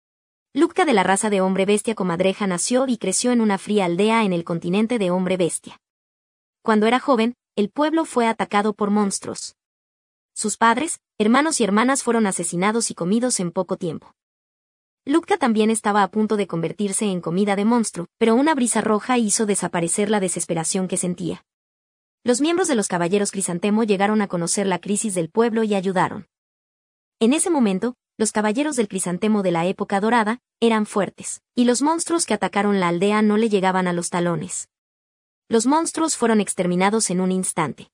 Lupka, de la raza de hombre bestia comadreja, nació y creció en una fría aldea en el continente de hombre bestia. Cuando era joven, el pueblo fue atacado por monstruos. Sus padres, hermanos y hermanas fueron asesinados y comidos en poco tiempo. Lupka también estaba a punto de convertirse en comida de monstruo, pero una brisa roja hizo desaparecer la desesperación que sentía. Los miembros de los Caballeros Crisantemo llegaron a conocer la crisis del pueblo y ayudaron. En ese momento, los Caballeros del Crisantemo de la época dorada eran fuertes, y los monstruos que atacaron la aldea no le llegaban a los talones. Los monstruos fueron exterminados en un instante.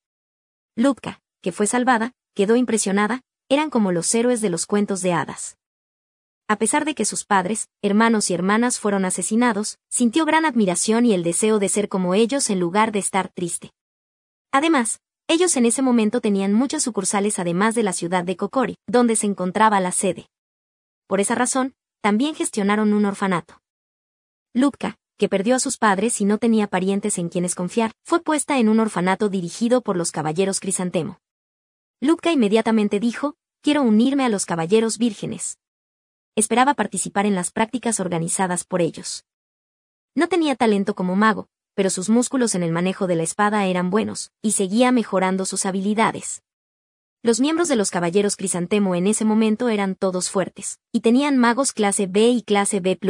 Lupka, que fue salvada, quedó impresionada, eran como los héroes de los cuentos de hadas. A pesar de que sus padres, hermanos y hermanas fueron asesinados, sintió gran admiración y el deseo de ser como ellos en lugar de estar triste. Además, ellos en ese momento tenían muchas sucursales además de la ciudad de Kokori, donde se encontraba la sede. Por esa razón, también gestionaron un orfanato. Lupka, que perdió a sus padres y no tenía parientes en quienes confiar, fue puesta en un orfanato dirigido por los Caballeros Crisantemo. Lupka inmediatamente dijo: «Quiero unirme a los Caballeros Vírgenes». Esperaba participar en las prácticas organizadas por ellos. No tenía talento como mago, pero sus músculos en el manejo de la espada eran buenos, y seguía mejorando sus habilidades. Los miembros de los Caballeros Crisantemo en ese momento eran todos fuertes, y tenían magos clase B y clase B+.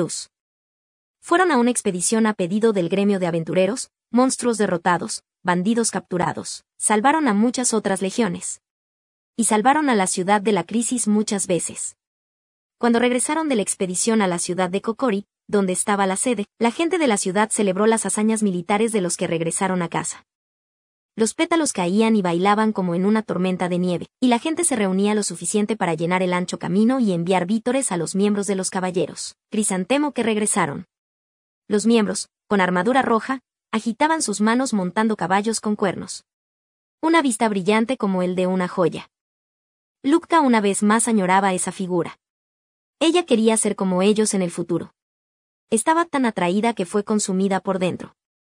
Fueron a una expedición a pedido del gremio de aventureros, monstruos derrotados, bandidos capturados, salvaron a muchas otras legiones. y salvaron a la ciudad de la crisis muchas veces. Cuando regresaron de la expedición a la ciudad de Kokori, donde estaba la sede, la gente de la ciudad celebró las hazañas militares de los que regresaron a casa. Los pétalos caían y bailaban como en una tormenta de nieve, y la gente se reunía lo suficiente para llenar el ancho camino y enviar vítores a los miembros de los caballeros Crisantemo que regresaron. Los miembros, con armadura roja, agitaban sus manos montando caballos con cuernos. Una vista brillante como el de una joya. Lucca una vez más añoraba esa figura. Ella quería ser como ellos en el futuro. Estaba tan atraída que fue consumida por dentro.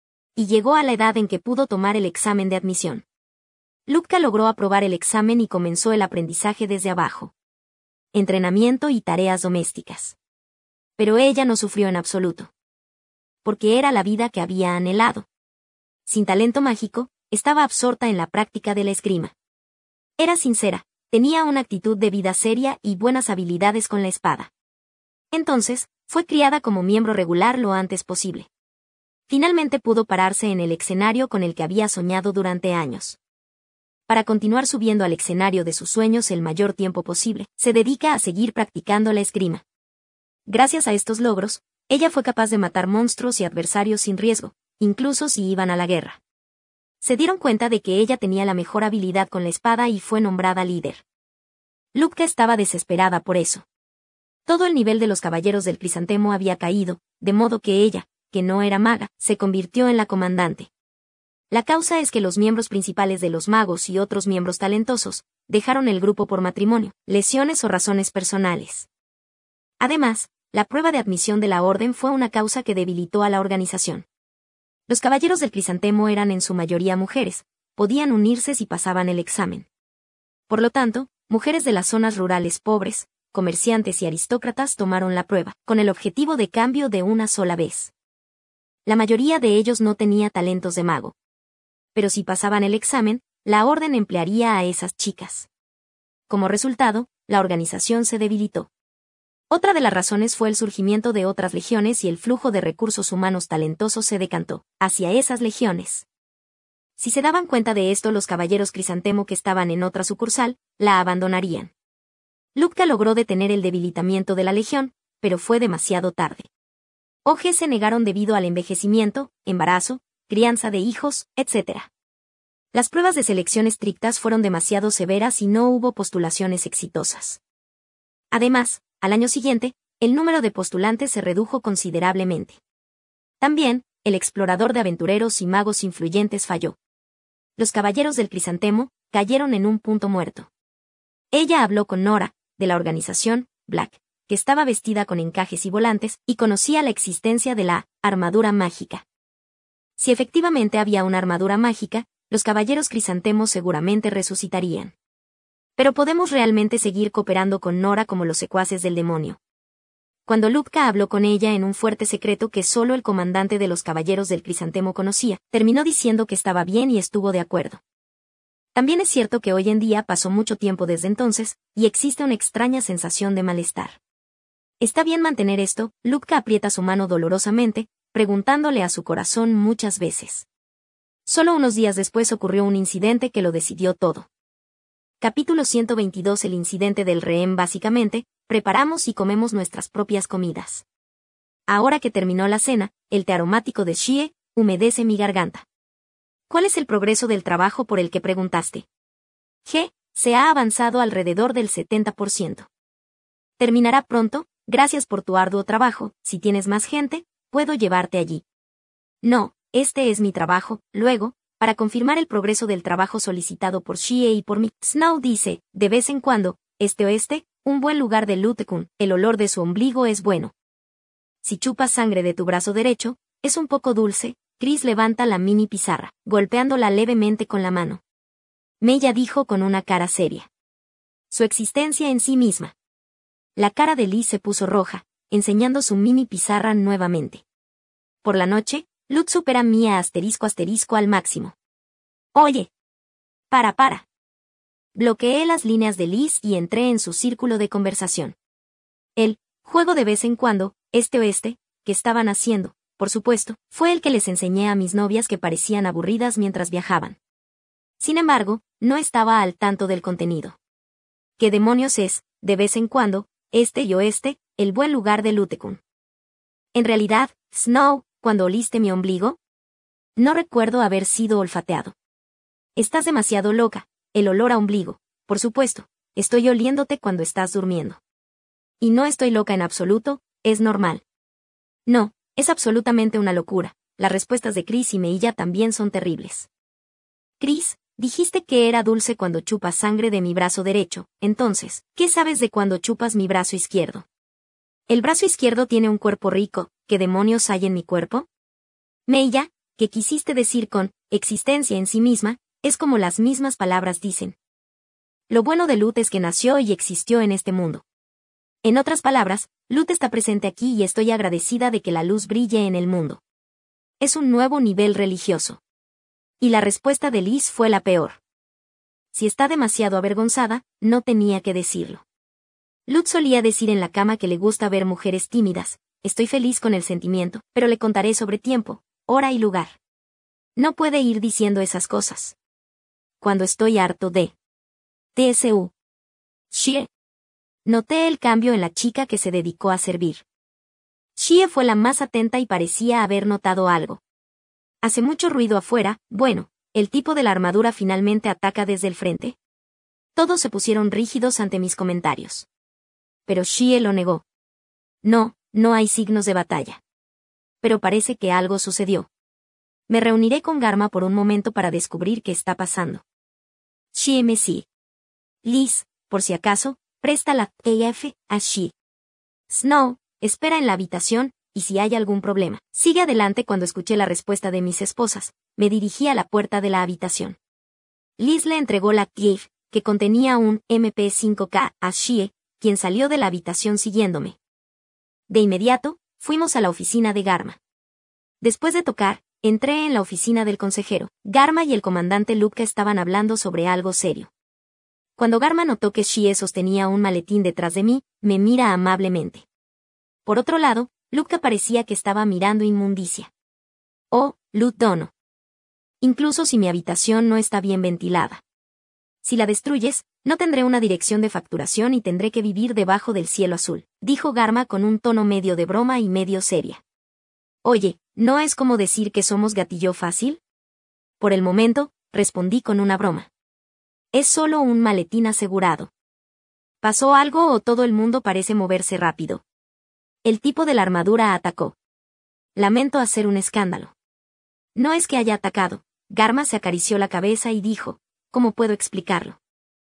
Y llegó a la edad en que pudo tomar el examen de admisión. Lucca logró aprobar el examen y comenzó el aprendizaje desde abajo. Entrenamiento y tareas domésticas. Pero ella no sufrió en absoluto. Porque era la vida que había anhelado. Sin talento mágico, estaba absorta en la práctica de la esgrima. Era sincera, tenía una actitud de vida seria y buenas habilidades con la espada. Entonces, fue criada como miembro regular lo antes posible. Finalmente pudo pararse en el escenario con el que había soñado durante años. Para continuar subiendo al escenario de sus sueños el mayor tiempo posible, se dedica a seguir practicando la esgrima. Gracias a estos logros, ella fue capaz de matar monstruos y adversarios sin riesgo, incluso si iban a la guerra. Se dieron cuenta de que ella tenía la mejor habilidad con la espada y fue nombrada líder. Lucca estaba desesperada por eso. Todo el nivel de los caballeros del Crisantemo había caído, de modo que ella, que no era maga, se convirtió en la comandante. La causa es que los miembros principales de los magos y otros miembros talentosos dejaron el grupo por matrimonio, lesiones o razones personales. Además, la prueba de admisión de la orden fue una causa que debilitó a la organización. Los caballeros del Crisantemo eran en su mayoría mujeres, podían unirse si pasaban el examen. Por lo tanto, mujeres de las zonas rurales pobres, comerciantes y aristócratas tomaron la prueba, con el objetivo de cambio de una sola vez. La mayoría de ellos no tenía talentos de mago. Pero si pasaban el examen, la orden emplearía a esas chicas. Como resultado, la organización se debilitó. Otra de las razones fue el surgimiento de otras legiones y el flujo de recursos humanos talentosos se decantó hacia esas legiones. Si se daban cuenta de esto los caballeros Crisantemo que estaban en otra sucursal, la abandonarían. Lucca logró detener el debilitamiento de la legión, pero fue demasiado tarde. OG se negaron debido al envejecimiento, embarazo, crianza de hijos, etc. Las pruebas de selección estrictas fueron demasiado severas y no hubo postulaciones exitosas. Además, al año siguiente, el número de postulantes se redujo considerablemente. También, el explorador de aventureros y magos influyentes falló. Los caballeros del Crisantemo cayeron en un punto muerto. Ella habló con Nora, de la organización Black, que estaba vestida con encajes y volantes, y conocía la existencia de la armadura mágica. Si efectivamente había una armadura mágica, los caballeros Crisantemos seguramente resucitarían. Pero podemos realmente seguir cooperando con Nora como los secuaces del demonio. Cuando Lucca habló con ella en un fuerte secreto que solo el comandante de los caballeros del Crisantemo conocía, terminó diciendo que estaba bien y estuvo de acuerdo. También es cierto que hoy en día pasó mucho tiempo desde entonces, y existe una extraña sensación de malestar. ¿Está bien mantener esto? Lucca aprieta su mano dolorosamente, preguntándole a su corazón muchas veces. Solo unos días después ocurrió un incidente que lo decidió todo. Capítulo 122. El incidente del rehén. Básicamente, preparamos y comemos nuestras propias comidas. Ahora que terminó la cena, el té aromático de Shie humedece mi garganta. ¿Cuál es el progreso del trabajo por el que preguntaste? Se ha avanzado alrededor del 70%. Terminará pronto, gracias por tu arduo trabajo. Si tienes más gente, puedo llevarte allí. No, este es mi trabajo. Luego, para confirmar el progreso del trabajo solicitado por Shie y por mí, Snow dice, de vez en cuando, oeste, un buen lugar de Lutekun, el olor de su ombligo es bueno. Si chupas sangre de tu brazo derecho, es un poco dulce. Chris levanta la mini pizarra, golpeándola levemente con la mano. Mella dijo con una cara seria. Su existencia en sí misma. La cara de Liz se puso roja, enseñando su mini pizarra nuevamente. Por la noche, Lut supera Mia ** al máximo. Oye. Para. Bloqueé las líneas de Liz y entré en su círculo de conversación. El juego de vez en cuando, oeste, que estaban haciendo, por supuesto, fue el que les enseñé a mis novias que parecían aburridas mientras viajaban. Sin embargo, no estaba al tanto del contenido. ¿qué demonios es, de vez en cuando, este y oeste, el buen lugar de Lutekun? En realidad, Snow, cuando oliste mi ombligo, no recuerdo haber sido olfateado. Estás demasiado loca, el olor a ombligo, por supuesto, estoy oliéndote cuando estás durmiendo. Y no estoy loca en absoluto, es normal. No, es absolutamente una locura, las respuestas de Chris y Meilla también son terribles. Chris, dijiste que era dulce cuando chupas sangre de mi brazo derecho, entonces, ¿qué sabes de cuando chupas mi brazo izquierdo? El brazo izquierdo tiene un cuerpo rico, ¿qué demonios hay en mi cuerpo? Meilla, ¿qué quisiste decir con existencia en sí misma? Es como las mismas palabras dicen. Lo bueno de Lut es que nació y existió en este mundo. En otras palabras, Lut está presente aquí y estoy agradecida de que la luz brille en el mundo. Es un nuevo nivel religioso. Y la respuesta de Liz fue la peor. Si está demasiado avergonzada, no tenía que decirlo. Lut solía decir en la cama que le gusta ver mujeres tímidas, estoy feliz con el sentimiento, pero le contaré sobre tiempo, hora y lugar. No puede ir diciendo esas cosas. Cuando estoy harto de TSU. Shie. Noté el cambio en la chica que se dedicó a servir. Shie fue la más atenta y parecía haber notado algo. Hace mucho ruido afuera, bueno, el tipo de la armadura finalmente ataca desde el frente. Todos se pusieron rígidos ante mis comentarios. Pero Shie lo negó. No, no hay signos de batalla. Pero parece que algo sucedió. Me reuniré con Garma por un momento para descubrir qué está pasando. Shie me sigue. Liz, por si acaso, presta la AF a Shie. Snow, espera en la habitación, y si hay algún problema, sigue adelante. Cuando escuché la respuesta de mis esposas, me dirigí a la puerta de la habitación. Liz le entregó la AF, que contenía un MP5K, a Shie, quien salió de la habitación siguiéndome. De inmediato, fuimos a la oficina de Garma. Después de tocar, entré en la oficina del consejero. Garma y el comandante Lupka estaban hablando sobre algo serio. Cuando Garma notó que Shie sostenía un maletín detrás de mí, me mira amablemente. Por otro lado, Lupka parecía que estaba mirando inmundicia. Oh, Lut Dono. Incluso si mi habitación no está bien ventilada. Si la destruyes, no tendré una dirección de facturación y tendré que vivir debajo del cielo azul, dijo Garma con un tono medio de broma y medio seria. Oye, ¿no es como decir que somos gatillo fácil? Por el momento, respondí con una broma. Es solo un maletín asegurado. ¿Pasó algo o todo el mundo parece moverse rápido? El tipo de la armadura atacó. Lamento hacer un escándalo. No es que haya atacado. Garma se acarició la cabeza y dijo, ¿cómo puedo explicarlo?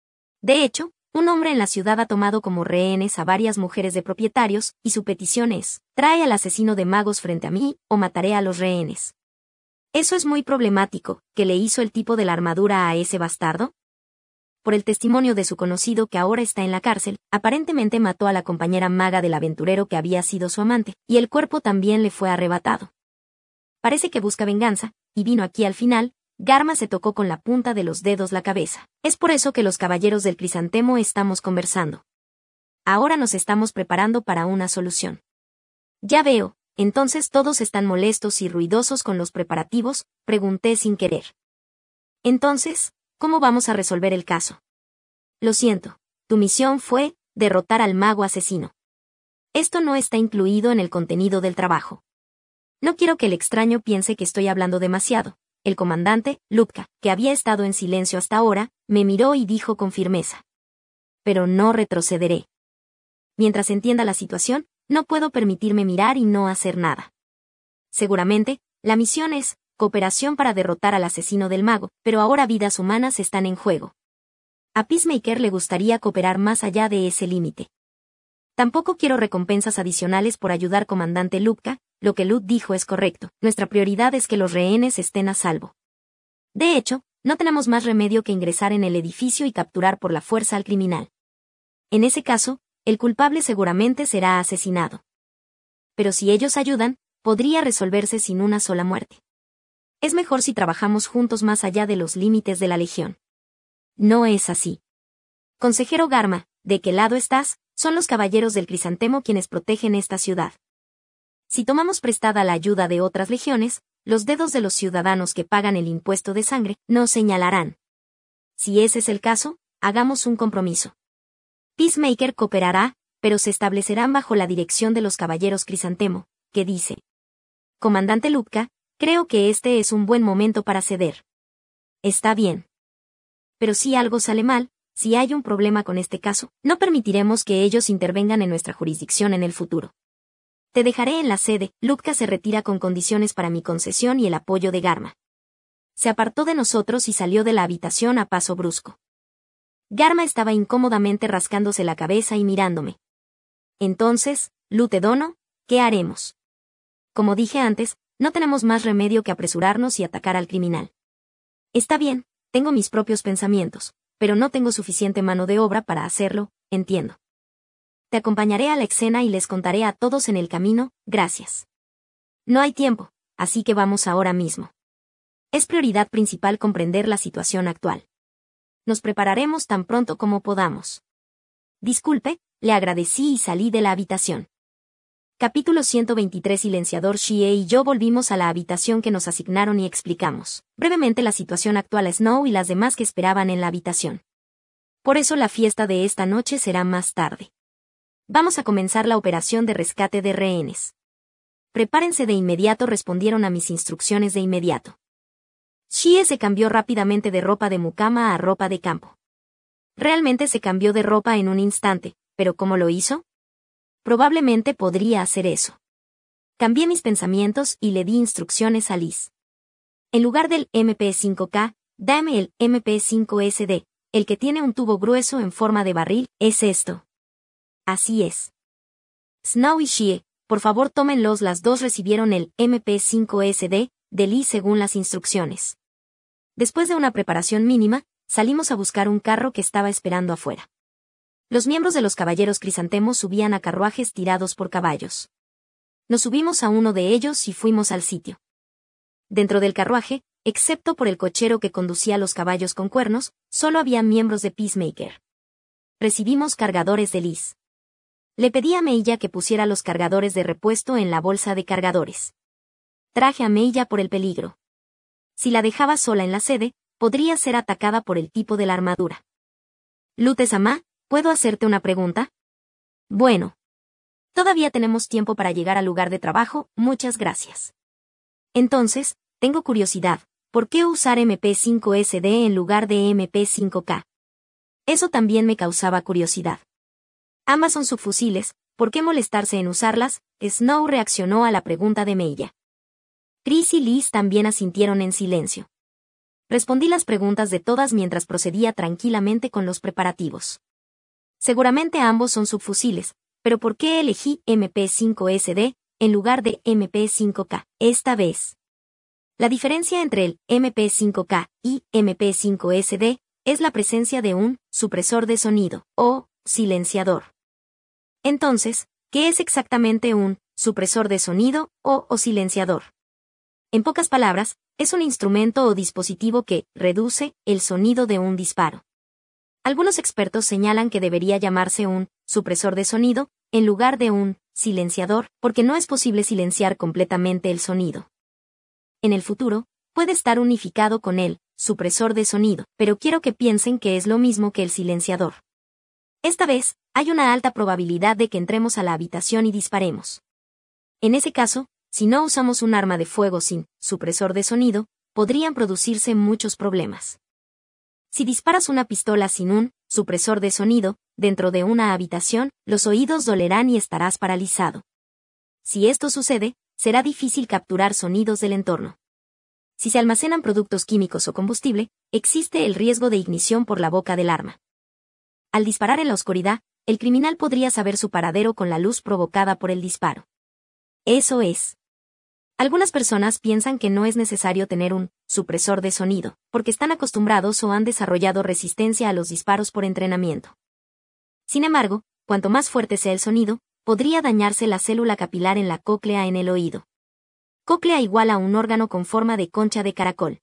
De hecho, un hombre en la ciudad ha tomado como rehenes a varias mujeres de propietarios, y su petición es, trae al asesino de magos frente a mí, o mataré a los rehenes. ¿Eso es muy problemático, que le hizo el tipo de la armadura a ese bastardo? Por el testimonio de su conocido que ahora está en la cárcel, aparentemente mató a la compañera maga del aventurero que había sido su amante, y el cuerpo también le fue arrebatado. Parece que busca venganza, y vino aquí al final. Garma se tocó con la punta de los dedos la cabeza. Es por eso que los caballeros del crisantemo estamos conversando. Ahora nos estamos preparando para una solución. Ya veo, entonces todos están molestos y ruidosos con los preparativos, pregunté sin querer. Entonces, ¿cómo vamos a resolver el caso? Lo siento, tu misión fue derrotar al mago asesino. Esto no está incluido en el contenido del trabajo. No quiero que el extraño piense que estoy hablando demasiado. El comandante, Lupka, que había estado en silencio hasta ahora, me miró y dijo con firmeza. Pero no retrocederé. Mientras entienda la situación, no puedo permitirme mirar y no hacer nada. Seguramente, la misión es cooperación para derrotar al asesino del mago, pero ahora vidas humanas están en juego. A Peacemaker le gustaría cooperar más allá de ese límite. Tampoco quiero recompensas adicionales por ayudar comandante Lupka. Lo que Lut dijo es correcto, nuestra prioridad es que los rehenes estén a salvo. De hecho, no tenemos más remedio que ingresar en el edificio y capturar por la fuerza al criminal. En ese caso, el culpable seguramente será asesinado. Pero si ellos ayudan, podría resolverse sin una sola muerte. Es mejor si trabajamos juntos más allá de los límites de la Legión. No es así. Consejero Garma, ¿de qué lado estás? Son los caballeros del crisantemo quienes protegen esta ciudad. Si tomamos prestada la ayuda de otras legiones, los dedos de los ciudadanos que pagan el impuesto de sangre nos señalarán. Si ese es el caso, hagamos un compromiso. Peacemaker cooperará, pero se establecerán bajo la dirección de los caballeros Crisantemo, que dice: Comandante Lupka, creo que este es un buen momento para ceder. Está bien. Pero si algo sale mal, si hay un problema con este caso, no permitiremos que ellos intervengan en nuestra jurisdicción en el futuro. Te dejaré en la sede. Lupka se retira con condiciones para mi concesión y el apoyo de Garma. Se apartó de nosotros y salió de la habitación a paso brusco. Garma estaba incómodamente rascándose la cabeza y mirándome. Entonces, Lutedono, ¿qué haremos? Como dije antes, no tenemos más remedio que apresurarnos y atacar al criminal. Está bien, tengo mis propios pensamientos, pero no tengo suficiente mano de obra para hacerlo, entiendo. Te acompañaré a la escena y les contaré a todos en el camino, gracias. No hay tiempo, así que vamos ahora mismo. Es prioridad principal comprender la situación actual. Nos prepararemos tan pronto como podamos. Disculpe, le agradecí y salí de la habitación. Capítulo 123. Silenciador. Shie y yo volvimos a la habitación que nos asignaron y explicamos brevemente la situación actual a Snow y las demás que esperaban en la habitación. Por eso la fiesta de esta noche será más tarde. Vamos a comenzar la operación de rescate de rehenes. Prepárense de inmediato, respondieron a mis instrucciones de inmediato. Shie se cambió rápidamente de ropa de mucama a ropa de campo. Realmente se cambió de ropa en un instante, pero ¿cómo lo hizo? Probablemente podría hacer eso. Cambié mis pensamientos y le di instrucciones a Liz. En lugar del MP5K, dame el MP5SD, el que tiene un tubo grueso en forma de barril, es esto. Así es. Snow y Shie, por favor tómenlos. Las dos recibieron el MP5SD de Liz según las instrucciones. Después de una preparación mínima, salimos a buscar un carro que estaba esperando afuera. Los miembros de los caballeros Crisantemos subían a carruajes tirados por caballos. Nos subimos a uno de ellos y fuimos al sitio. Dentro del carruaje, excepto por el cochero que conducía los caballos con cuernos, solo había miembros de Peacemaker. Recibimos cargadores de Liz. Le pedí a Meilla que pusiera los cargadores de repuesto en la bolsa de cargadores. Traje a Meilla por el peligro. Si la dejaba sola en la sede, podría ser atacada por el tipo de la armadura. Lute-sama, ¿puedo hacerte una pregunta? Bueno. Todavía tenemos tiempo para llegar al lugar de trabajo, muchas gracias. Entonces, tengo curiosidad, ¿por qué usar MP5SD en lugar de MP5K? Eso también me causaba curiosidad. Ambas son subfusiles, ¿por qué molestarse en usarlas? Snow reaccionó a la pregunta de Meilla. Chris y Liz también asintieron en silencio. Respondí las preguntas de todas mientras procedía tranquilamente con los preparativos. Seguramente ambos son subfusiles, pero ¿por qué elegí MP5SD en lugar de MP5K esta vez? La diferencia entre el MP5K y MP5SD es la presencia de un supresor de sonido, o silenciador. Entonces, ¿qué es exactamente un supresor de sonido o silenciador? En pocas palabras, es un instrumento o dispositivo que reduce el sonido de un disparo. Algunos expertos señalan que debería llamarse un supresor de sonido, en lugar de un silenciador, porque no es posible silenciar completamente el sonido. En el futuro, puede estar unificado con el supresor de sonido, pero quiero que piensen que es lo mismo que el silenciador. Esta vez, hay una alta probabilidad de que entremos a la habitación y disparemos. En ese caso, si no usamos un arma de fuego sin supresor de sonido, podrían producirse muchos problemas. Si disparas una pistola sin un supresor de sonido, dentro de una habitación, los oídos dolerán y estarás paralizado. Si esto sucede, será difícil capturar sonidos del entorno. Si se almacenan productos químicos o combustible, existe el riesgo de ignición por la boca del arma. Al disparar en la oscuridad, el criminal podría saber su paradero con la luz provocada por el disparo. Eso es. Algunas personas piensan que no es necesario tener un supresor de sonido, porque están acostumbrados o han desarrollado resistencia a los disparos por entrenamiento. Sin embargo, cuanto más fuerte sea el sonido, podría dañarse la célula capilar en la cóclea en el oído. Cóclea igual a un órgano con forma de concha de caracol.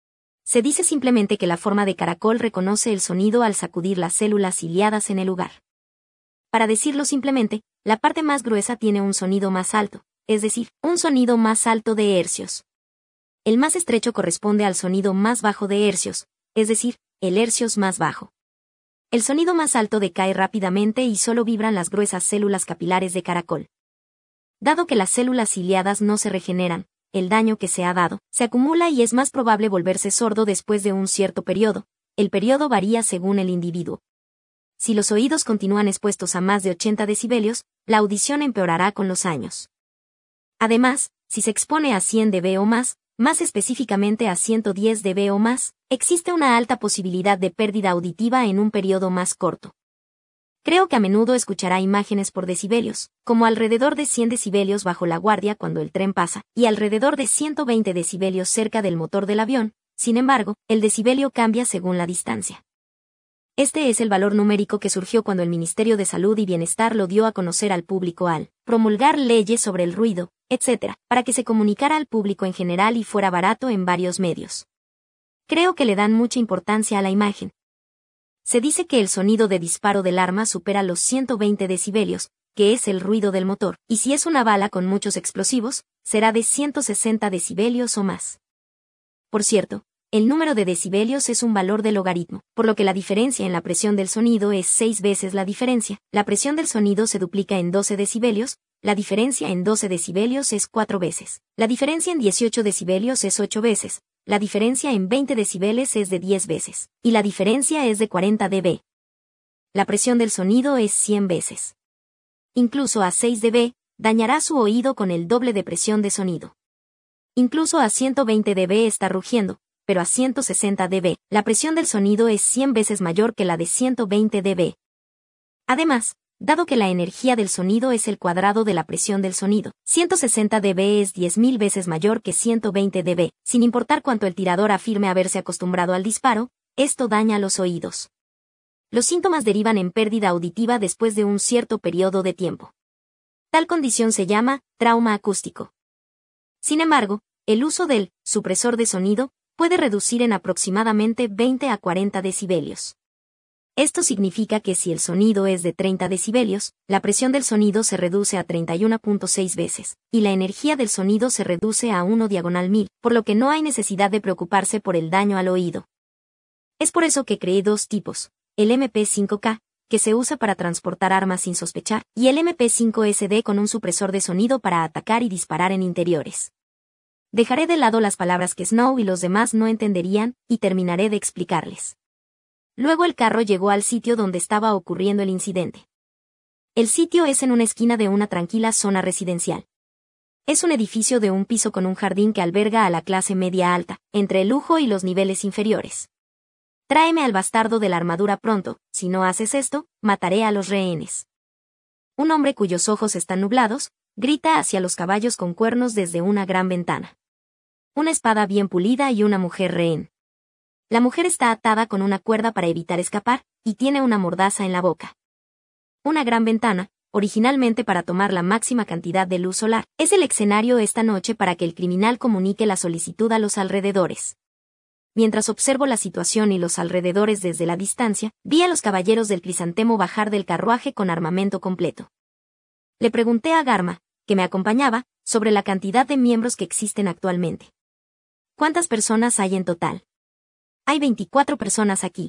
Se dice simplemente que la forma de caracol reconoce el sonido al sacudir las células ciliadas en el lugar. Para decirlo simplemente, la parte más gruesa tiene un sonido más alto, es decir, un sonido más alto de hercios. El más estrecho corresponde al sonido más bajo de hercios, es decir, el hercios más bajo. El sonido más alto decae rápidamente y solo vibran las gruesas células capilares de caracol. Dado que las células ciliadas no se regeneran, el daño que se ha dado se acumula y es más probable volverse sordo después de un cierto periodo. El periodo varía según el individuo. Si los oídos continúan expuestos a más de 80 decibelios, la audición empeorará con los años. Además, si se expone a 100 dB o más específicamente a 110 dB o más, existe una alta posibilidad de pérdida auditiva en un periodo más corto. Creo que a menudo escuchará imágenes por decibelios, como alrededor de 100 decibelios bajo la guardia cuando el tren pasa, y alrededor de 120 decibelios cerca del motor del avión. Sin embargo, el decibelio cambia según la distancia. Este es el valor numérico que surgió cuando el Ministerio de Salud y Bienestar lo dio a conocer al público al promulgar leyes sobre el ruido, etc., para que se comunicara al público en general y fuera barato en varios medios. Creo que le dan mucha importancia a la imagen. Se dice que el sonido de disparo del arma supera los 120 decibelios, que es el ruido del motor, y si es una bala con muchos explosivos, será de 160 decibelios o más. Por cierto, el número de decibelios es un valor de logaritmo, por lo que la diferencia en la presión del sonido es 6 veces la diferencia. La presión del sonido se duplica en 12 decibelios, la diferencia en 12 decibelios es 4 veces. La diferencia en 18 decibelios es 8 veces. La diferencia en 20 decibeles es de 10 veces. Y la diferencia es de 40 dB. La presión del sonido es 100 veces. Incluso a 6 dB, dañará su oído con el doble de presión de sonido. Incluso a 120 dB está rugiendo, pero a 160 dB, la presión del sonido es 100 veces mayor que la de 120 dB. Además, dado que la energía del sonido es el cuadrado de la presión del sonido, 160 dB es 10.000 veces mayor que 120 dB, sin importar cuánto el tirador afirme haberse acostumbrado al disparo, esto daña los oídos. Los síntomas derivan en pérdida auditiva después de un cierto periodo de tiempo. Tal condición se llama trauma acústico. Sin embargo, el uso del supresor de sonido puede reducir en aproximadamente 20 a 40 decibelios. Esto significa que si el sonido es de 30 decibelios, la presión del sonido se reduce a 31.6 veces, y la energía del sonido se reduce a 1/1000, por lo que no hay necesidad de preocuparse por el daño al oído. Es por eso que creé dos tipos, el MP5K, que se usa para transportar armas sin sospechar, y el MP5SD con un supresor de sonido para atacar y disparar en interiores. Dejaré de lado las palabras que Snow y los demás no entenderían, y terminaré de explicarles. Luego el carro llegó al sitio donde estaba ocurriendo el incidente. El sitio es en una esquina de una tranquila zona residencial. Es un edificio de un piso con un jardín que alberga a la clase media alta, entre el lujo y los niveles inferiores. Tráeme al bastardo de la armadura pronto, si no haces esto, mataré a los rehenes. Un hombre cuyos ojos están nublados, grita hacia los caballos con cuernos desde una gran ventana. Una espada bien pulida y una mujer rehén. La mujer está atada con una cuerda para evitar escapar, y tiene una mordaza en la boca. Una gran ventana, originalmente para tomar la máxima cantidad de luz solar, es el escenario esta noche para que el criminal comunique la solicitud a los alrededores. Mientras observo la situación y los alrededores desde la distancia, vi a los caballeros del Crisantemo bajar del carruaje con armamento completo. Le pregunté a Garma, que me acompañaba, sobre la cantidad de miembros que existen actualmente. ¿Cuántas personas hay en total? Hay 24 personas aquí.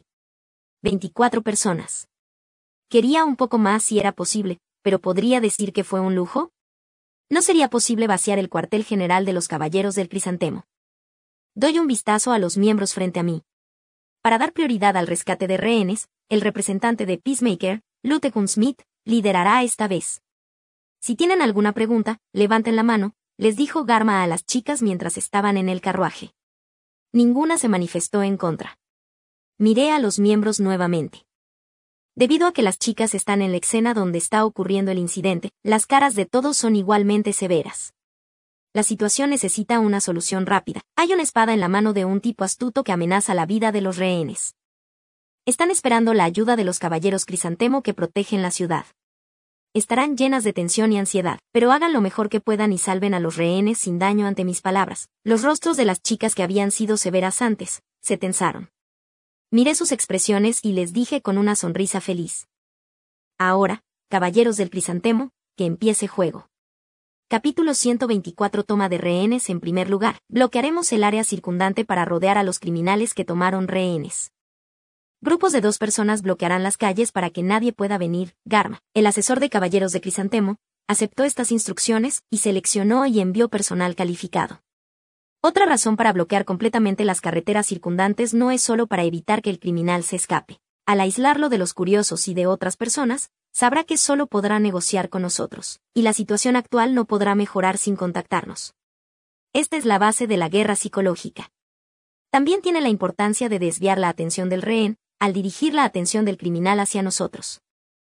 24 personas. Quería un poco más si era posible, pero ¿podría decir que fue un lujo? No sería posible vaciar el cuartel general de los caballeros del Crisantemo. Doy un vistazo a los miembros frente a mí. Para dar prioridad al rescate de rehenes, el representante de Peacemaker, Lutegun Smith, liderará esta vez. Si tienen alguna pregunta, levanten la mano, les dijo Garma a las chicas mientras estaban en el carruaje. Ninguna se manifestó en contra. Miré a los miembros nuevamente. Debido a que las chicas están en la escena donde está ocurriendo el incidente, las caras de todos son igualmente severas. La situación necesita una solución rápida. Hay una espada en la mano de un tipo astuto que amenaza la vida de los rehenes. Están esperando la ayuda de los caballeros Crisantemo que protegen la ciudad. Estarán llenas de tensión y ansiedad, pero hagan lo mejor que puedan y salven a los rehenes sin daño ante mis palabras. Los rostros de las chicas que habían sido severas antes, se tensaron. Miré sus expresiones y les dije con una sonrisa feliz. Ahora, caballeros del Crisantemo, que empiece juego. Capítulo 124 Toma de rehenes. En primer lugar, bloquearemos el área circundante para rodear a los criminales que tomaron rehenes. Grupos de 2 personas bloquearán las calles para que nadie pueda venir. Garma, el asesor de caballeros de Crisantemo, aceptó estas instrucciones y seleccionó y envió personal calificado. Otra razón para bloquear completamente las carreteras circundantes no es solo para evitar que el criminal se escape. Al aislarlo de los curiosos y de otras personas, sabrá que solo podrá negociar con nosotros, y la situación actual no podrá mejorar sin contactarnos. Esta es la base de la guerra psicológica. También tiene la importancia de desviar la atención del rehén, al dirigir la atención del criminal hacia nosotros.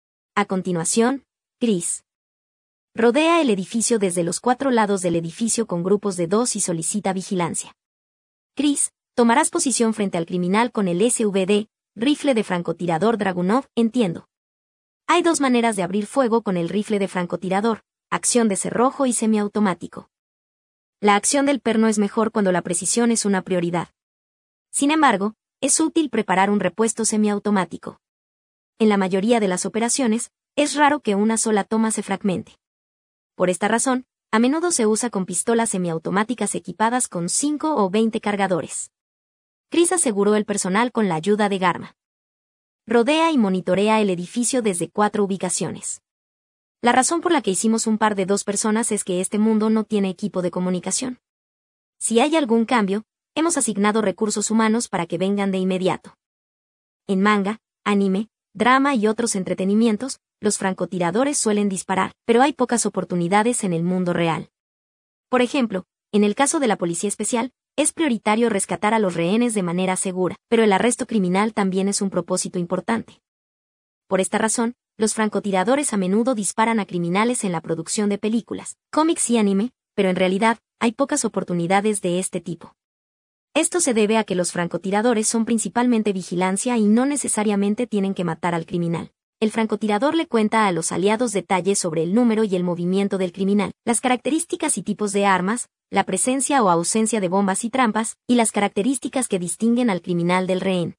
A continuación, Chris rodea el edificio desde los 4 lados del edificio con grupos de 2 y solicita vigilancia. Chris, tomarás posición frente al criminal con el SVD, rifle de francotirador Dragunov, entiendo. Hay 2 maneras de abrir fuego con el rifle de francotirador, acción de cerrojo y semiautomático. La acción del perno es mejor cuando la precisión es una prioridad. Sin embargo, es útil preparar un repuesto semiautomático. En la mayoría de las operaciones, es raro que una sola toma se fragmente. Por esta razón, a menudo se usa con pistolas semiautomáticas equipadas con 5 o 20 cargadores. Chris aseguró el personal con la ayuda de Garma. Rodea y monitorea el edificio desde 4 ubicaciones. La razón por la que hicimos un par de 2 personas es que este mundo no tiene equipo de comunicación. Si hay algún cambio, hemos asignado recursos humanos para que vengan de inmediato. En manga, anime, drama y otros entretenimientos, los francotiradores suelen disparar, pero hay pocas oportunidades en el mundo real. Por ejemplo, en el caso de la policía especial, es prioritario rescatar a los rehenes de manera segura, pero el arresto criminal también es un propósito importante. Por esta razón, los francotiradores a menudo disparan a criminales en la producción de películas, cómics y anime, pero en realidad, hay pocas oportunidades de este tipo. Esto se debe a que los francotiradores son principalmente vigilancia y no necesariamente tienen que matar al criminal. El francotirador le cuenta a los aliados detalles sobre el número y el movimiento del criminal, las características y tipos de armas, la presencia o ausencia de bombas y trampas, y las características que distinguen al criminal del rehén.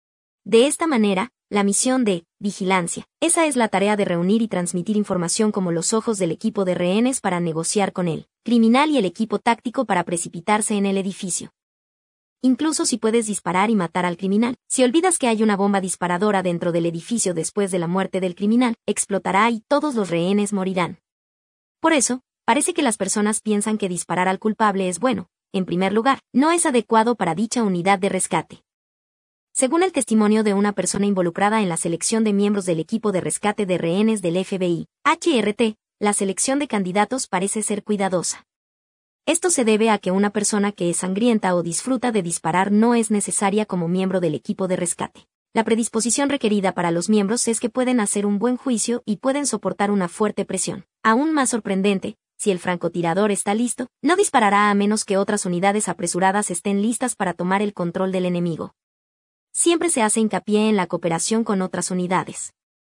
De esta manera, la misión de vigilancia, esa es la tarea de reunir y transmitir información como los ojos del equipo de rehenes para negociar con el criminal y el equipo táctico para precipitarse en el edificio. Incluso si puedes disparar y matar al criminal, si olvidas que hay una bomba disparadora dentro del edificio después de la muerte del criminal, explotará y todos los rehenes morirán. Por eso, parece que las personas piensan que disparar al culpable es bueno. En primer lugar, no es adecuado para dicha unidad de rescate. Según el testimonio de una persona involucrada en la selección de miembros del equipo de rescate de rehenes del FBI, HRT, la selección de candidatos parece ser cuidadosa. Esto se debe a que una persona que es sangrienta o disfruta de disparar no es necesaria como miembro del equipo de rescate. La predisposición requerida para los miembros es que pueden hacer un buen juicio y pueden soportar una fuerte presión. Aún más sorprendente, si el francotirador está listo, no disparará a menos que otras unidades apresuradas estén listas para tomar el control del enemigo. Siempre se hace hincapié en la cooperación con otras unidades.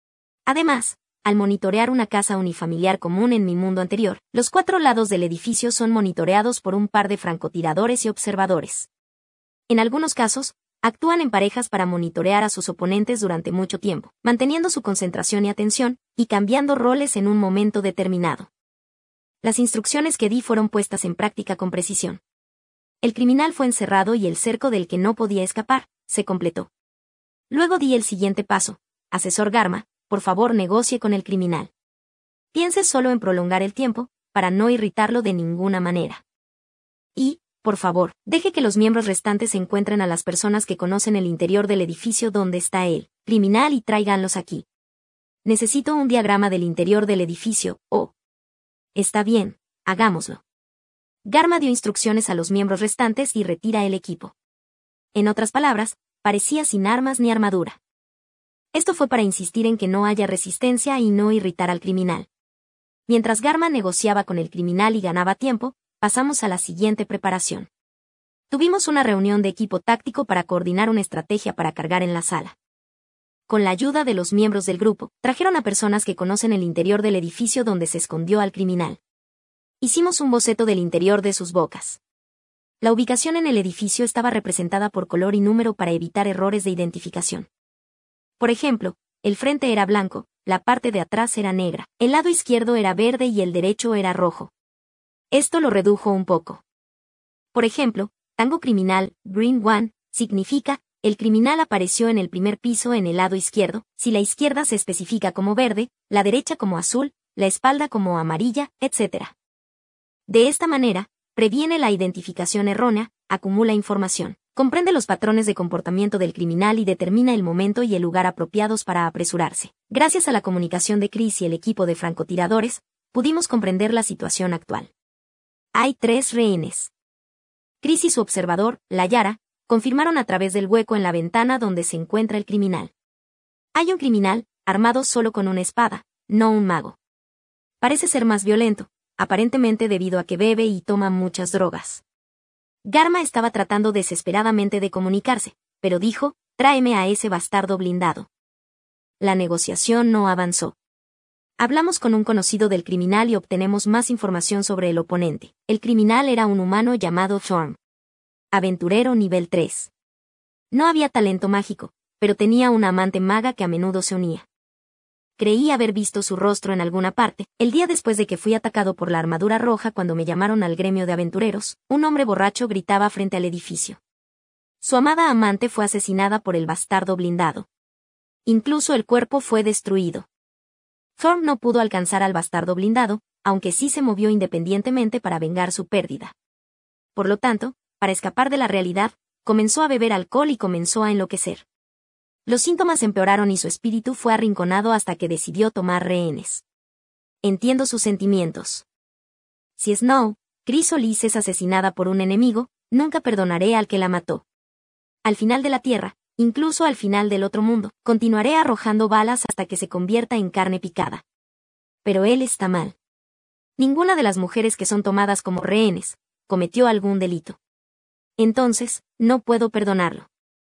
Además, al monitorear una casa unifamiliar común en mi mundo anterior, los 4 lados del edificio son monitoreados por un par de francotiradores y observadores. En algunos casos, actúan en parejas para monitorear a sus oponentes durante mucho tiempo, manteniendo su concentración y atención, y cambiando roles en un momento determinado. Las instrucciones que di fueron puestas en práctica con precisión. El criminal fue encerrado y el cerco del que no podía escapar se completó. Luego di el siguiente paso: asesor Garma, por favor negocie con el criminal. Piense solo en prolongar el tiempo, para no irritarlo de ninguna manera. Y, por favor, deje que los miembros restantes encuentren a las personas que conocen el interior del edificio donde está el criminal y tráiganlos aquí. Necesito un diagrama del interior del edificio, oh. Está bien, hagámoslo. Garma dio instrucciones a los miembros restantes y retira el equipo. En otras palabras, parecía sin armas ni armadura. Esto fue para insistir en que no haya resistencia y no irritar al criminal. Mientras Garma negociaba con el criminal y ganaba tiempo, pasamos a la siguiente preparación. Tuvimos una reunión de equipo táctico para coordinar una estrategia para cargar en la sala. Con la ayuda de los miembros del grupo, trajeron a personas que conocen el interior del edificio donde se escondió al criminal. Hicimos un boceto del interior de sus bocas. La ubicación en el edificio estaba representada por color y número para evitar errores de identificación. Por ejemplo, el frente era blanco, la parte de atrás era negra, el lado izquierdo era verde y el derecho era rojo. Esto lo redujo un poco. Por ejemplo, Tango Criminal, Green One, significa el criminal apareció en el primer piso en el lado izquierdo, si la izquierda se especifica como verde, la derecha como azul, la espalda como amarilla, etc. De esta manera, previene la identificación errónea, acumula información, comprende los patrones de comportamiento del criminal y determina el momento y el lugar apropiados para apresurarse. Gracias a la comunicación de Chris y el equipo de francotiradores, pudimos comprender la situación actual. Hay 3 rehenes. Chris y su observador, Layara, confirmaron a través del hueco en la ventana donde se encuentra el criminal. Hay un criminal, armado solo con una espada, no un mago. Parece ser más violento, aparentemente debido a que bebe y toma muchas drogas. Garma estaba tratando desesperadamente de comunicarse, pero dijo, tráeme a ese bastardo blindado. La negociación no avanzó. Hablamos con un conocido del criminal y obtenemos más información sobre el oponente. El criminal era un humano llamado Thorm. Aventurero nivel 3. No había talento mágico, pero tenía una amante maga que a menudo se unía. Creí haber visto su rostro en alguna parte. El día después de que fui atacado por la armadura roja cuando me llamaron al gremio de aventureros, un hombre borracho gritaba frente al edificio. Su amada amante fue asesinada por el bastardo blindado. Incluso el cuerpo fue destruido. Thorm no pudo alcanzar al bastardo blindado, aunque sí se movió independientemente para vengar su pérdida. Por lo tanto, para escapar de la realidad, comenzó a beber alcohol y comenzó a enloquecer. Los síntomas empeoraron y su espíritu fue arrinconado hasta que decidió tomar rehenes. Entiendo sus sentimientos. Si Snow, Chris o Liz es asesinada por un enemigo, nunca perdonaré al que la mató. Al final de la Tierra, incluso al final del otro mundo, continuaré arrojando balas hasta que se convierta en carne picada. Pero él está mal. Ninguna de las mujeres que son tomadas como rehenes cometió algún delito. Entonces, no puedo perdonarlo.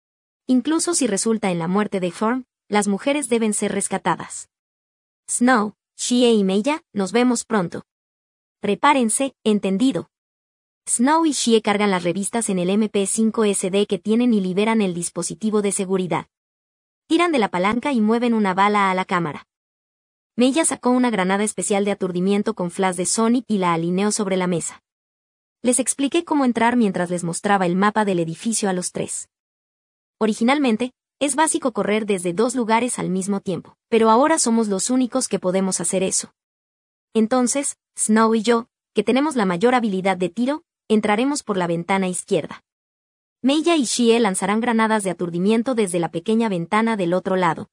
Incluso si resulta en la muerte de Thorm, las mujeres deben ser rescatadas. Snow, Shie y Meiya, nos vemos pronto. Prepárense, entendido. Snow y Shie cargan las revistas en el MP5SD que tienen y liberan el dispositivo de seguridad. Tiran de la palanca y mueven una bala a la cámara. Meiya sacó una granada especial de aturdimiento con flash de Sonic y la alineó sobre la mesa. Les expliqué cómo entrar mientras les mostraba el mapa del edificio a los 3. Originalmente, es básico correr desde 2 lugares al mismo tiempo, pero ahora somos los únicos que podemos hacer eso. Entonces, Snow y yo, que tenemos la mayor habilidad de tiro, entraremos por la ventana izquierda. Meiya y Shie lanzarán granadas de aturdimiento desde la pequeña ventana del otro lado.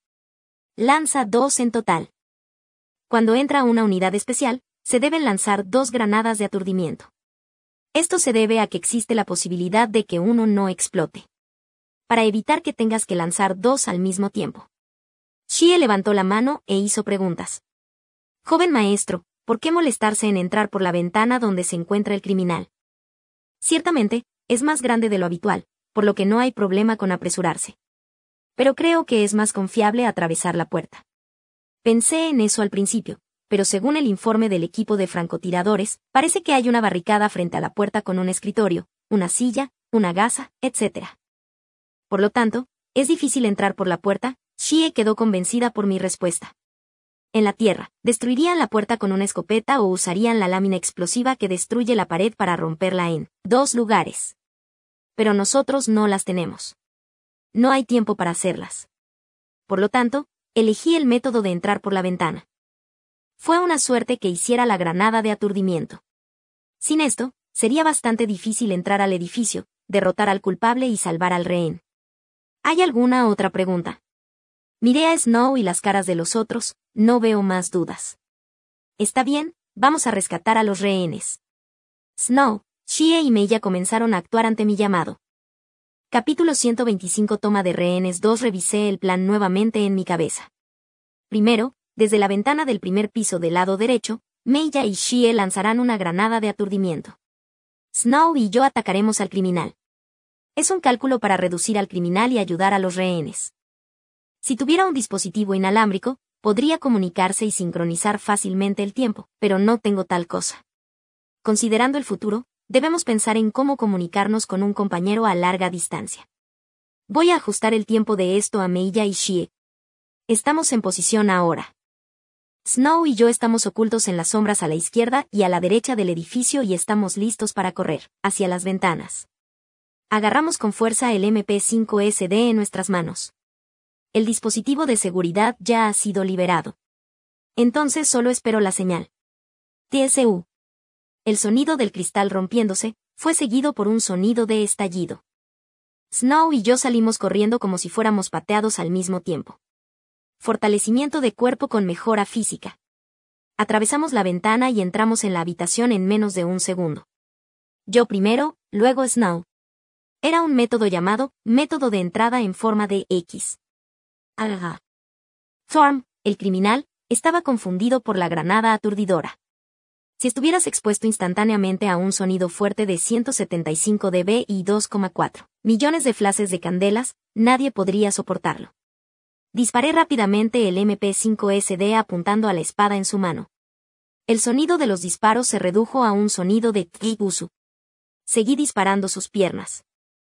Lanza 2 en total. Cuando entra una unidad especial, se deben lanzar 2 granadas de aturdimiento. Esto se debe a que existe la posibilidad de que uno no explote. Para evitar que tengas que lanzar 2 al mismo tiempo. Shie levantó la mano e hizo preguntas. Joven maestro, ¿por qué molestarse en entrar por la ventana donde se encuentra el criminal? Ciertamente, es más grande de lo habitual, por lo que no hay problema con apresurarse. Pero creo que es más confiable atravesar la puerta. Pensé en eso al principio, pero según el informe del equipo de francotiradores, parece que hay una barricada frente a la puerta con un escritorio, una silla, una gasa, etc. Por lo tanto, es difícil entrar por la puerta. Shie quedó convencida por mi respuesta. En la Tierra, destruirían la puerta con una escopeta o usarían la lámina explosiva que destruye la pared para romperla en 2 lugares. Pero nosotros no las tenemos. No hay tiempo para hacerlas. Por lo tanto, elegí el método de entrar por la ventana. Fue una suerte que hiciera la granada de aturdimiento. Sin esto, sería bastante difícil entrar al edificio, derrotar al culpable y salvar al rehén. ¿Hay alguna otra pregunta? Miré a Snow y las caras de los otros, no veo más dudas. Está bien, vamos a rescatar a los rehenes. Snow, Shie y Meiya comenzaron a actuar ante mi llamado. Capítulo 125 Toma de rehenes 2 Revisé el plan nuevamente en mi cabeza. Primero, desde la ventana del primer piso del lado derecho, Meiya y Shie lanzarán una granada de aturdimiento. Snow y yo atacaremos al criminal. Es un cálculo para reducir al criminal y ayudar a los rehenes. Si tuviera un dispositivo inalámbrico, podría comunicarse y sincronizar fácilmente el tiempo, pero no tengo tal cosa. Considerando el futuro, debemos pensar en cómo comunicarnos con un compañero a larga distancia. Voy a ajustar el tiempo de esto a Meiya y Shie. Estamos en posición ahora. Snow y yo estamos ocultos en las sombras a la izquierda y a la derecha del edificio y estamos listos para correr hacia las ventanas. Agarramos con fuerza el MP5SD en nuestras manos. El dispositivo de seguridad ya ha sido liberado. Entonces solo espero la señal. TSU. El sonido del cristal rompiéndose fue seguido por un sonido de estallido. Snow y yo salimos corriendo como si fuéramos pateados al mismo tiempo. Fortalecimiento de cuerpo con mejora física. Atravesamos la ventana y entramos en la habitación en menos de un segundo. Yo primero, luego Snow. Era un método llamado método de entrada en forma de X. Ajá. Thorm, el criminal, estaba confundido por la granada aturdidora. Si estuvieras expuesto instantáneamente a un sonido fuerte de 175 dB y 2,4 millones de flashes de candelas, nadie podría soportarlo. Disparé rápidamente el MP5SD apuntando a la espada en su mano. El sonido de los disparos se redujo a un sonido de tkibusu. Seguí disparando sus piernas.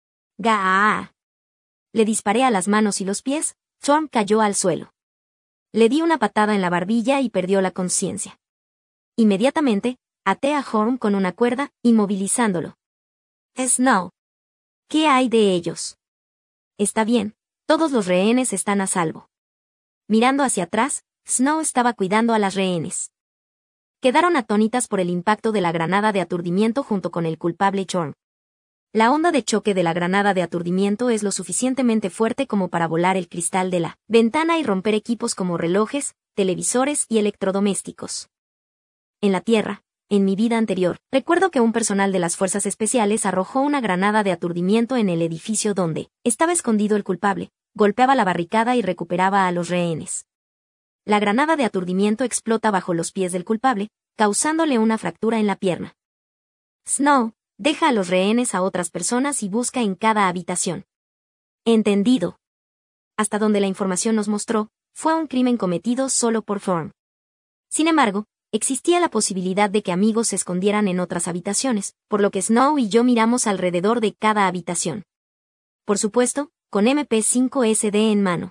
¡Gaa! Le disparé a las manos y los pies. Thorm cayó al suelo. Le di una patada en la barbilla y perdió la conciencia. Inmediatamente, até a Thorm con una cuerda, inmovilizándolo. Snow. ¿Qué hay de ellos? Está bien, todos los rehenes están a salvo. Mirando hacia atrás, Snow estaba cuidando a las rehenes. Quedaron atónitas por el impacto de la granada de aturdimiento junto con el culpable Thorm. La onda de choque de la granada de aturdimiento es lo suficientemente fuerte como para volar el cristal de la ventana y romper equipos como relojes, televisores y electrodomésticos. En la Tierra, en mi vida anterior, recuerdo que un personal de las fuerzas especiales arrojó una granada de aturdimiento en el edificio donde estaba escondido el culpable, golpeaba la barricada y recuperaba a los rehenes. La granada de aturdimiento explota bajo los pies del culpable, causándole una fractura en la pierna. Snow, deja a los rehenes a otras personas y busca en cada habitación. Entendido. Hasta donde la información nos mostró, fue un crimen cometido solo por Thorm. Sin embargo, existía la posibilidad de que amigos se escondieran en otras habitaciones, por lo que Snow y yo miramos alrededor de cada habitación. Por supuesto, con MP5SD en mano.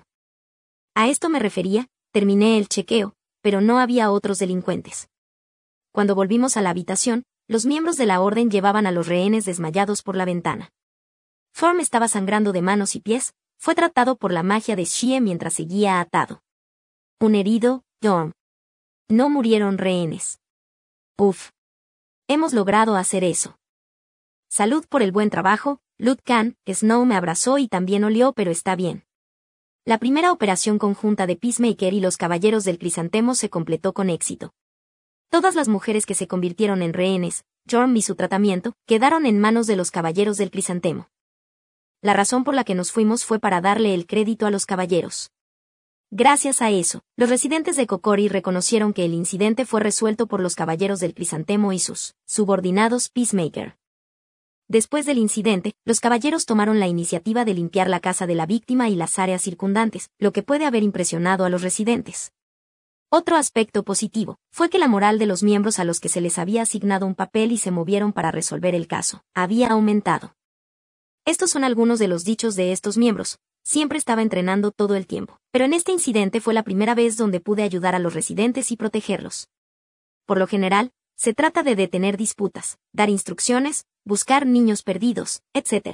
A esto me refería, terminé el chequeo, pero no había otros delincuentes. Cuando volvimos a la habitación, los miembros de la orden llevaban a los rehenes desmayados por la ventana. Thorm estaba sangrando de manos y pies, fue tratado por la magia de Xie mientras seguía atado. Un herido, Thorm. No murieron rehenes. Uf. Hemos logrado hacer eso. Salud por el buen trabajo, Lut Khan. Snow me abrazó y también olió, pero está bien. La primera operación conjunta de Peacemaker y los Caballeros del Crisantemo se completó con éxito. Todas las mujeres que se convirtieron en rehenes, Thorm y su tratamiento, quedaron en manos de los Caballeros del Crisantemo. La razón por la que nos fuimos fue para darle el crédito a los caballeros. Gracias a eso, los residentes de Kokori reconocieron que el incidente fue resuelto por los Caballeros del Crisantemo y sus subordinados Peacemaker. Después del incidente, los caballeros tomaron la iniciativa de limpiar la casa de la víctima y las áreas circundantes, lo que puede haber impresionado a los residentes. Otro aspecto positivo fue que la moral de los miembros a los que se les había asignado un papel y se movieron para resolver el caso había aumentado. Estos son algunos de los dichos de estos miembros. Siempre estaba entrenando todo el tiempo, pero en este incidente fue la primera vez donde pude ayudar a los residentes y protegerlos. Por lo general, se trata de detener disputas, dar instrucciones, buscar niños perdidos, etc.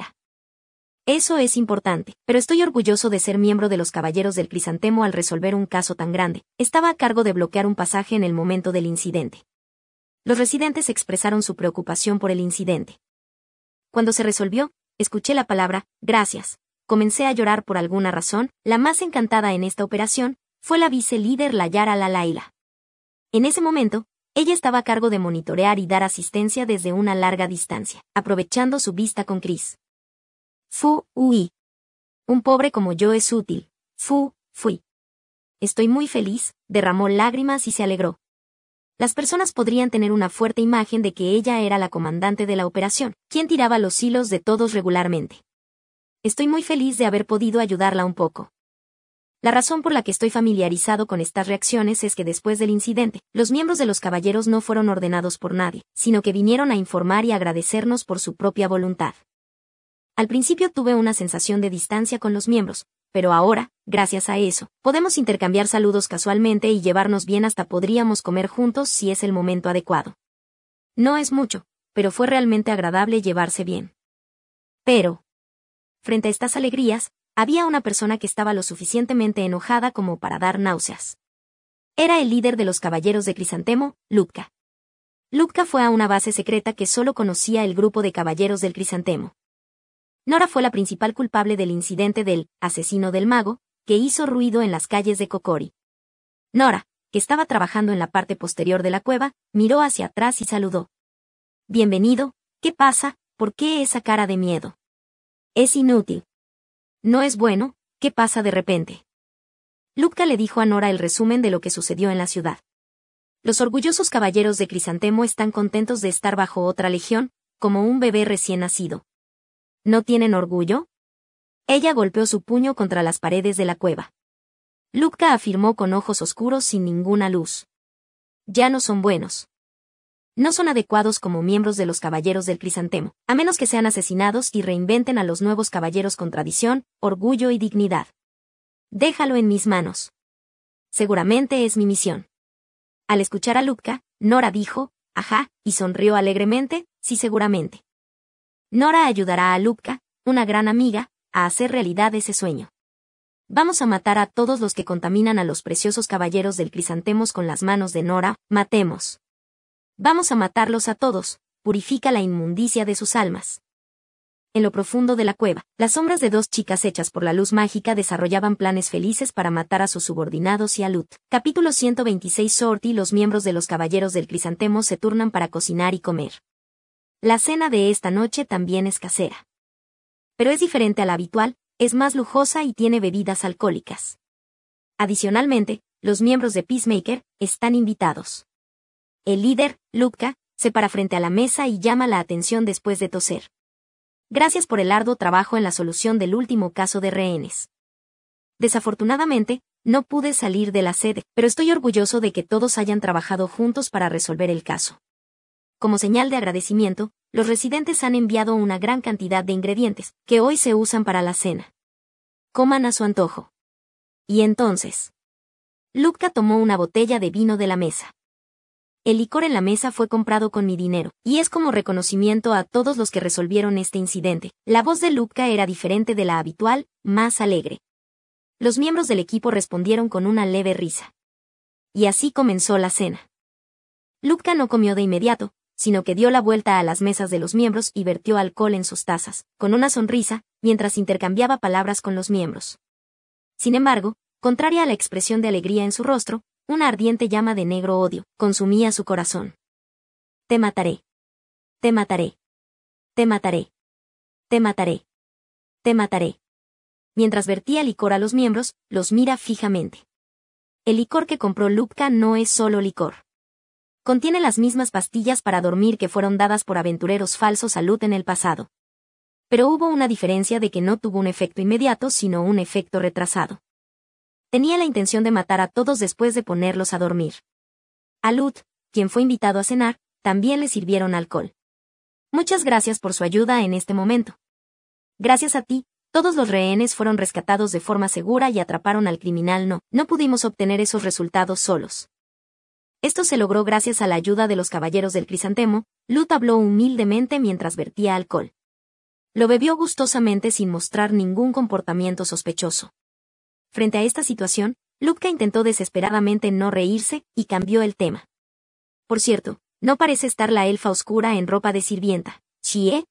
Eso es importante, pero estoy orgulloso de ser miembro de los Caballeros del Crisantemo al resolver un caso tan grande. Estaba a cargo de bloquear un pasaje en el momento del incidente. Los residentes expresaron su preocupación por el incidente. Cuando se resolvió, escuché la palabra, gracias. Comencé a llorar por alguna razón. La más encantada en esta operación fue la vice-líder Layara Lalaila. En ese momento, ella estaba a cargo de monitorear y dar asistencia desde una larga distancia, aprovechando su vista con Chris. Fui. Un pobre como yo es útil. Fui. Estoy muy feliz, derramó lágrimas y se alegró. Las personas podrían tener una fuerte imagen de que ella era la comandante de la operación, quien tiraba los hilos de todos regularmente. Estoy muy feliz de haber podido ayudarla un poco. La razón por la que estoy familiarizado con estas reacciones es que después del incidente, los miembros de los caballeros no fueron ordenados por nadie, sino que vinieron a informar y agradecernos por su propia voluntad. Al principio tuve una sensación de distancia con los miembros, pero ahora, gracias a eso, podemos intercambiar saludos casualmente y llevarnos bien, hasta podríamos comer juntos si es el momento adecuado. No es mucho, pero fue realmente agradable llevarse bien. Pero, frente a estas alegrías, había una persona que estaba lo suficientemente enojada como para dar náuseas. Era el líder de los caballeros de Crisantemo, Lutka. Lutka fue a una base secreta que solo conocía el grupo de caballeros del Crisantemo. Nora fue la principal culpable del incidente del asesino del mago, que hizo ruido en las calles de Kokori. Nora, que estaba trabajando en la parte posterior de la cueva, miró hacia atrás y saludó. Bienvenido, ¿qué pasa? ¿Por qué esa cara de miedo? Es inútil. No es bueno, ¿qué pasa de repente? Lutka le dijo a Nora el resumen de lo que sucedió en la ciudad. Los orgullosos caballeros de Crisantemo están contentos de estar bajo otra legión, como un bebé recién nacido. ¿No tienen orgullo? Ella golpeó su puño contra las paredes de la cueva. Lutka afirmó con ojos oscuros sin ninguna luz. Ya no son buenos. No son adecuados como miembros de los caballeros del Crisantemo, a menos que sean asesinados y reinventen a los nuevos caballeros con tradición, orgullo y dignidad. Déjalo en mis manos. Seguramente es mi misión. Al escuchar a Lutka, Nora dijo, ajá, y sonrió alegremente, sí seguramente. Nora ayudará a Lutka, una gran amiga, a hacer realidad ese sueño. Vamos a matar a todos los que contaminan a los preciosos caballeros del Crisantemos con las manos de Nora, matemos. Vamos a matarlos a todos, purifica la inmundicia de sus almas. En lo profundo de la cueva, las sombras de dos chicas hechas por la luz mágica desarrollaban planes felices para matar a sus subordinados y a Lut. Capítulo 126. Sword y los miembros de los caballeros del Crisantemo se turnan para cocinar y comer. La cena de esta noche también es casera. Pero es diferente a la habitual, es más lujosa y tiene bebidas alcohólicas. Adicionalmente, los miembros de Peacemaker están invitados. El líder, Lutka, se para frente a la mesa y llama la atención después de toser. Gracias por el arduo trabajo en la solución del último caso de rehenes. Desafortunadamente, no pude salir de la sede, pero estoy orgulloso de que todos hayan trabajado juntos para resolver el caso. Como señal de agradecimiento, los residentes han enviado una gran cantidad de ingredientes, que hoy se usan para la cena. Coman a su antojo. Y entonces, Lutka tomó una botella de vino de la mesa. El licor en la mesa fue comprado con mi dinero, y es como reconocimiento a todos los que resolvieron este incidente. La voz de Lutka era diferente de la habitual, más alegre. Los miembros del equipo respondieron con una leve risa. Y así comenzó la cena. Lutka no comió de inmediato, sino que dio la vuelta a las mesas de los miembros y vertió alcohol en sus tazas, con una sonrisa, mientras intercambiaba palabras con los miembros. Sin embargo, contraria a la expresión de alegría en su rostro, una ardiente llama de negro odio consumía su corazón. Te mataré. Te mataré. Te mataré. Te mataré. Te mataré. Mientras vertía licor a los miembros, los mira fijamente. El licor que compró Lutka no es solo licor. Contiene las mismas pastillas para dormir que fueron dadas por aventureros falsos a Lut en el pasado. Pero hubo una diferencia de que no tuvo un efecto inmediato sino un efecto retrasado. Tenía la intención de matar a todos después de ponerlos a dormir. A Lut, quien fue invitado a cenar, también le sirvieron alcohol. Muchas gracias por su ayuda en este momento. Gracias a ti, todos los rehenes fueron rescatados de forma segura y atraparon al criminal. No pudimos obtener esos resultados solos. Esto se logró gracias a la ayuda de los caballeros del Crisantemo. Lut habló humildemente mientras vertía alcohol. Lo bebió gustosamente sin mostrar ningún comportamiento sospechoso. Frente a esta situación, Lutka intentó desesperadamente no reírse, y cambió el tema. Por cierto, no parece estar la elfa oscura en ropa de sirvienta, ¿sí?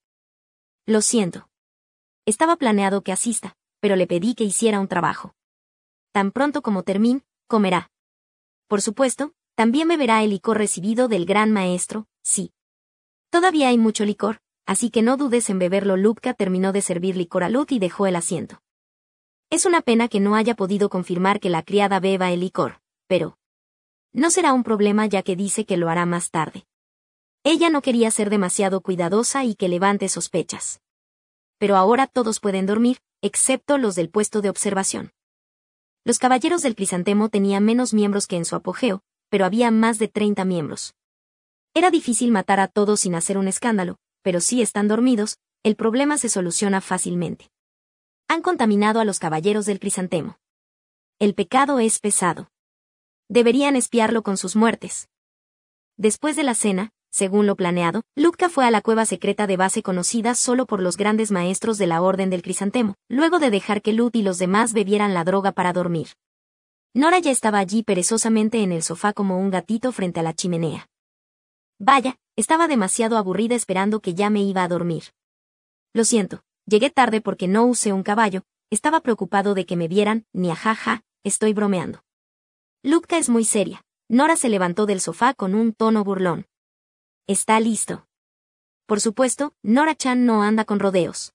Lo siento. Estaba planeado que asista, pero le pedí que hiciera un trabajo. Tan pronto como termine, comerá. Por supuesto, también beberá el licor recibido del gran maestro, sí. Todavía hay mucho licor, así que no dudes en beberlo. Lutka terminó de servir licor a Lut y dejó el asiento. Es una pena que no haya podido confirmar que la criada beba el licor, pero no será un problema ya que dice que lo hará más tarde. Ella no quería ser demasiado cuidadosa y que levante sospechas. Pero ahora todos pueden dormir, excepto los del puesto de observación. Los caballeros del Crisantemo tenían menos miembros que en su apogeo, pero había más de 30 miembros. Era difícil matar a todos sin hacer un escándalo, pero si están dormidos, el problema se soluciona fácilmente. Han contaminado a los caballeros del Crisantemo. El pecado es pesado. Deberían expiarlo con sus muertes. Después de la cena, según lo planeado, Lutka fue a la cueva secreta de base conocida solo por los grandes maestros de la Orden del Crisantemo, luego de dejar que Lut y los demás bebieran la droga para dormir. Nora ya estaba allí perezosamente en el sofá como un gatito frente a la chimenea. Vaya, estaba demasiado aburrida esperando que ya me iba a dormir. Lo siento, llegué tarde porque no usé un caballo, estaba preocupado de que me vieran, ni ajaja, estoy bromeando. Lutka es muy seria. Nora se levantó del sofá con un tono burlón. ¿Está listo? Por supuesto, Nora-chan no anda con rodeos.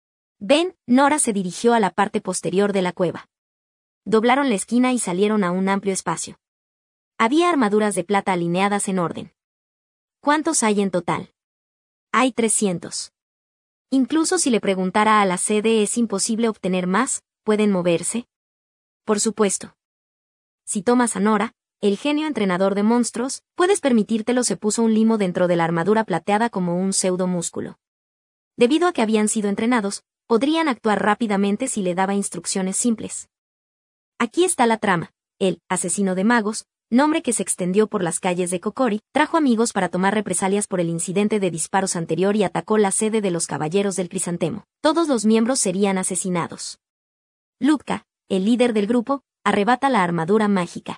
Ven, Nora se dirigió a la parte posterior de la cueva. Doblaron la esquina y salieron a un amplio espacio. Había armaduras de plata alineadas en orden. ¿Cuántos hay en total? Hay 300. Incluso si le preguntara a la sede es imposible obtener más, ¿pueden moverse? Por supuesto. Si tomas a Nora, el genio entrenador de monstruos, puedes permitírtelo. Se puso un limo dentro de la armadura plateada como un pseudo-músculo. Debido a que habían sido entrenados, podrían actuar rápidamente si le daba instrucciones simples. Aquí está la trama. El asesino de magos, nombre que se extendió por las calles de Kokori, trajo amigos para tomar represalias por el incidente de disparos anterior y atacó la sede de los Caballeros del Crisantemo. Todos los miembros serían asesinados. Lutka, el líder del grupo, arrebata la armadura mágica.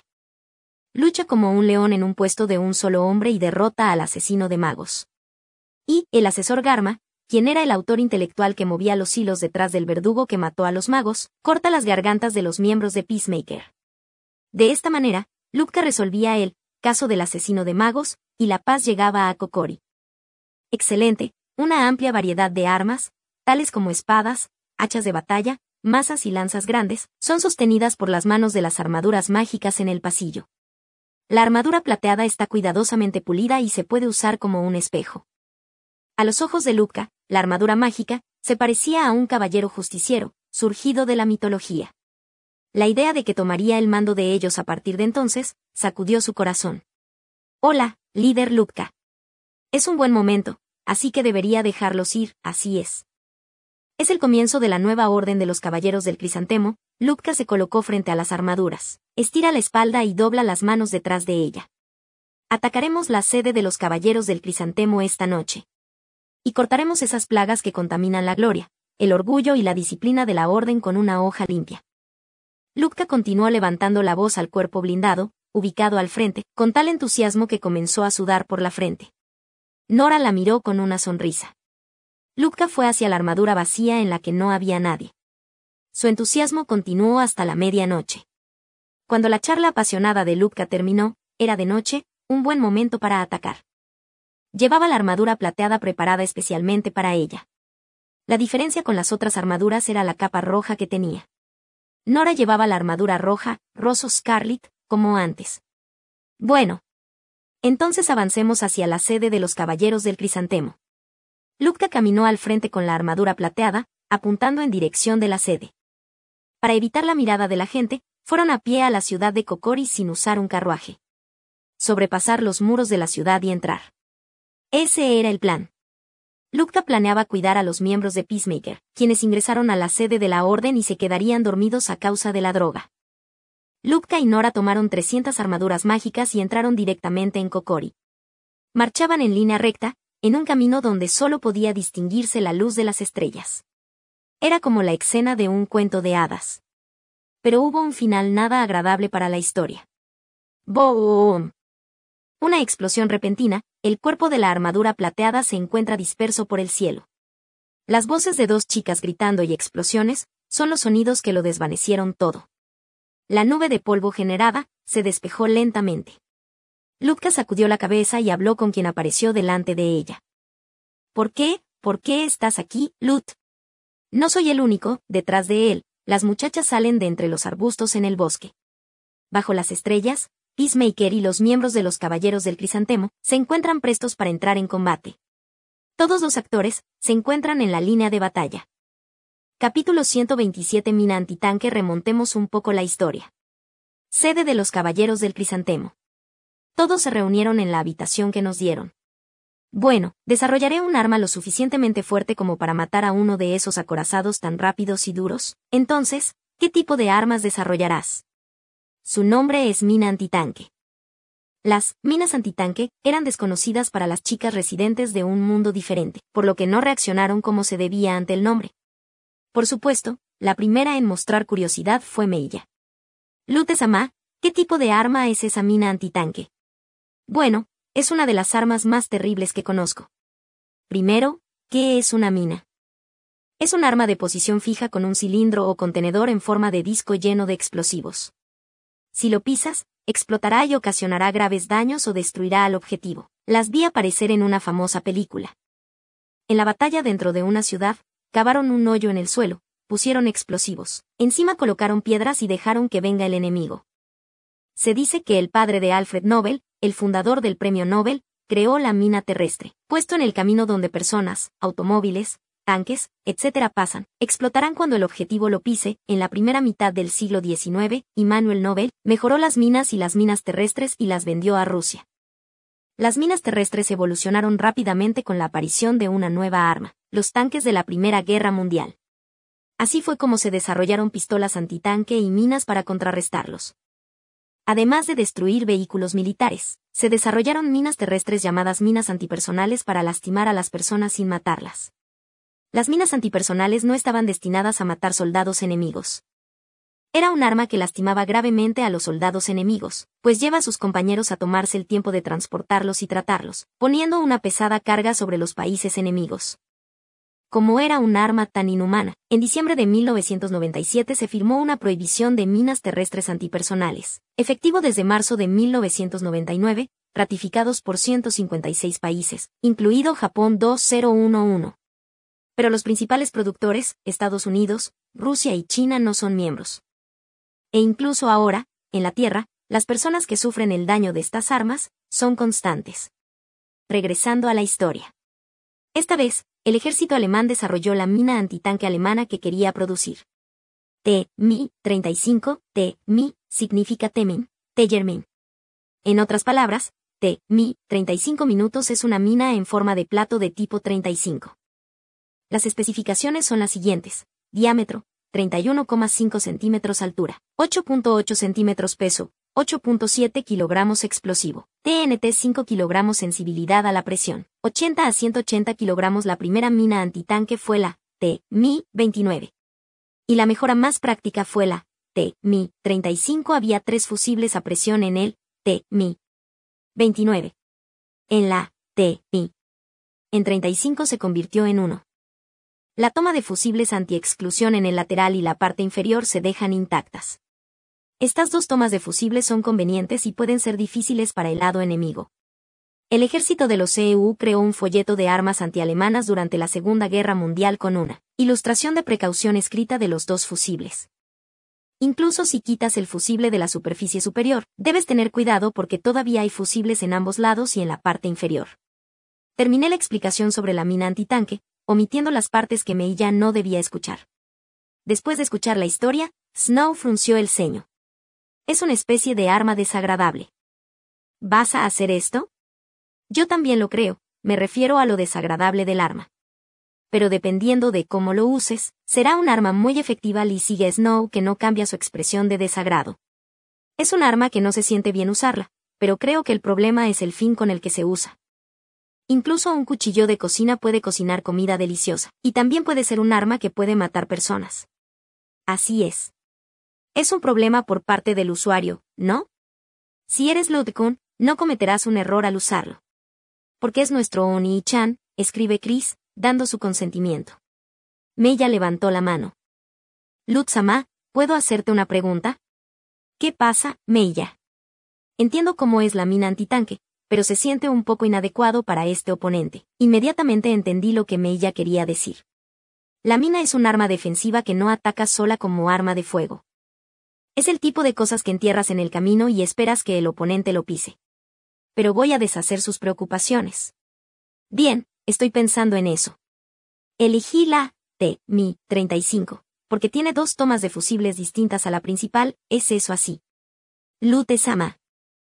Lucha como un león en un puesto de un solo hombre y derrota al asesino de magos. Y el asesor Garma, quien era el autor intelectual que movía los hilos detrás del verdugo que mató a los magos, corta las gargantas de los miembros de Peacemaker. De esta manera, Lutka resolvía el caso del asesino de magos, y la paz llegaba a Kokori. Excelente, una amplia variedad de armas, tales como espadas, hachas de batalla, mazas y lanzas grandes, son sostenidas por las manos de las armaduras mágicas en el pasillo. La armadura plateada está cuidadosamente pulida y se puede usar como un espejo. A los ojos de Lutka, la armadura mágica se parecía a un caballero justiciero, surgido de la mitología. La idea de que tomaría el mando de ellos a partir de entonces, sacudió su corazón. Hola, líder Lutka. Es un buen momento, así que debería dejarlos ir, así es. Es el comienzo de la nueva orden de los Caballeros del Crisantemo. Lutka se colocó frente a las armaduras, estira la espalda y dobla las manos detrás de ella. Atacaremos la sede de los Caballeros del Crisantemo esta noche. Y cortaremos esas plagas que contaminan la gloria, el orgullo y la disciplina de la orden con una hoja limpia. Lutka continuó levantando la voz al cuerpo blindado, ubicado al frente, con tal entusiasmo que comenzó a sudar por la frente. Nora la miró con una sonrisa. Lutka fue hacia la armadura vacía en la que no había nadie. Su entusiasmo continuó hasta la medianoche. Cuando la charla apasionada de Lutka terminó, era de noche, un buen momento para atacar. Llevaba la armadura plateada preparada especialmente para ella. La diferencia con las otras armaduras era la capa roja que tenía. Nora llevaba la armadura roja, Rosso Scarlet, como antes. Bueno. Entonces avancemos hacia la sede de los Caballeros del Crisantemo. Lutka caminó al frente con la armadura plateada, apuntando en dirección de la sede. Para evitar la mirada de la gente, fueron a pie a la ciudad de Kokori sin usar un carruaje. Sobrepasar los muros de la ciudad y entrar. Ese era el plan. Lutka planeaba cuidar a los miembros de Peacemaker, quienes ingresaron a la sede de la Orden y se quedarían dormidos a causa de la droga. Lutka y Nora tomaron 300 armaduras mágicas y entraron directamente en Kokori. Marchaban en línea recta, en un camino donde solo podía distinguirse la luz de las estrellas. Era como la escena de un cuento de hadas. Pero hubo un final nada agradable para la historia. ¡Boom! Una explosión repentina, el cuerpo de la armadura plateada se encuentra disperso por el cielo. Las voces de dos chicas gritando y explosiones, son los sonidos que lo desvanecieron todo. La nube de polvo generada, se despejó lentamente. Lutka sacudió la cabeza y habló con quien apareció delante de ella. ¿Por qué estás aquí, Lut? No soy el único, detrás de él, las muchachas salen de entre los arbustos en el bosque. Bajo las estrellas, Peacemaker y los miembros de los Caballeros del Crisantemo se encuentran prestos para entrar en combate. Todos los actores se encuentran en la línea de batalla. Capítulo 127 Mina Antitanque. Remontemos un poco la historia. Sede de los Caballeros del Crisantemo. Todos se reunieron en la habitación que nos dieron. Bueno, desarrollaré un arma lo suficientemente fuerte como para matar a uno de esos acorazados tan rápidos y duros. Entonces, ¿qué tipo de armas desarrollarás? Su nombre es Mina Antitanque. Las minas antitanque eran desconocidas para las chicas residentes de un mundo diferente, por lo que no reaccionaron como se debía ante el nombre. Por supuesto, la primera en mostrar curiosidad fue Meiya. Lute-sama, ¿qué tipo de arma es esa mina antitanque? Bueno, es una de las armas más terribles que conozco. Primero, ¿qué es una mina? Es un arma de posición fija con un cilindro o contenedor en forma de disco lleno de explosivos. Si lo pisas, explotará y ocasionará graves daños o destruirá al objetivo. Las vi aparecer en una famosa película. En la batalla dentro de una ciudad, cavaron un hoyo en el suelo, pusieron explosivos, encima colocaron piedras y dejaron que venga el enemigo. Se dice que el padre de Alfred Nobel, el fundador del Premio Nobel, creó la mina terrestre, puesto en el camino donde personas, automóviles, tanques, etc. pasan, explotarán cuando el objetivo lo pise. En la primera mitad del siglo XIX, Immanuel Nobel mejoró las minas y las minas terrestres y las vendió a Rusia. Las minas terrestres evolucionaron rápidamente con la aparición de una nueva arma, los tanques de la Primera Guerra Mundial. Así fue como se desarrollaron pistolas antitanque y minas para contrarrestarlos. Además de destruir vehículos militares, se desarrollaron minas terrestres llamadas minas antipersonales para lastimar a las personas sin matarlas. Las minas antipersonales no estaban destinadas a matar soldados enemigos. Era un arma que lastimaba gravemente a los soldados enemigos, pues lleva a sus compañeros a tomarse el tiempo de transportarlos y tratarlos, poniendo una pesada carga sobre los países enemigos. Como era un arma tan inhumana, en diciembre de 1997 se firmó una prohibición de minas terrestres antipersonales, efectivo desde marzo de 1999, ratificados por 156 países, incluido Japón 2011. Pero los principales productores, Estados Unidos, Rusia y China no son miembros. E incluso ahora, en la Tierra, las personas que sufren el daño de estas armas son constantes. Regresando a la historia. Esta vez, el ejército alemán desarrolló la mina antitanque alemana que quería producir. T-Mi 35, T-Mi significa Temin, Tellermin. En otras palabras, T-Mi 35 minutos es una mina en forma de plato de tipo 35. Las especificaciones son las siguientes: diámetro, 31,5 centímetros altura, 8,8 centímetros peso, 8,7 kilogramos explosivo, TNT 5 kilogramos sensibilidad a la presión, 80 a 180 kilogramos. La primera mina antitanque fue la T-Mi 29. Y la mejora más práctica fue la T-Mi 35. Había 3 fusibles a presión en el T-Mi 29. En la T-Mi en 35 se convirtió en 1. La toma de fusibles anti-exclusión en el lateral y la parte inferior se dejan intactas. Estas dos tomas de fusibles son convenientes y pueden ser difíciles para el lado enemigo. El ejército de los EU creó un folleto de armas antialemanas durante la Segunda Guerra Mundial con una ilustración de precaución escrita de los dos fusibles. Incluso si quitas el fusible de la superficie superior, debes tener cuidado porque todavía hay fusibles en ambos lados y en la parte inferior. Terminé la explicación sobre la mina antitanque, omitiendo las partes que Meiya no debía escuchar. Después de escuchar la historia, Snow frunció el ceño. Es una especie de arma desagradable. ¿Vas a hacer esto? Yo también lo creo, me refiero a lo desagradable del arma. Pero dependiendo de cómo lo uses, será un arma muy efectiva. Lee sigue a Snow, que no cambia su expresión de desagrado. Es un arma que no se siente bien usarla, pero creo que el problema es el fin con el que se usa. Incluso un cuchillo de cocina puede cocinar comida deliciosa, y también puede ser un arma que puede matar personas. Así es. Es un problema por parte del usuario, ¿no? Si eres Ludkun, no cometerás un error al usarlo. Porque es nuestro Oni-chan, escribe Chris, dando su consentimiento. Meiya levantó la mano. Lud-sama, ¿puedo hacerte una pregunta? ¿Qué pasa, Meiya? Entiendo cómo es la mina antitanque, pero se siente un poco inadecuado para este oponente. Inmediatamente entendí lo que Meiya quería decir. La mina es un arma defensiva que no ataca sola como arma de fuego. Es el tipo de cosas que entierras en el camino y esperas que el oponente lo pise. Pero voy a deshacer sus preocupaciones. Bien, estoy pensando en eso. Elegí la T-Mi 35, porque tiene 2 tomas de fusibles distintas a la principal. ¿Es eso así? Lute-sama.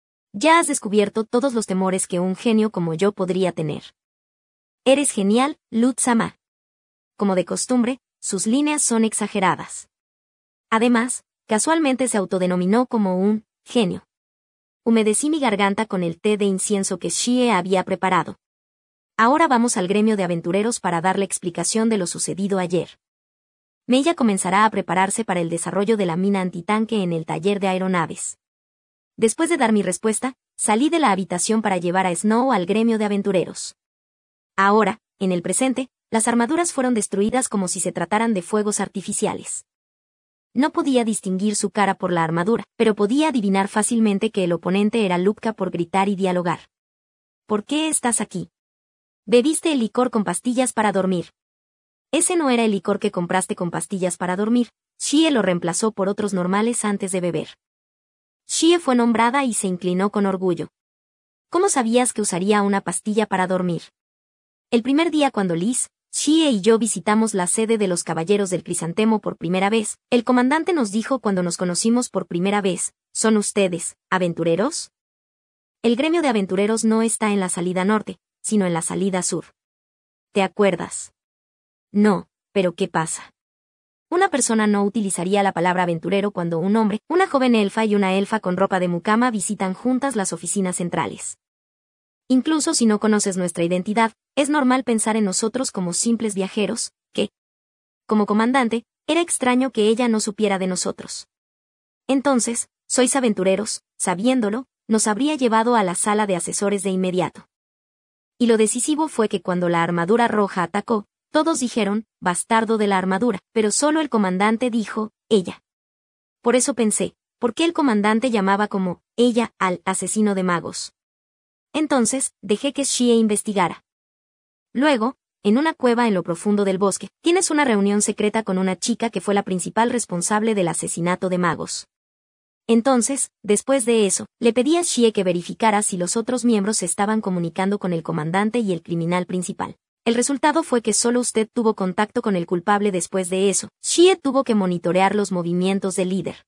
Ya has descubierto todos los temores que un genio como yo podría tener. Eres genial, Lud-sama. Como de costumbre, sus líneas son exageradas. Además, casualmente se autodenominó como un genio. Humedecí mi garganta con el té de incienso que Shie había preparado. Ahora vamos al gremio de aventureros para darle explicación de lo sucedido ayer. Mella comenzará a prepararse para el desarrollo de la mina antitanque en el taller de aeronaves. Después de dar mi respuesta, salí de la habitación para llevar a Snow al gremio de aventureros. Ahora, en el presente, las armaduras fueron destruidas como si se trataran de fuegos artificiales. No podía distinguir su cara por la armadura, pero podía adivinar fácilmente que el oponente era Lupka por gritar y dialogar. ¿Por qué estás aquí? Bebiste el licor con pastillas para dormir. Ese no era el licor que compraste con pastillas para dormir, Shie lo reemplazó por otros normales antes de beber. Shie fue nombrada y se inclinó con orgullo. ¿Cómo sabías que usaría una pastilla para dormir? El primer día cuando Liz, Shie y yo visitamos la sede de los Caballeros del Crisantemo por primera vez, el comandante nos dijo cuando nos conocimos por primera vez, ¿son ustedes, aventureros? El gremio de aventureros no está en la salida norte, sino en la salida sur. ¿Te acuerdas? No, pero ¿qué pasa? Una persona no utilizaría la palabra aventurero cuando un hombre, una joven elfa y una elfa con ropa de mucama visitan juntas las oficinas centrales. Incluso si no conoces nuestra identidad, es normal pensar en nosotros como simples viajeros, que, como comandante, era extraño que ella no supiera de nosotros. Entonces, sois aventureros, sabiéndolo, nos habría llevado a la sala de asesores de inmediato. Y lo decisivo fue que cuando la armadura roja atacó, todos dijeron, bastardo de la armadura, pero solo el comandante dijo, ella. Por eso pensé, ¿por qué el comandante llamaba como, ella, al asesino de magos? Entonces, dejé que Shie investigara. Luego, en una cueva en lo profundo del bosque, tienes una reunión secreta con una chica que fue la principal responsable del asesinato de magos. Entonces, después de eso, le pedí a Shie que verificara si los otros miembros se estaban comunicando con el comandante y el criminal principal. El resultado fue que solo usted tuvo contacto con el culpable después de eso. Shie tuvo que monitorear los movimientos del líder.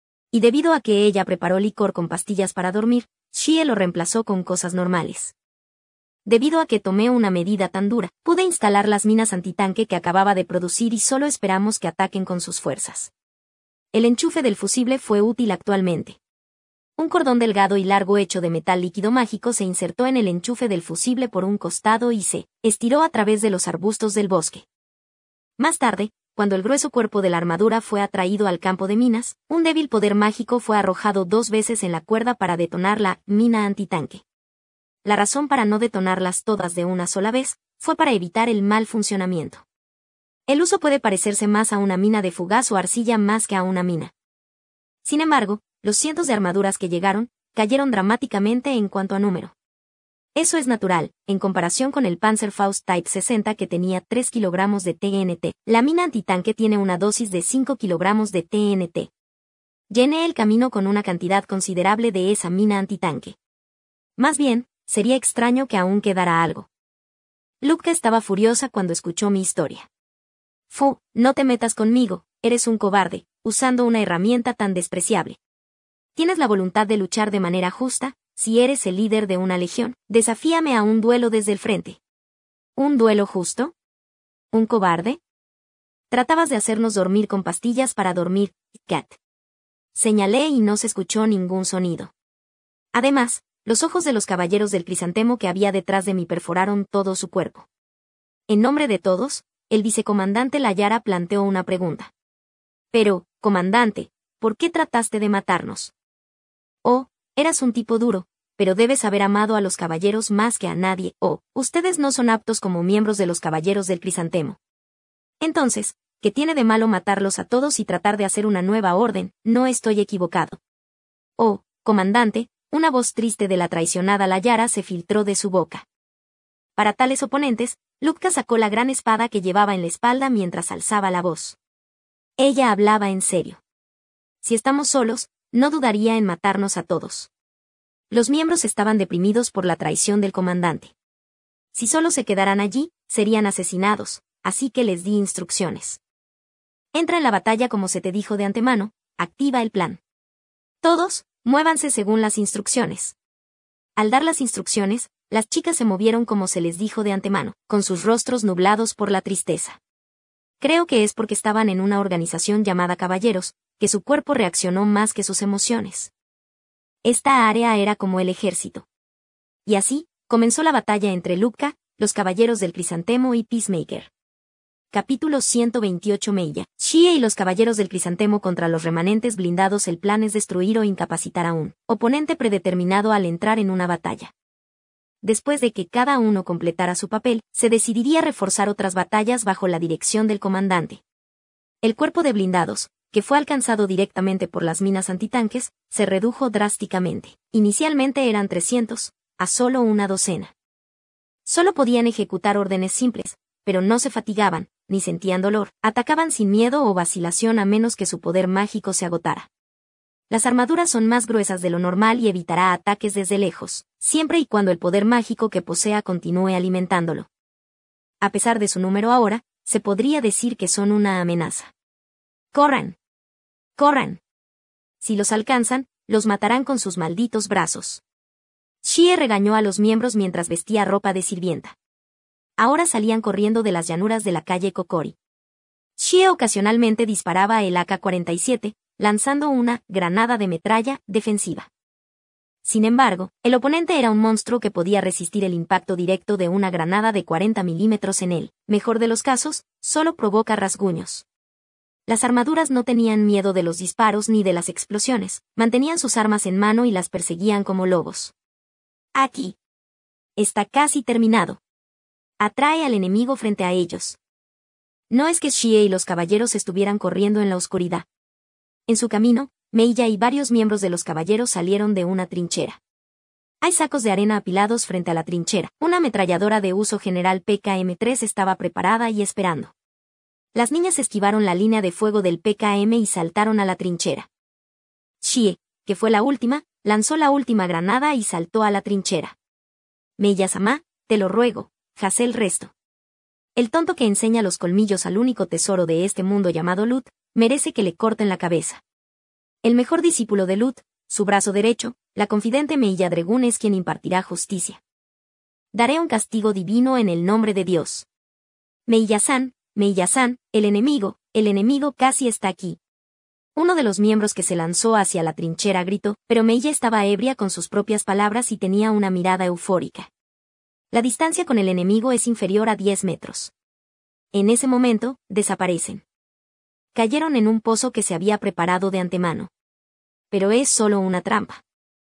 Y debido a que ella preparó licor con pastillas para dormir, Shie lo reemplazó con cosas normales. Debido a que tomé una medida tan dura, pude instalar las minas antitanque que acababa de producir y solo esperamos que ataquen con sus fuerzas. El enchufe del fusible fue útil actualmente. Un cordón delgado y largo hecho de metal líquido mágico se insertó en el enchufe del fusible por un costado y se estiró a través de los arbustos del bosque. Más tarde, cuando el grueso cuerpo de la armadura fue atraído al campo de minas, un débil poder mágico fue arrojado 2 veces en la cuerda para detonar la mina antitanque. La razón para no detonarlas todas de una sola vez fue para evitar el mal funcionamiento. El uso puede parecerse más a una mina de fugaz o arcilla más que a una mina. Sin embargo, los cientos de armaduras que llegaron, cayeron dramáticamente en cuanto a número. Eso es natural, en comparación con el Panzerfaust Type 60 que tenía 3 kilogramos de TNT. La mina antitanque tiene una dosis de 5 kilogramos de TNT. Llené el camino con una cantidad considerable de esa mina antitanque. Más bien, sería extraño que aún quedara algo. Lupka estaba furiosa cuando escuchó mi historia. Fu, no te metas conmigo, eres un cobarde, usando una herramienta tan despreciable. Tienes la voluntad de luchar de manera justa, si eres el líder de una legión, desafíame a un duelo desde el frente. ¿Un duelo justo? ¿Un cobarde? Tratabas de hacernos dormir con pastillas para dormir, Cat. Señalé y no se escuchó ningún sonido. Además, los ojos de los caballeros del crisantemo que había detrás de mí perforaron todo su cuerpo. En nombre de todos, el vicecomandante Layara planteó una pregunta. Pero, comandante, ¿por qué trataste de matarnos? Oh, eras un tipo duro, pero debes haber amado a los caballeros más que a nadie. Oh, ustedes no son aptos como miembros de los caballeros del crisantemo. Entonces, ¿qué tiene de malo matarlos a todos y tratar de hacer una nueva orden? No estoy equivocado. Oh, comandante, una voz triste de la traicionada Layara se filtró de su boca. Para tales oponentes, Lupka sacó la gran espada que llevaba en la espalda mientras alzaba la voz. Ella hablaba en serio. Si estamos solos, no dudaría en matarnos a todos. Los miembros estaban deprimidos por la traición del comandante. Si solo se quedaran allí, serían asesinados, así que les di instrucciones. Entra en la batalla como se te dijo de antemano, activa el plan. Todos, muévanse según las instrucciones. Al dar las instrucciones, las chicas se movieron como se les dijo de antemano, con sus rostros nublados por la tristeza. Creo que es porque estaban en una organización llamada Caballeros, que su cuerpo reaccionó más que sus emociones. Esta área era como el ejército. Y así, comenzó la batalla entre Lutka, los Caballeros del Crisantemo y Peacemaker. Capítulo 128. Meiya, Shie y los Caballeros del Crisantemo contra los remanentes blindados. El plan es destruir o incapacitar a un oponente predeterminado al entrar en una batalla. Después de que cada uno completara su papel, se decidiría reforzar otras batallas bajo la dirección del comandante. El cuerpo de blindados, que fue alcanzado directamente por las minas antitanques, se redujo drásticamente. Inicialmente eran 300, a solo una docena. Solo podían ejecutar órdenes simples, pero no se fatigaban, ni sentían dolor, atacaban sin miedo o vacilación a menos que su poder mágico se agotara. Las armaduras son más gruesas de lo normal y evitará ataques desde lejos, siempre y cuando el poder mágico que posea continúe alimentándolo. A pesar de su número ahora, se podría decir que son una amenaza. ¡Corran! ¡Corran! Si los alcanzan, los matarán con sus malditos brazos. Shie regañó a los miembros mientras vestía ropa de sirvienta. Ahora salían corriendo de las llanuras de la calle Kokori. Shie ocasionalmente disparaba el AK-47, lanzando una granada de metralla defensiva. Sin embargo, el oponente era un monstruo que podía resistir el impacto directo de una granada de 40 milímetros en él. Mejor de los casos, solo provoca rasguños. Las armaduras no tenían miedo de los disparos ni de las explosiones, mantenían sus armas en mano y las perseguían como lobos. Aquí. Está casi terminado. Atrae al enemigo frente a ellos. No es que Shie y los caballeros estuvieran corriendo en la oscuridad. En su camino, Meiya y varios miembros de los caballeros salieron de una trinchera. Hay sacos de arena apilados frente a la trinchera. Una ametralladora de uso general PKM-3 estaba preparada y esperando. Las niñas esquivaron la línea de fuego del PKM y saltaron a la trinchera. Shie, que fue la última, lanzó la última granada y saltó a la trinchera. Meiya-sama, te lo ruego, haz el resto. El tonto que enseña los colmillos al único tesoro de este mundo llamado Lut, merece que le corten la cabeza. El mejor discípulo de Lut, su brazo derecho, la confidente Meiya Dragun es quien impartirá justicia. Daré un castigo divino en el nombre de Dios. Meiya-san, el enemigo casi está aquí. Uno de los miembros que se lanzó hacia la trinchera gritó, pero Meiya estaba ebria con sus propias palabras y tenía una mirada eufórica. La distancia con el enemigo es inferior a 10 metros. En ese momento, desaparecen. Cayeron en un pozo que se había preparado de antemano. Pero es solo una trampa.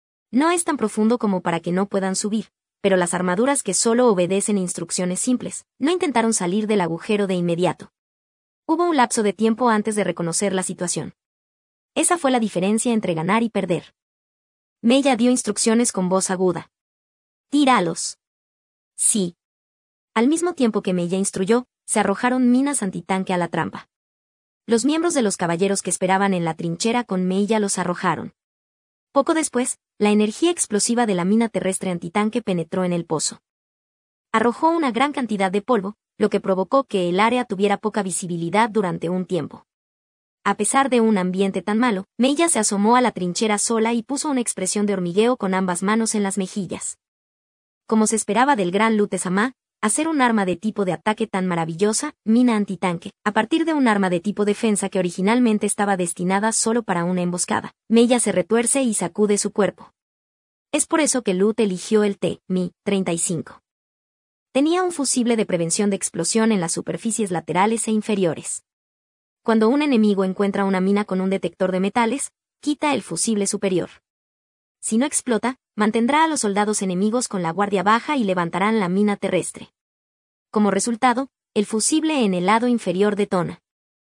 No es tan profundo como para que no puedan subir, pero las armaduras que solo obedecen instrucciones simples, no intentaron salir del agujero de inmediato. Hubo un lapso de tiempo antes de reconocer la situación. Esa fue la diferencia entre ganar y perder. Meiya dio instrucciones con voz aguda. ¡Tíralos! Sí. Al mismo tiempo que Meiya instruyó, se arrojaron minas antitanque a la trampa. Los miembros de los caballeros que esperaban en la trinchera con Meiya los arrojaron. Poco después, la energía explosiva de la mina terrestre antitanque penetró en el pozo. Arrojó una gran cantidad de polvo, lo que provocó que el área tuviera poca visibilidad durante un tiempo. A pesar de un ambiente tan malo, Meiya se asomó a la trinchera sola y puso una expresión de hormigueo con ambas manos en las mejillas. Como se esperaba del gran Lute-sama, hacer un arma de tipo de ataque tan maravillosa, mina antitanque, a partir de un arma de tipo defensa que originalmente estaba destinada solo para una emboscada. Meiya se retuerce y sacude su cuerpo. Es por eso que Lut eligió el T-Mi-35. Tenía un fusible de prevención de explosión en las superficies laterales e inferiores. Cuando un enemigo encuentra una mina con un detector de metales, quita el fusible superior. Si no explota, mantendrá a los soldados enemigos con la guardia baja y levantarán la mina terrestre. Como resultado, el fusible en el lado inferior detona.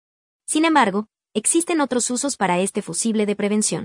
Sin embargo, existen otros usos para este fusible de prevención.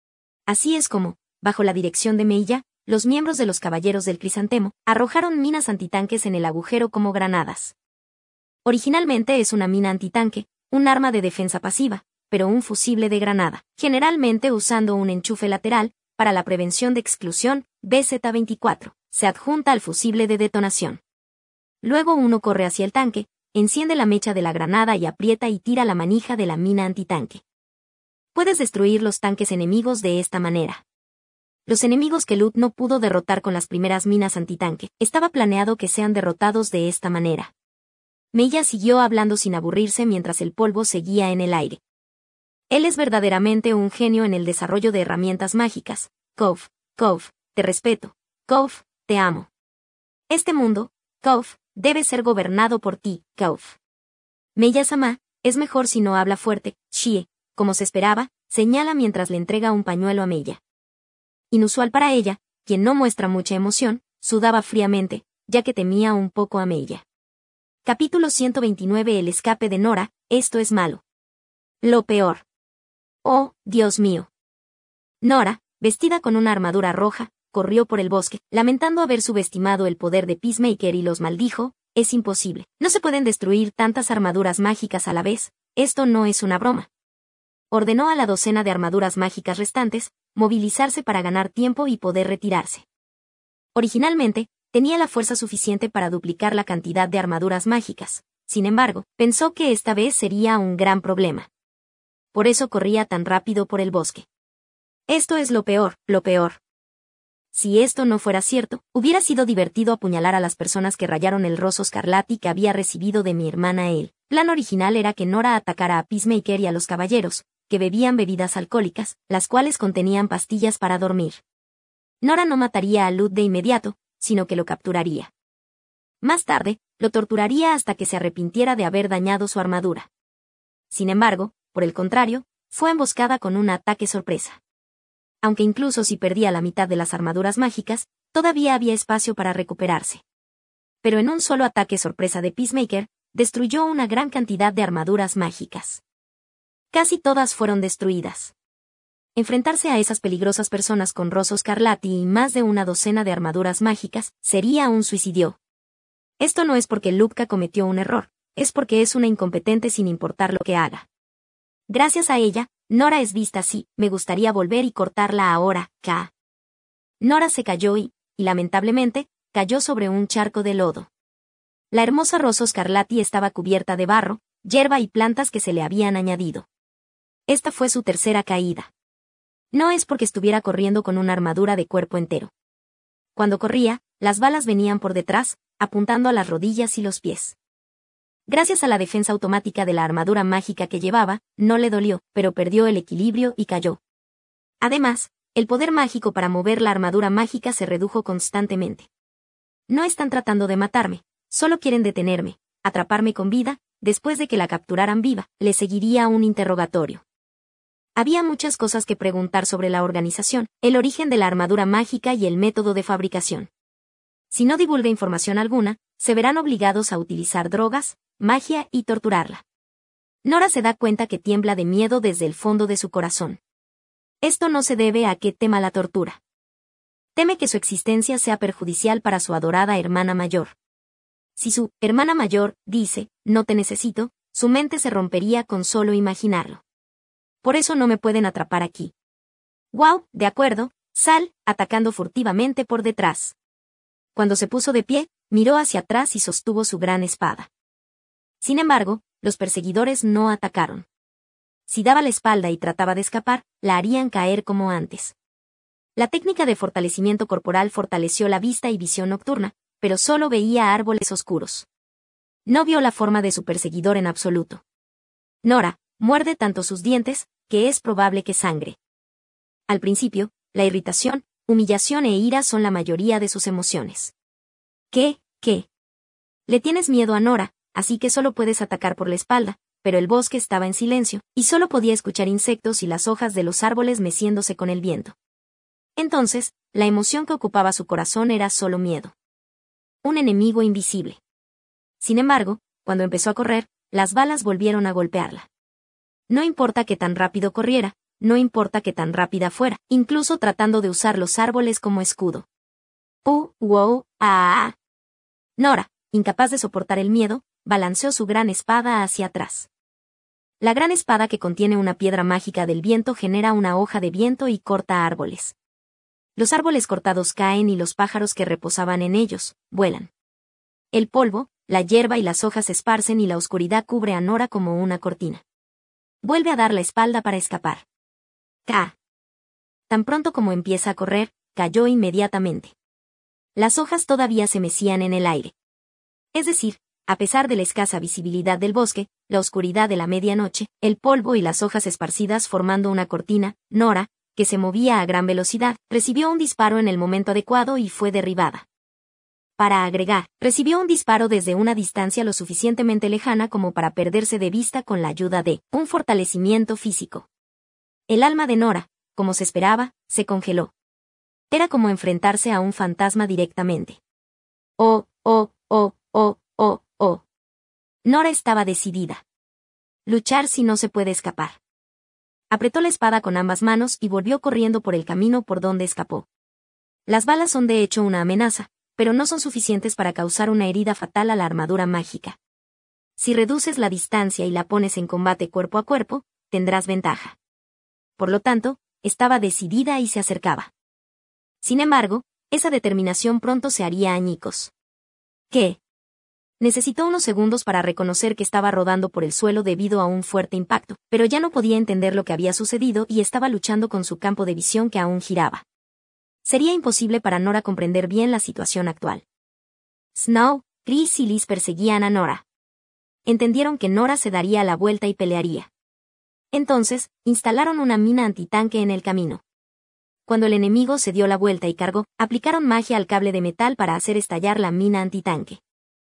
Así es como, bajo la dirección de Meiya, los miembros de los Caballeros del Crisantemo arrojaron minas antitanques en el agujero como granadas. Originalmente es una mina antitanque, un arma de defensa pasiva, pero un fusible de granada, generalmente usando un enchufe lateral, para la prevención de exclusión, BZ-24, se adjunta al fusible de detonación. Luego uno corre hacia el tanque, enciende la mecha de la granada y aprieta y tira la manija de la mina antitanque. Puedes destruir los tanques enemigos de esta manera. Los enemigos que Lut no pudo derrotar con las primeras minas antitanque, estaba planeado que sean derrotados de esta manera. Meiya siguió hablando sin aburrirse mientras el polvo seguía en el aire. Él es verdaderamente un genio en el desarrollo de herramientas mágicas, Cove, Cove, te respeto, Cove, te amo. Este mundo, Cove, debe ser gobernado por ti, Cove. Meiya-sama, es mejor si no habla fuerte, Shie, como se esperaba, señala mientras le entrega un pañuelo a Meiya. Inusual para ella, quien no muestra mucha emoción, sudaba fríamente, ya que temía un poco a Meiya. Capítulo 129. El escape de Nora, esto es malo. Lo peor. Oh, Dios mío. Nora, vestida con una armadura roja, corrió por el bosque, lamentando haber subestimado el poder de Peacemaker y los maldijo, es imposible. No se pueden destruir tantas armaduras mágicas a la vez, esto no es una broma. Ordenó a la docena de armaduras mágicas restantes, movilizarse para ganar tiempo y poder retirarse. Originalmente, tenía la fuerza suficiente para duplicar la cantidad de armaduras mágicas, sin embargo, pensó que esta vez sería un gran problema. Por eso corría tan rápido por el bosque. Esto es lo peor, lo peor. Si esto no fuera cierto, hubiera sido divertido apuñalar a las personas que rayaron el roso Scarlatti que había recibido de mi hermana. El plan original era que Nora atacara a Peacemaker y a los caballeros, que bebían bebidas alcohólicas, las cuales contenían pastillas para dormir. Nora no mataría a Lud de inmediato, sino que lo capturaría. Más tarde, lo torturaría hasta que se arrepintiera de haber dañado su armadura. Sin embargo, por el contrario, fue emboscada con un ataque sorpresa. Aunque incluso si perdía la mitad de las armaduras mágicas, todavía había espacio para recuperarse. Pero en un solo ataque sorpresa de Peacemaker, destruyó una gran cantidad de armaduras mágicas. Casi todas fueron destruidas. Enfrentarse a esas peligrosas personas con Rosso Scarlatti y más de una docena de armaduras mágicas sería un suicidio. Esto no es porque Lupka cometió un error, es porque es una incompetente sin importar lo que haga. Gracias a ella, Nora es vista así, me gustaría volver y cortarla ahora, K. Nora se cayó y, lamentablemente, cayó sobre un charco de lodo. La hermosa Rosso Scarlatti estaba cubierta de barro, hierba y plantas que se le habían añadido. Esta fue su tercera caída. No es porque estuviera corriendo con una armadura de cuerpo entero. Cuando corría, las balas venían por detrás, apuntando a las rodillas y los pies. Gracias a la defensa automática de la armadura mágica que llevaba, no le dolió, pero perdió el equilibrio y cayó. Además, el poder mágico para mover la armadura mágica se redujo constantemente. No están tratando de matarme, solo quieren detenerme, atraparme con vida, después de que la capturaran viva, le seguiría un interrogatorio. Había muchas cosas que preguntar sobre la organización, el origen de la armadura mágica y el método de fabricación. Si no divulga información alguna, se verán obligados a utilizar drogas, magia y torturarla. Nora se da cuenta que tiembla de miedo desde el fondo de su corazón. Esto no se debe a que tema la tortura. Teme que su existencia sea perjudicial para su adorada hermana mayor. Si su hermana mayor dice, no te necesito, su mente se rompería con solo imaginarlo. Por eso no me pueden atrapar aquí. Wow, de acuerdo, sal, atacando furtivamente por detrás. Cuando se puso de pie, miró hacia atrás y sostuvo su gran espada. Sin embargo, los perseguidores no atacaron. Si daba la espalda y trataba de escapar, la harían caer como antes. La técnica de fortalecimiento corporal fortaleció la vista y visión nocturna, pero solo veía árboles oscuros. No vio la forma de su perseguidor en absoluto. Nora muerde tanto sus dientes, que es probable que sangre. Al principio, la irritación, humillación e ira son la mayoría de sus emociones. ¿Qué? Le tienes miedo a Nora, así que solo puedes atacar por la espalda, pero el bosque estaba en silencio, y solo podía escuchar insectos y las hojas de los árboles meciéndose con el viento. Entonces, la emoción que ocupaba su corazón era solo miedo. Un enemigo invisible. Sin embargo, cuando empezó a correr, las balas volvieron a golpearla. No importa qué tan rápido corriera, no importa qué tan rápida fuera, incluso tratando de usar los árboles como escudo. Nora, incapaz de soportar el miedo, balanceó su gran espada hacia atrás. La gran espada que contiene una piedra mágica del viento genera una hoja de viento y corta árboles. Los árboles cortados caen y los pájaros que reposaban en ellos, vuelan. El polvo, la hierba y las hojas se esparcen y la oscuridad cubre a Nora como una cortina. Vuelve a dar la espalda para escapar. Tan pronto como empieza a correr, cayó inmediatamente. Las hojas todavía se mecían en el aire. Es decir, a pesar de la escasa visibilidad del bosque, la oscuridad de la medianoche, el polvo y las hojas esparcidas formando una cortina, Nora que se movía a gran velocidad, recibió un disparo en el momento adecuado y fue derribada. Para agregar, recibió un disparo desde una distancia lo suficientemente lejana como para perderse de vista con la ayuda de un fortalecimiento físico. El alma de Nora, como se esperaba, se congeló. Era como enfrentarse a un fantasma directamente. Oh. Nora estaba decidida. Luchar si no se puede escapar. Apretó la espada con ambas manos y volvió corriendo por el camino por donde escapó. Las balas son de hecho una amenaza, pero no son suficientes para causar una herida fatal a la armadura mágica. Si reduces la distancia y la pones en combate cuerpo a cuerpo, tendrás ventaja. Por lo tanto, estaba decidida y se acercaba. Sin embargo, esa determinación pronto se haría añicos. ¿Qué? Necesitó unos segundos para reconocer que estaba rodando por el suelo debido a un fuerte impacto, pero ya no podía entender lo que había sucedido y estaba luchando con su campo de visión que aún giraba. Sería imposible para Nora comprender bien la situación actual. Snow, Chris y Liz perseguían a Nora. Entendieron que Nora se daría la vuelta y pelearía. Entonces, instalaron una mina antitanque en el camino. Cuando el enemigo se dio la vuelta y cargó, aplicaron magia al cable de metal para hacer estallar la mina antitanque.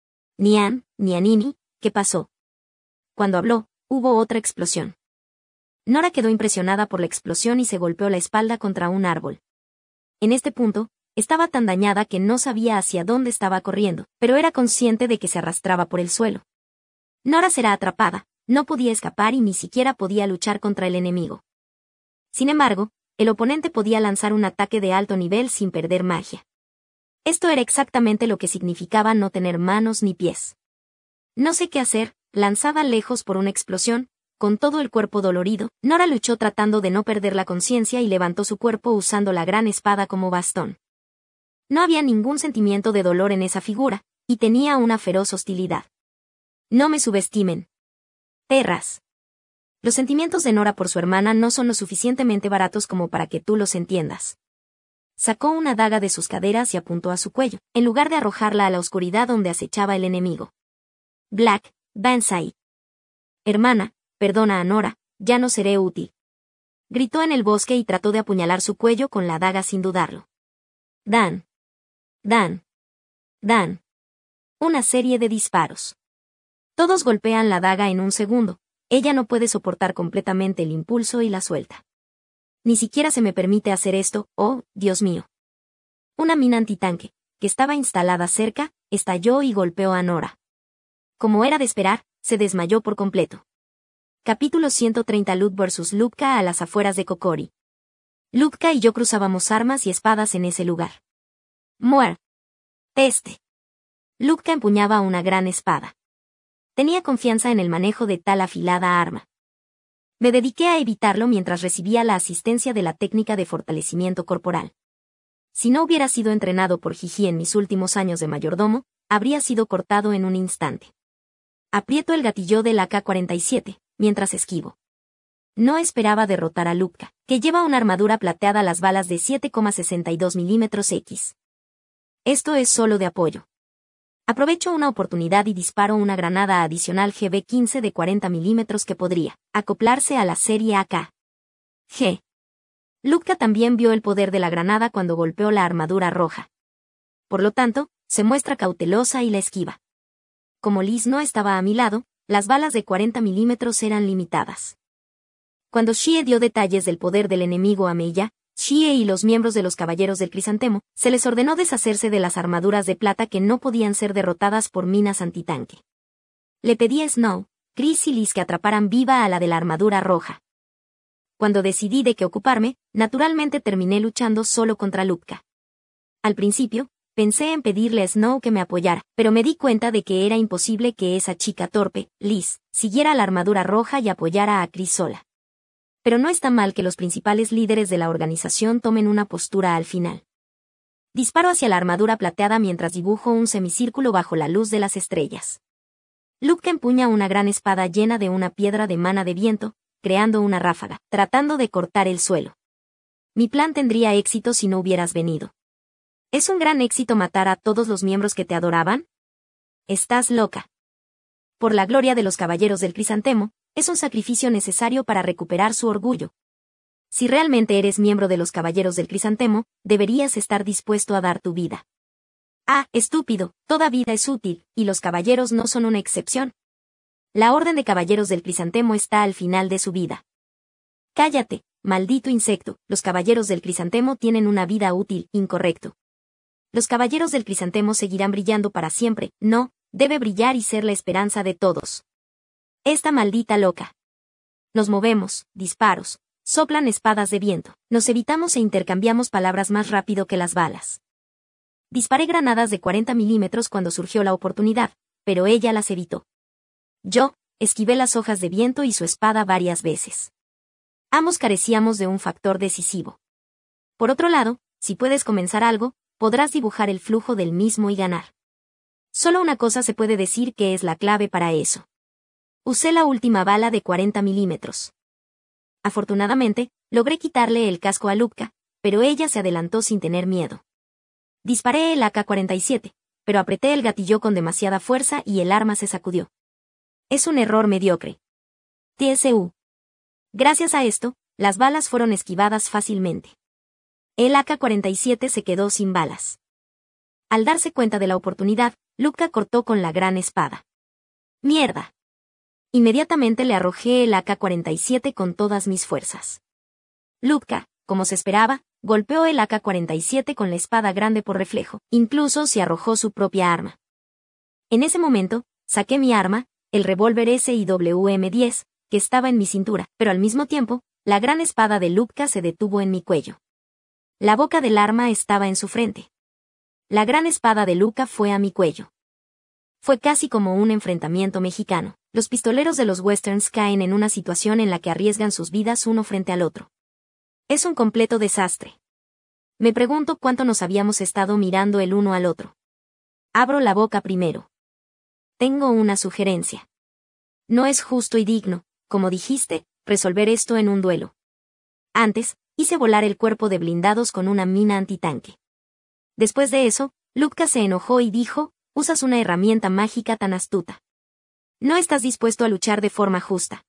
Nianini, ¿qué pasó? Cuando habló, hubo otra explosión. Nora quedó impresionada por la explosión y se golpeó la espalda contra un árbol. En este punto, estaba tan dañada que no sabía hacia dónde estaba corriendo, pero era consciente de que se arrastraba por el suelo. Nora será atrapada, no podía escapar y ni siquiera podía luchar contra el enemigo. Sin embargo, el oponente podía lanzar un ataque de alto nivel sin perder magia. Esto era exactamente lo que significaba no tener manos ni pies. No sé qué hacer, lanzada lejos por una explosión, con todo el cuerpo dolorido, Nora luchó tratando de no perder la conciencia y levantó su cuerpo usando la gran espada como bastón. No había ningún sentimiento de dolor en esa figura, y tenía una feroz hostilidad. No me subestimen. Perras. Los sentimientos de Nora por su hermana no son lo suficientemente baratos como para que tú los entiendas. Sacó una daga de sus caderas y apuntó a su cuello, en lugar de arrojarla a la oscuridad donde acechaba el enemigo. Black, Banzai. Hermana, perdona a Nora, ya no seré útil. Gritó en el bosque y trató de apuñalar su cuello con la daga sin dudarlo. Dan. Una serie de disparos. Todos golpean la daga en un segundo, ella no puede soportar completamente el impulso y la suelta. Ni siquiera se me permite hacer esto, oh, Dios mío. Una mina antitanque, que estaba instalada cerca, estalló y golpeó a Nora. Como era de esperar, se desmayó por completo. Capítulo 130. Luke vs. Lupka a las afueras de Kokori. Lupka y yo cruzábamos armas y espadas en ese lugar. Muer. Peste. Lupka empuñaba una gran espada. Tenía confianza en el manejo de tal afilada arma. Me dediqué a evitarlo mientras recibía la asistencia de la técnica de fortalecimiento corporal. Si no hubiera sido entrenado por Gigi en mis últimos años de mayordomo, habría sido cortado en un instante. Aprieto el gatillo del AK-47, mientras esquivo. No esperaba derrotar a Lupka, que lleva una armadura plateada a las balas de 7,62 mm. Esto es solo de apoyo. Aprovecho una oportunidad y disparo una granada adicional GB-15 de 40 mm que podría acoplarse a la serie AK. Lupka también vio el poder de la granada cuando golpeó la armadura roja. Por lo tanto, se muestra cautelosa y la esquiva. Como Liz no estaba a mi lado, las balas de 40 mm eran limitadas. Cuando Shie dio detalles del poder del enemigo a Meiya, Shie y los miembros de los Caballeros del Crisantemo, se les ordenó deshacerse de las armaduras de plata que no podían ser derrotadas por minas antitanque. Le pedí a Snow, Chris y Liz que atraparan viva a la de la armadura roja. Cuando decidí de qué ocuparme, naturalmente terminé luchando solo contra Lupka. Al principio, pensé en pedirle a Snow que me apoyara, pero me di cuenta de que era imposible que esa chica torpe, Liz, siguiera la armadura roja y apoyara a Chris sola. Pero no está mal que los principales líderes de la organización tomen una postura al final. Disparo hacia la armadura plateada mientras dibujo un semicírculo bajo la luz de las estrellas. Lupka empuña una gran espada llena de una piedra de mana de viento, creando una ráfaga, tratando de cortar el suelo. Mi plan tendría éxito si no hubieras venido. ¿Es un gran éxito matar a todos los miembros que te adoraban? Estás loca. Por la gloria de los Caballeros del Crisantemo, es un sacrificio necesario para recuperar su orgullo. Si realmente eres miembro de los Caballeros del Crisantemo, deberías estar dispuesto a dar tu vida. Ah, estúpido, toda vida es útil, y los caballeros no son una excepción. La Orden de Caballeros del Crisantemo está al final de su vida. Cállate, maldito insecto, los Caballeros del Crisantemo tienen una vida útil, incorrecto. Los Caballeros del Crisantemo seguirán brillando para siempre, no, debe brillar y ser la esperanza de todos. Esta maldita loca. Nos movemos, disparos, soplan espadas de viento, nos evitamos e intercambiamos palabras más rápido que las balas. Disparé granadas de 40 milímetros cuando surgió la oportunidad, pero ella las evitó. Yo, esquivé las hojas de viento y su espada varias veces. Ambos carecíamos de un factor decisivo. Por otro lado, si puedes comenzar algo, podrás dibujar el flujo del mismo y ganar. Solo una cosa se puede decir que es la clave para eso. Usé la última bala de 40 milímetros. Afortunadamente, logré quitarle el casco a Lupka, pero ella se adelantó sin tener miedo. Disparé el AK-47, pero apreté el gatillo con demasiada fuerza y el arma se sacudió. Es un error mediocre. TSU. Gracias a esto, las balas fueron esquivadas fácilmente. El AK-47 se quedó sin balas. Al darse cuenta de la oportunidad, Lupka cortó con la gran espada. ¡Mierda! Inmediatamente le arrojé el AK-47 con todas mis fuerzas. Lupka, como se esperaba, golpeó el AK-47 con la espada grande por reflejo, incluso se arrojó su propia arma. En ese momento, saqué mi arma, el revólver SIWM-10, que estaba en mi cintura, pero al mismo tiempo, la gran espada de Lupka se detuvo en mi cuello. La boca del arma estaba en su frente. La gran espada de Lupka fue a mi cuello. Fue casi como un enfrentamiento mexicano. Los pistoleros de los westerns caen en una situación en la que arriesgan sus vidas uno frente al otro. Es un completo desastre. Me pregunto cuánto nos habíamos estado mirando el uno al otro. Abro la boca primero. Tengo una sugerencia. No es justo y digno, como dijiste, resolver esto en un duelo. Antes, hice volar el cuerpo de blindados con una mina antitanque. Después de eso, Lupka se enojó y dijo, usas una herramienta mágica tan astuta. No estás dispuesto a luchar de forma justa.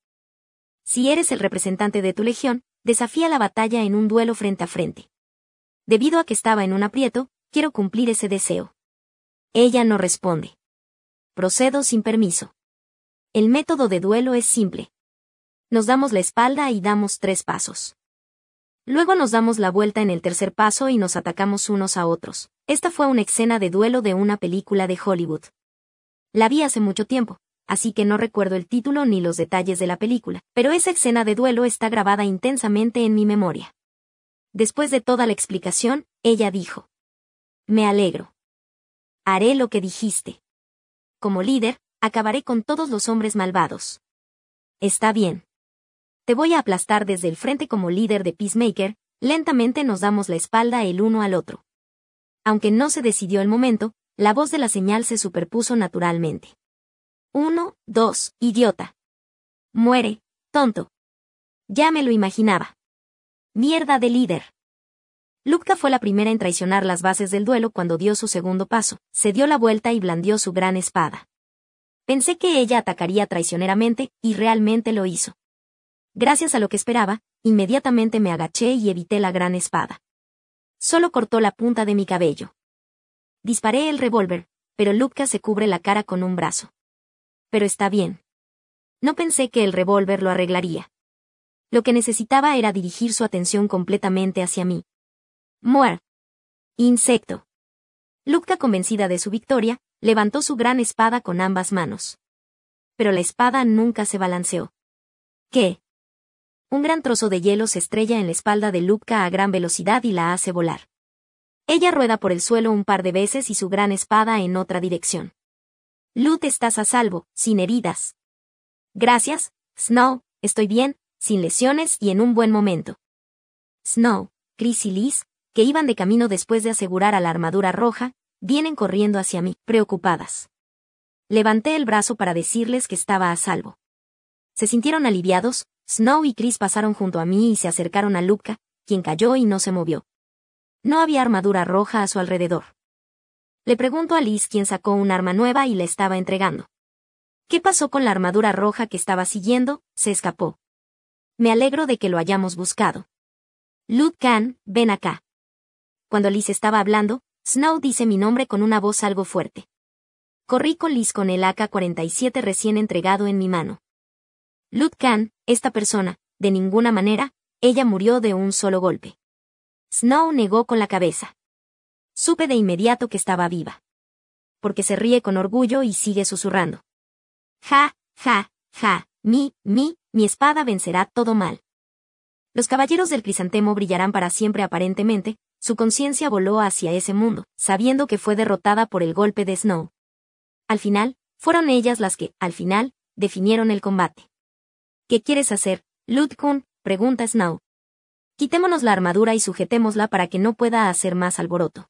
Si eres el representante de tu legión, desafía la batalla en un duelo frente a frente. Debido a que estaba en un aprieto, quiero cumplir ese deseo. Ella no responde. Procedo sin permiso. El método de duelo es simple. Nos damos la espalda y damos 3 pasos. Luego nos damos la vuelta en el tercer paso y nos atacamos unos a otros. Esta fue una escena de duelo de una película de Hollywood. La vi hace mucho tiempo, así que no recuerdo el título ni los detalles de la película, pero esa escena de duelo está grabada intensamente en mi memoria. Después de toda la explicación, ella dijo: Me alegro. Haré lo que dijiste. Como líder, acabaré con todos los hombres malvados. Está bien. Te voy a aplastar desde el frente como líder de Peacemaker. Lentamente nos damos la espalda el uno al otro. Aunque no se decidió el momento, la voz de la señal se superpuso naturalmente. 1, 2, idiota. Muere, tonto. Ya me lo imaginaba. Mierda de líder. Lupka fue la primera en traicionar las bases del duelo cuando dio su segundo paso, se dio la vuelta y blandió su gran espada. Pensé que ella atacaría traicioneramente, y realmente lo hizo. Gracias a lo que esperaba, inmediatamente me agaché y evité la gran espada. Solo cortó la punta de mi cabello. Disparé el revólver, pero Lupka se cubre la cara con un brazo. Pero está bien. No pensé que el revólver lo arreglaría. Lo que necesitaba era dirigir su atención completamente hacia mí. Muer. Insecto. Lupka, convencida de su victoria, levantó su gran espada con ambas manos. Pero la espada nunca se balanceó. ¿Qué? Un gran trozo de hielo se estrella en la espalda de Lupka a gran velocidad y la hace volar. Ella rueda por el suelo un par de veces y su gran espada en otra dirección. Lut, estás a salvo, sin heridas. Gracias, Snow, estoy bien, sin lesiones y en un buen momento. Snow, Chris y Liz, que iban de camino después de asegurar a la armadura roja, vienen corriendo hacia mí, preocupadas. Levanté el brazo para decirles que estaba a salvo. Se sintieron aliviados. Snow y Chris pasaron junto a mí y se acercaron a Lupka, quien cayó y no se movió. No había armadura roja a su alrededor. Le pregunto a Liz, quien sacó un arma nueva y la estaba entregando. ¿Qué pasó con la armadura roja que estaba siguiendo? Se escapó. Me alegro de que lo hayamos buscado. Lutkan, ven acá. Cuando Liz estaba hablando, Snow dice mi nombre con una voz algo fuerte. Corrí con Liz con el AK-47 recién entregado en mi mano. Lutkan, esta persona, de ninguna manera, ella murió de un solo golpe. Snow negó con la cabeza. Supe de inmediato que estaba viva. Porque se ríe con orgullo y sigue susurrando. Ja, ja, ja, mi espada vencerá todo mal. Los caballeros del crisantemo brillarán para siempre aparentemente, su conciencia voló hacia ese mundo, sabiendo que fue derrotada por el golpe de Snow. Al final, fueron ellas las que, al final, definieron el combate. ¿Qué quieres hacer, Lutkan?, pregunta Snow. Quitémonos la armadura y sujetémosla para que no pueda hacer más alboroto.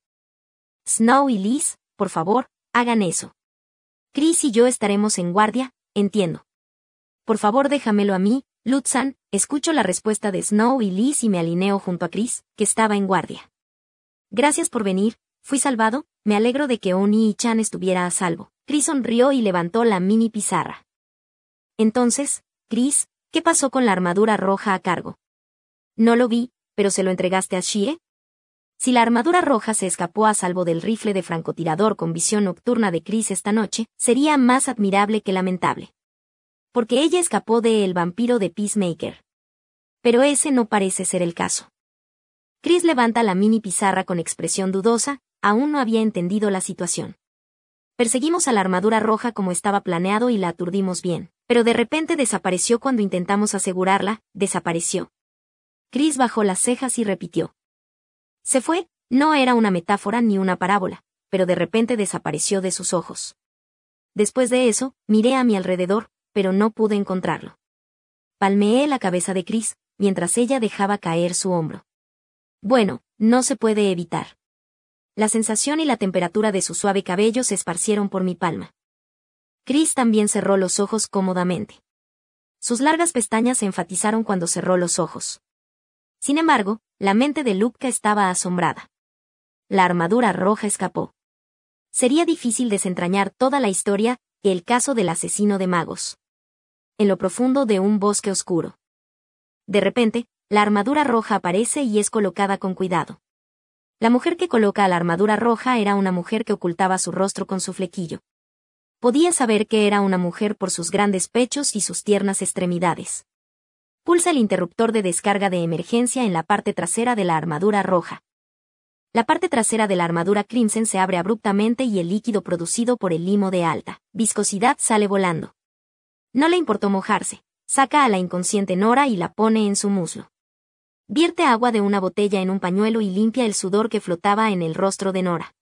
Snow y Liz, por favor, hagan eso. Chris y yo estaremos en guardia, entiendo. Por favor déjamelo a mí, Lutsan, escucho la respuesta de Snow y Liz y me alineo junto a Chris, que estaba en guardia. Gracias por venir, fui salvado, me alegro de que Oni y Chan estuviera a salvo. Chris sonrió y levantó la mini pizarra. Entonces, Chris, ¿qué pasó con la armadura roja a cargo? No lo vi, pero ¿se lo entregaste a Shie? Si la armadura roja se escapó a salvo del rifle de francotirador con visión nocturna de Chris esta noche, sería más admirable que lamentable. Porque ella escapó de El vampiro de Peacemaker. Pero ese no parece ser el caso. Chris levanta la mini pizarra con expresión dudosa, aún no había entendido la situación. Perseguimos a la armadura roja como estaba planeado y la aturdimos bien, pero de repente desapareció cuando intentamos asegurarla, desapareció. Chris bajó las cejas y repitió. Se fue, no era una metáfora ni una parábola, pero de repente desapareció de sus ojos. Después de eso, miré a mi alrededor, pero no pude encontrarlo. Palmeé la cabeza de Chris, mientras ella dejaba caer su hombro. Bueno, no se puede evitar. La sensación y la temperatura de su suave cabello se esparcieron por mi palma. Chris también cerró los ojos cómodamente. Sus largas pestañas se enfatizaron cuando cerró los ojos. Sin embargo, la mente de Lutka estaba asombrada. La armadura roja escapó. Sería difícil desentrañar toda la historia, el caso del asesino de magos. En lo profundo de un bosque oscuro. De repente, la armadura roja aparece y es colocada con cuidado. La mujer que coloca la armadura roja era una mujer que ocultaba su rostro con su flequillo. Podía saber que era una mujer por sus grandes pechos y sus tiernas extremidades. Pulsa el interruptor de descarga de emergencia en la parte trasera de la armadura roja. La parte trasera de la armadura Crimson se abre abruptamente y el líquido producido por el limo de alta viscosidad sale volando. No le importó mojarse, saca a la inconsciente Nora y la pone en su muslo. Vierte agua de una botella en un pañuelo y limpia el sudor que flotaba en el rostro de Nora.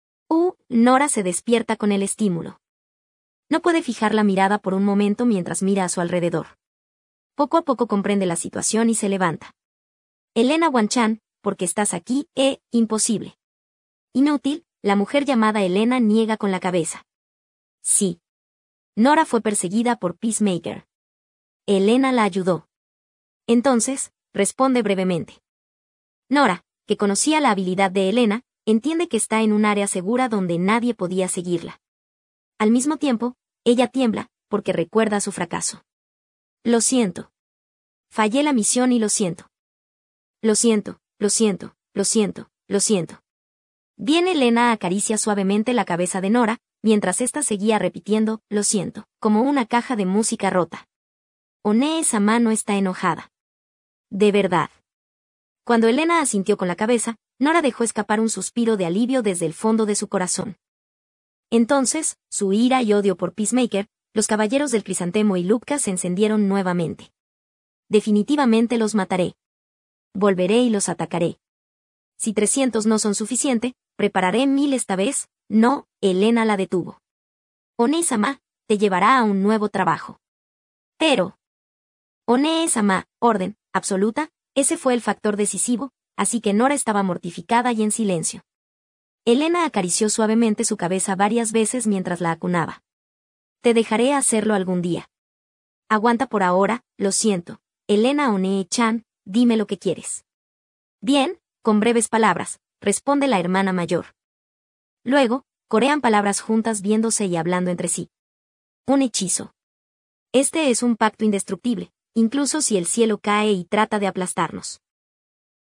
Nora se despierta con el estímulo. No puede fijar la mirada por un momento mientras mira a su alrededor. Poco a poco comprende la situación y se levanta. Elena Wanchan, ¿por qué estás aquí? Imposible. Inútil, la mujer llamada Elena niega con la cabeza. Sí. Nora fue perseguida por Peacemaker. Elena la ayudó. Entonces, responde brevemente. Nora, que conocía la habilidad de Elena, entiende que está en un área segura donde nadie podía seguirla. Al mismo tiempo, ella tiembla, porque recuerda su fracaso. Lo siento. Fallé la misión y lo siento. Lo siento, lo siento, lo siento, lo siento. Bien, Elena acaricia suavemente la cabeza de Nora, mientras ésta seguía repitiendo, lo siento, como una caja de música rota. One-sama no está enojada. De verdad. Cuando Elena asintió con la cabeza, Nora dejó escapar un suspiro de alivio desde el fondo de su corazón. Entonces, su ira y odio por Peacemaker, los caballeros del crisantemo y Lutka se encendieron nuevamente. Definitivamente los mataré. Volveré y los atacaré. Si 300 no son suficiente, prepararé 1000 esta vez. No, Elena la detuvo. One-sama, te llevará a un nuevo trabajo. Pero. One-sama, orden, absoluta, ese fue el factor decisivo, así que Nora estaba mortificada y en silencio. Elena acarició suavemente su cabeza varias veces mientras la acunaba. Te dejaré hacerlo algún día. Aguanta por ahora, lo siento. Elena One-chan, dime lo que quieres. Bien, con breves palabras, responde la hermana mayor. Luego, corean palabras juntas viéndose y hablando entre sí. Un hechizo. Este es un pacto indestructible, incluso si el cielo cae y trata de aplastarnos.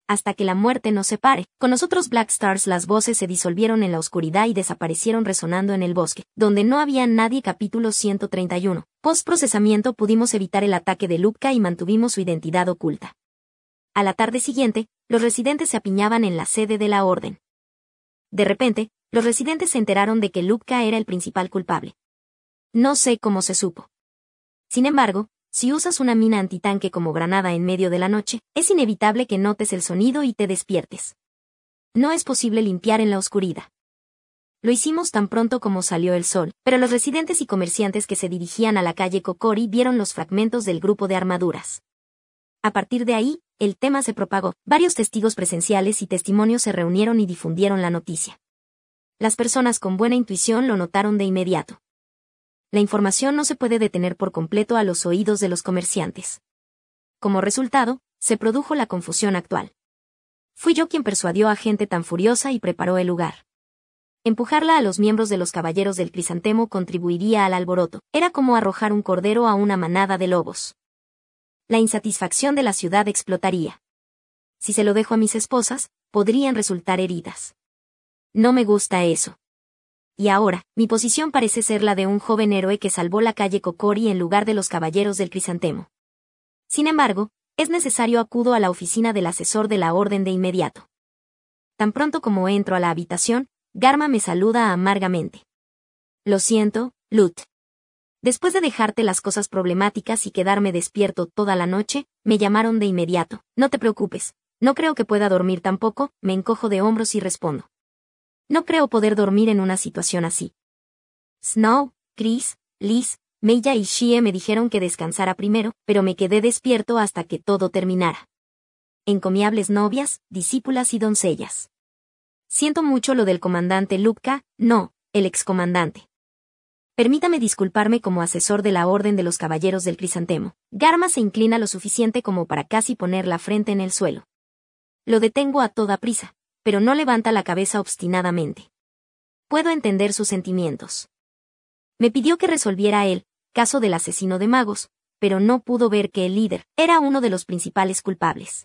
hasta que la muerte nos separe. Con nosotros Black Stars las voces se disolvieron en la oscuridad y desaparecieron resonando en el bosque, donde no había nadie. Capítulo 131. Post-procesamiento pudimos evitar el ataque de Lupka y mantuvimos su identidad oculta. A la tarde siguiente, los residentes se apiñaban en la sede de la Orden. De repente, los residentes se enteraron de que Lupka era el principal culpable. No sé cómo se supo. Sin embargo, si usas una mina antitanque como granada en medio de la noche, es inevitable que notes el sonido y te despiertes. No es posible limpiar en la oscuridad. Lo hicimos tan pronto como salió el sol, pero los residentes y comerciantes que se dirigían a la calle Kokori vieron los fragmentos del grupo de armaduras. A partir de ahí, el tema se propagó. Varios testigos presenciales y testimonios se reunieron y difundieron la noticia. Las personas con buena intuición lo notaron de inmediato. La información no se puede detener por completo a los oídos de los comerciantes. Como resultado, se produjo la confusión actual. Fui yo quien persuadió a gente tan furiosa y preparó el lugar. Empujarla a los miembros de los Caballeros del Crisantemo contribuiría al alboroto. Era como arrojar un cordero a una manada de lobos. La insatisfacción de la ciudad explotaría. Si se lo dejo a mis esposas, podrían resultar heridas. No me gusta eso. Y ahora, mi posición parece ser la de un joven héroe que salvó la calle Kokori en lugar de los Caballeros del Crisantemo. Sin embargo, es necesario acudo a la oficina del asesor de la Orden de inmediato. Tan pronto como entro a la habitación, Garma me saluda amargamente. Lo siento, Lut. Después de dejarte las cosas problemáticas y quedarme despierto toda la noche, me llamaron de inmediato. No te preocupes, no creo que pueda dormir tampoco, me encojo de hombros y respondo. No creo poder dormir en una situación así. Snow, Chris, Liz, Meija y Shie me dijeron que descansara primero, pero me quedé despierto hasta que todo terminara. Encomiables novias, discípulas y doncellas. Siento mucho lo del comandante Lupka, no, el excomandante. Permítame disculparme como asesor de la Orden de los Caballeros del Crisantemo. Garma se inclina lo suficiente como para casi poner la frente en el suelo. Lo detengo a toda prisa, pero no levanta la cabeza obstinadamente. Puedo entender sus sentimientos. Me pidió que resolviera el caso del asesino de magos, pero no pudo ver que el líder era uno de los principales culpables.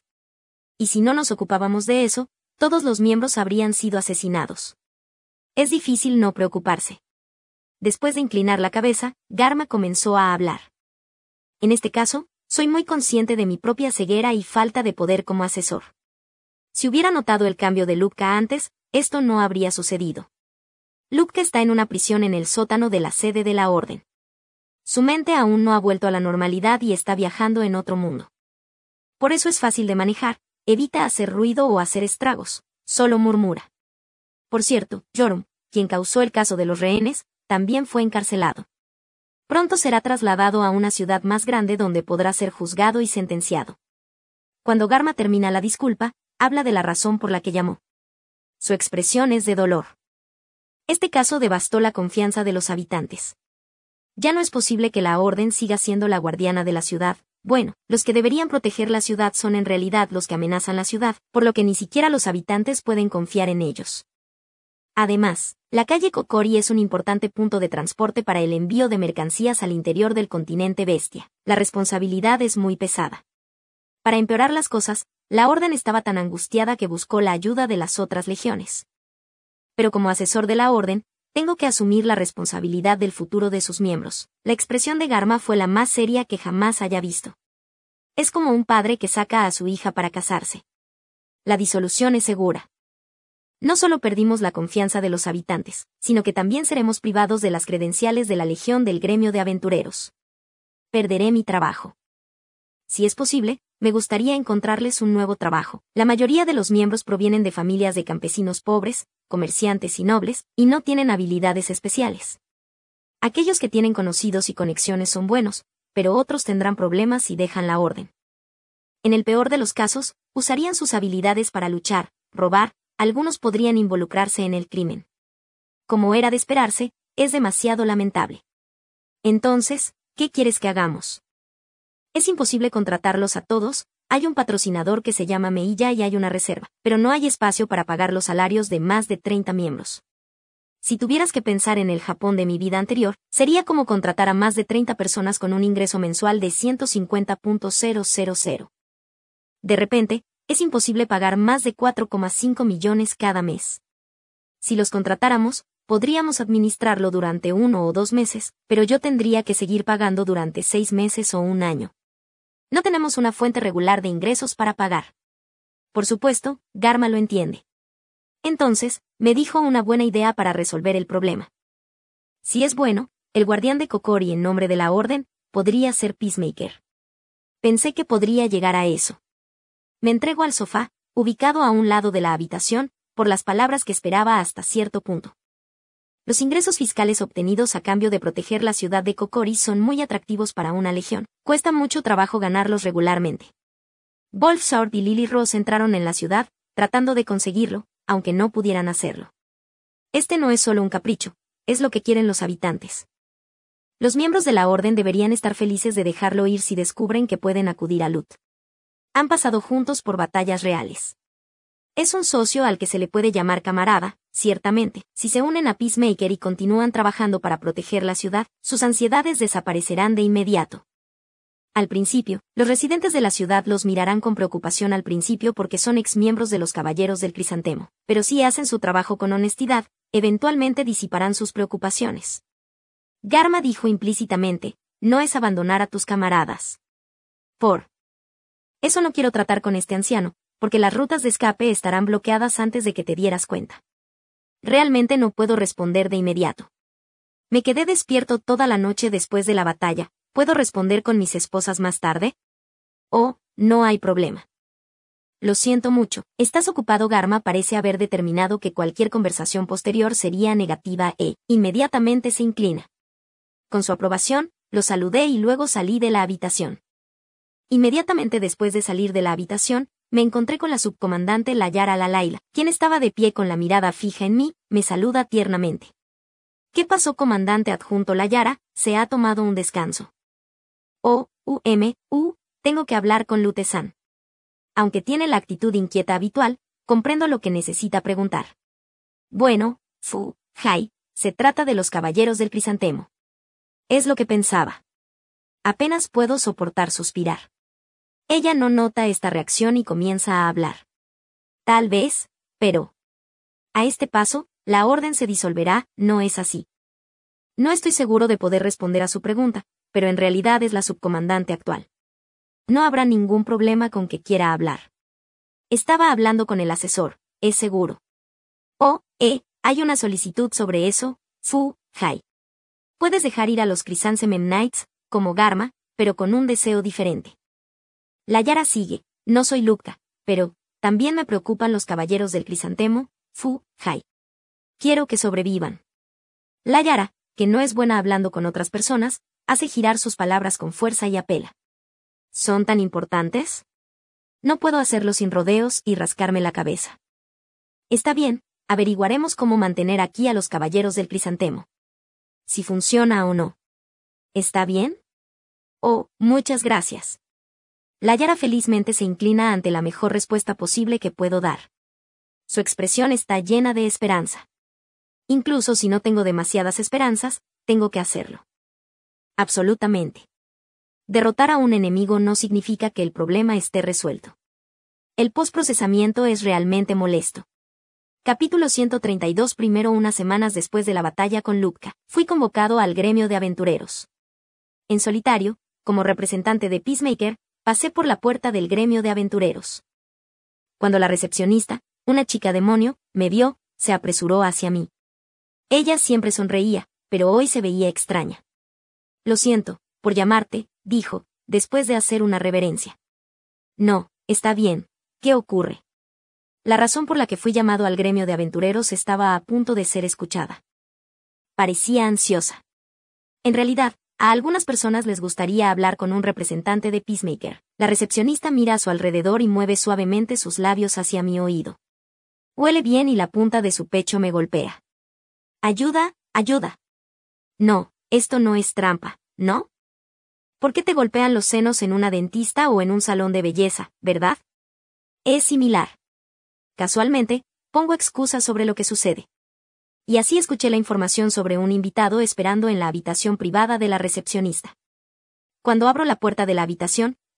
Y si no nos ocupábamos de eso, todos los miembros habrían sido asesinados. Es difícil no preocuparse. Después de inclinar la cabeza, Garma comenzó a hablar. En este caso, soy muy consciente de mi propia ceguera y falta de poder como asesor. Si hubiera notado el cambio de Lupka antes, esto no habría sucedido. Lupka está en una prisión en el sótano de la sede de la Orden. Su mente aún no ha vuelto a la normalidad y está viajando en otro mundo. Por eso es fácil de manejar, evita hacer ruido o hacer estragos, solo murmura. Por cierto, Joram, quien causó el caso de los rehenes, también fue encarcelado. Pronto será trasladado a una ciudad más grande donde podrá ser juzgado y sentenciado. Cuando Garma termina la disculpa, habla de la razón por la que llamó. Su expresión es de dolor. Este caso devastó la confianza de los habitantes. Ya no es posible que la Orden siga siendo la guardiana de la ciudad. Bueno, los que deberían proteger la ciudad son en realidad los que amenazan la ciudad, por lo que ni siquiera los habitantes pueden confiar en ellos. Además, la calle Kokori es un importante punto de transporte para el envío de mercancías al interior del continente Bestia. La responsabilidad es muy pesada. Para empeorar las cosas, la Orden estaba tan angustiada que buscó la ayuda de las otras legiones. Pero como asesor de la Orden, tengo que asumir la responsabilidad del futuro de sus miembros. La expresión de Garma fue la más seria que jamás haya visto. Es como un padre que saca a su hija para casarse. La disolución es segura. No solo perdimos la confianza de los habitantes, sino que también seremos privados de las credenciales de la Legión del Gremio de Aventureros. Perderé mi trabajo. Si es posible, me gustaría encontrarles un nuevo trabajo. La mayoría de los miembros provienen de familias de campesinos pobres, comerciantes y nobles, y no tienen habilidades especiales. Aquellos que tienen conocidos y conexiones son buenos, pero otros tendrán problemas si dejan la Orden. En el peor de los casos, usarían sus habilidades para luchar, robar, algunos podrían involucrarse en el crimen. Como era de esperarse, es demasiado lamentable. Entonces, ¿qué quieres que hagamos? Es imposible contratarlos a todos, hay un patrocinador que se llama Meija y hay una reserva, pero no hay espacio para pagar los salarios de más de 30 miembros. Si tuvieras que pensar en el Japón de mi vida anterior, sería como contratar a más de 30 personas con un ingreso mensual de 150.000. De repente, Es imposible pagar más de 4,5 millones cada mes. Si los contratáramos, podríamos administrarlo durante 1 o 2 meses, pero yo tendría que seguir pagando durante 6 meses o 1 año. No tenemos una fuente regular de ingresos para pagar. Por supuesto, Garma lo entiende. Entonces, me dijo una buena idea para resolver el problema. Si es bueno, el guardián de Kokori en nombre de la Orden, podría ser Peacemaker. Pensé que podría llegar a eso. Me entrego al sofá, ubicado a un lado de la habitación, por las palabras que esperaba hasta cierto punto. Los ingresos fiscales obtenidos a cambio de proteger la ciudad de Kokori son muy atractivos para una legión. Cuesta mucho trabajo ganarlos regularmente. Wolfsword y Lily Ross entraron en la ciudad, tratando de conseguirlo, aunque no pudieran hacerlo. Este no es solo un capricho, es lo que quieren los habitantes. Los miembros de la Orden deberían estar felices de dejarlo ir si descubren que pueden acudir a Lut. Han pasado juntos por batallas reales. Es un socio al que se le puede llamar camarada, ciertamente. Si se unen a Peacemaker y continúan trabajando para proteger la ciudad, sus ansiedades desaparecerán de inmediato. Al principio, los residentes de la ciudad los mirarán con preocupación al principio porque son exmiembros de los Caballeros del Crisantemo, pero si hacen su trabajo con honestidad, eventualmente disiparán sus preocupaciones. Garma dijo implícitamente, no es abandonar a tus camaradas. Eso no quiero tratar con este anciano, porque las rutas de escape estarán bloqueadas antes de que te dieras cuenta. Realmente no puedo responder de inmediato. Me quedé despierto toda la noche después de la batalla. ¿Puedo responder con mis esposas más tarde? Oh, no hay problema. Lo siento mucho, estás ocupado. Garma parece haber determinado que cualquier conversación posterior sería negativa e, inmediatamente se inclina. Con su aprobación, lo saludé y luego salí de la habitación. Inmediatamente después de salir de la habitación, me encontré con la subcomandante Layara Lalaila, quien estaba de pie con la mirada fija en mí, me saluda tiernamente. ¿Qué pasó, comandante adjunto Layara? Se ha tomado un descanso. Tengo que hablar con Lute-san. Aunque tiene la actitud inquieta habitual, comprendo lo que necesita preguntar. Bueno, se trata de los Caballeros del Crisantemo. Es lo que pensaba. Apenas puedo soportar suspirar. Ella no nota esta reacción y comienza a hablar. Tal vez, pero... A este paso, la orden se disolverá, ¿no es así? No estoy seguro de poder responder a su pregunta, pero en realidad es la subcomandante actual. No habrá ningún problema con que quiera hablar. Estaba hablando con el asesor, es seguro. Hay una solicitud sobre eso, Puedes dejar ir a los Chrysanthemum Knights, como Garma, pero con un deseo diferente. Layara sigue, no soy Lukta, pero, también me preocupan los Caballeros del Crisantemo, Quiero que sobrevivan. Layara, que no es buena hablando con otras personas, hace girar sus palabras con fuerza y apela. ¿Son tan importantes? No puedo hacerlo sin rodeos y rascarme la cabeza. Está bien, averiguaremos cómo mantener aquí a los Caballeros del Crisantemo. Si funciona o no. ¿Está bien? Muchas gracias. Layara felizmente se inclina ante la mejor respuesta posible que puedo dar. Su expresión está llena de esperanza. Incluso si no tengo demasiadas esperanzas, tengo que hacerlo. Absolutamente. Derrotar a un enemigo no significa que el problema esté resuelto. El postprocesamiento es realmente molesto. Capítulo 132. Primero, unas semanas después de la batalla con Lupka, fui convocado al gremio de aventureros. En solitario, como representante de Peacemaker, pasé por la puerta del gremio de aventureros. Cuando la recepcionista, una chica demonio, me vio, se apresuró hacia mí. Ella siempre sonreía, pero hoy se veía extraña. Lo siento, por llamarte, dijo, después de hacer una reverencia. No, está bien, ¿qué ocurre? La razón por la que fui llamado al gremio de aventureros estaba a punto de ser escuchada. Parecía ansiosa. En realidad, a algunas personas les gustaría hablar con un representante de Peacemaker. La recepcionista mira a su alrededor y mueve suavemente sus labios hacia mi oído. Huele bien y la punta de su pecho me golpea. Ayuda, ayuda. No, esto no es trampa, ¿no? ¿Por qué te golpean los senos en una dentista o en un salón de belleza, verdad? Es similar. Casualmente, pongo excusas sobre lo que sucede. Y así escuché la información sobre un invitado esperando en la habitación privada de la recepcionista. Cuando abro la puerta de la habitación,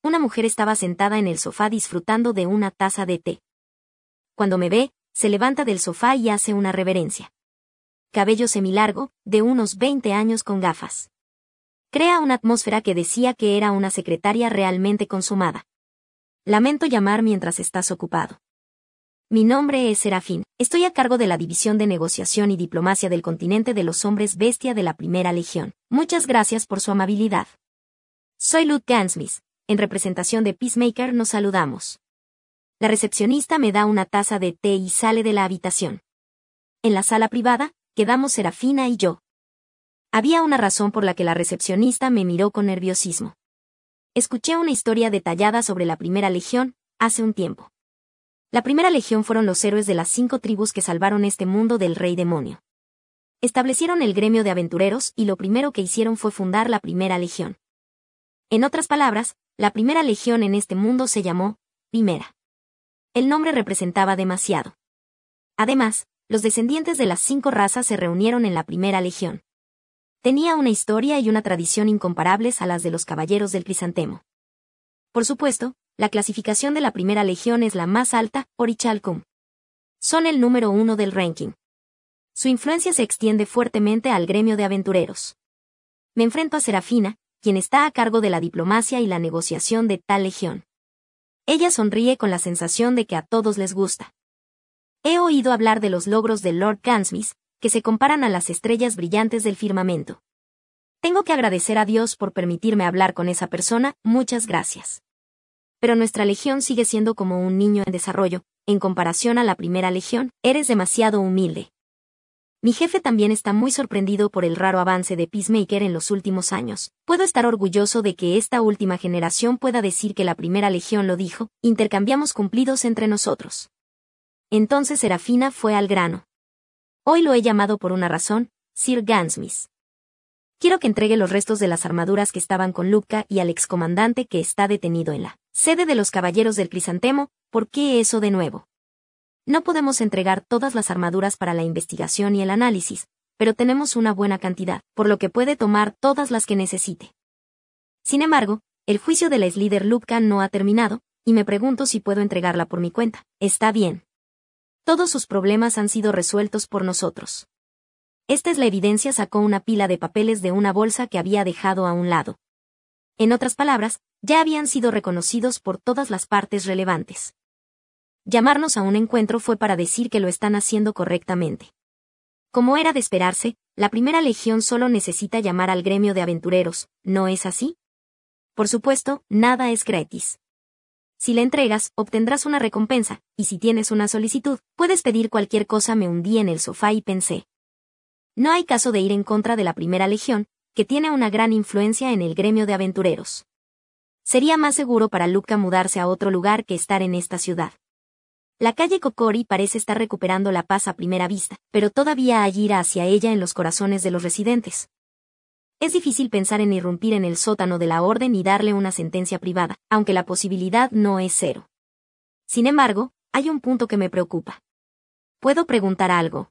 una mujer estaba sentada en el sofá disfrutando de una taza de té. Cuando me ve, se levanta del sofá y hace una reverencia. Cabello semilargo, de unos 20 años con gafas. Crea una atmósfera que decía que era una secretaria realmente consumada. Lamento llamar mientras estás ocupado. Mi nombre es Serafín. Estoy a cargo de la División de Negociación y Diplomacia del Continente de los Hombres Bestia de la Primera Legión. Muchas gracias por su amabilidad. Soy Luke Gansmith. En representación de Peacemaker nos saludamos. La recepcionista me da una taza de té y sale de la habitación. En la sala privada, quedamos Serafina y yo. Había una razón por la que la recepcionista me miró con nerviosismo. Escuché una historia detallada sobre la Primera Legión, hace un tiempo. La Primera Legión fueron los héroes de las 5 tribus que salvaron este mundo del Rey Demonio. Establecieron el gremio de aventureros y lo primero que hicieron fue fundar la Primera Legión. En otras palabras, la Primera Legión en este mundo se llamó Primera. El nombre representaba demasiado. Además, los descendientes de las 5 razas se reunieron en la Primera Legión. Tenía una historia y una tradición incomparables a las de los Caballeros del Crisantemo. Por supuesto, la clasificación de la Primera Legión es la más alta, Orichalcum. Son el número 1 del ranking. Su influencia se extiende fuertemente al gremio de aventureros. Me enfrento a Serafina, quien está a cargo de la diplomacia y la negociación de tal legión. Ella sonríe con la sensación de que a todos les gusta. He oído hablar de los logros de Lord Gansmith, que se comparan a las estrellas brillantes del firmamento. Tengo que agradecer a Dios por permitirme hablar con esa persona, muchas gracias. Pero nuestra legión sigue siendo como un niño en desarrollo, en comparación a la Primera Legión, eres demasiado humilde. Mi jefe también está muy sorprendido por el raro avance de Peacemaker en los últimos años. Puedo estar orgulloso de que esta última generación pueda decir que la Primera Legión lo dijo, intercambiamos cumplidos entre nosotros. Entonces Serafina fue al grano. Hoy lo he llamado por una razón, Sir Gansmith. Quiero que entregue los restos de las armaduras que estaban con Luca y al excomandante que está detenido en la sede de los Caballeros del Crisantemo. ¿Por qué eso de nuevo? No podemos entregar todas las armaduras para la investigación y el análisis, pero tenemos una buena cantidad, por lo que puede tomar todas las que necesite. Sin embargo, el juicio de la ex-líder Luca no ha terminado, y me pregunto si puedo entregarla por mi cuenta. Está bien. Todos sus problemas han sido resueltos por nosotros. Esta es la evidencia. Sacó una pila de papeles de una bolsa que había dejado a un lado. En otras palabras, ya habían sido reconocidos por todas las partes relevantes. Llamarnos a un encuentro fue para decir que lo están haciendo correctamente. Como era de esperarse, la Primera Legión solo necesita llamar al gremio de aventureros, ¿no es así? Por supuesto, nada es gratis. Si le entregas, obtendrás una recompensa, y si tienes una solicitud, puedes pedir cualquier cosa. Me hundí en el sofá y pensé. No hay caso de ir en contra de la Primera Legión, que tiene una gran influencia en el gremio de aventureros. Sería más seguro para Luca mudarse a otro lugar que estar en esta ciudad. La calle Kokori parece estar recuperando la paz a primera vista, pero todavía hay ira hacia ella en los corazones de los residentes. Es difícil pensar en irrumpir en el sótano de la orden y darle una sentencia privada, aunque la posibilidad no es cero. Sin embargo, hay un punto que me preocupa. ¿Puedo preguntar algo?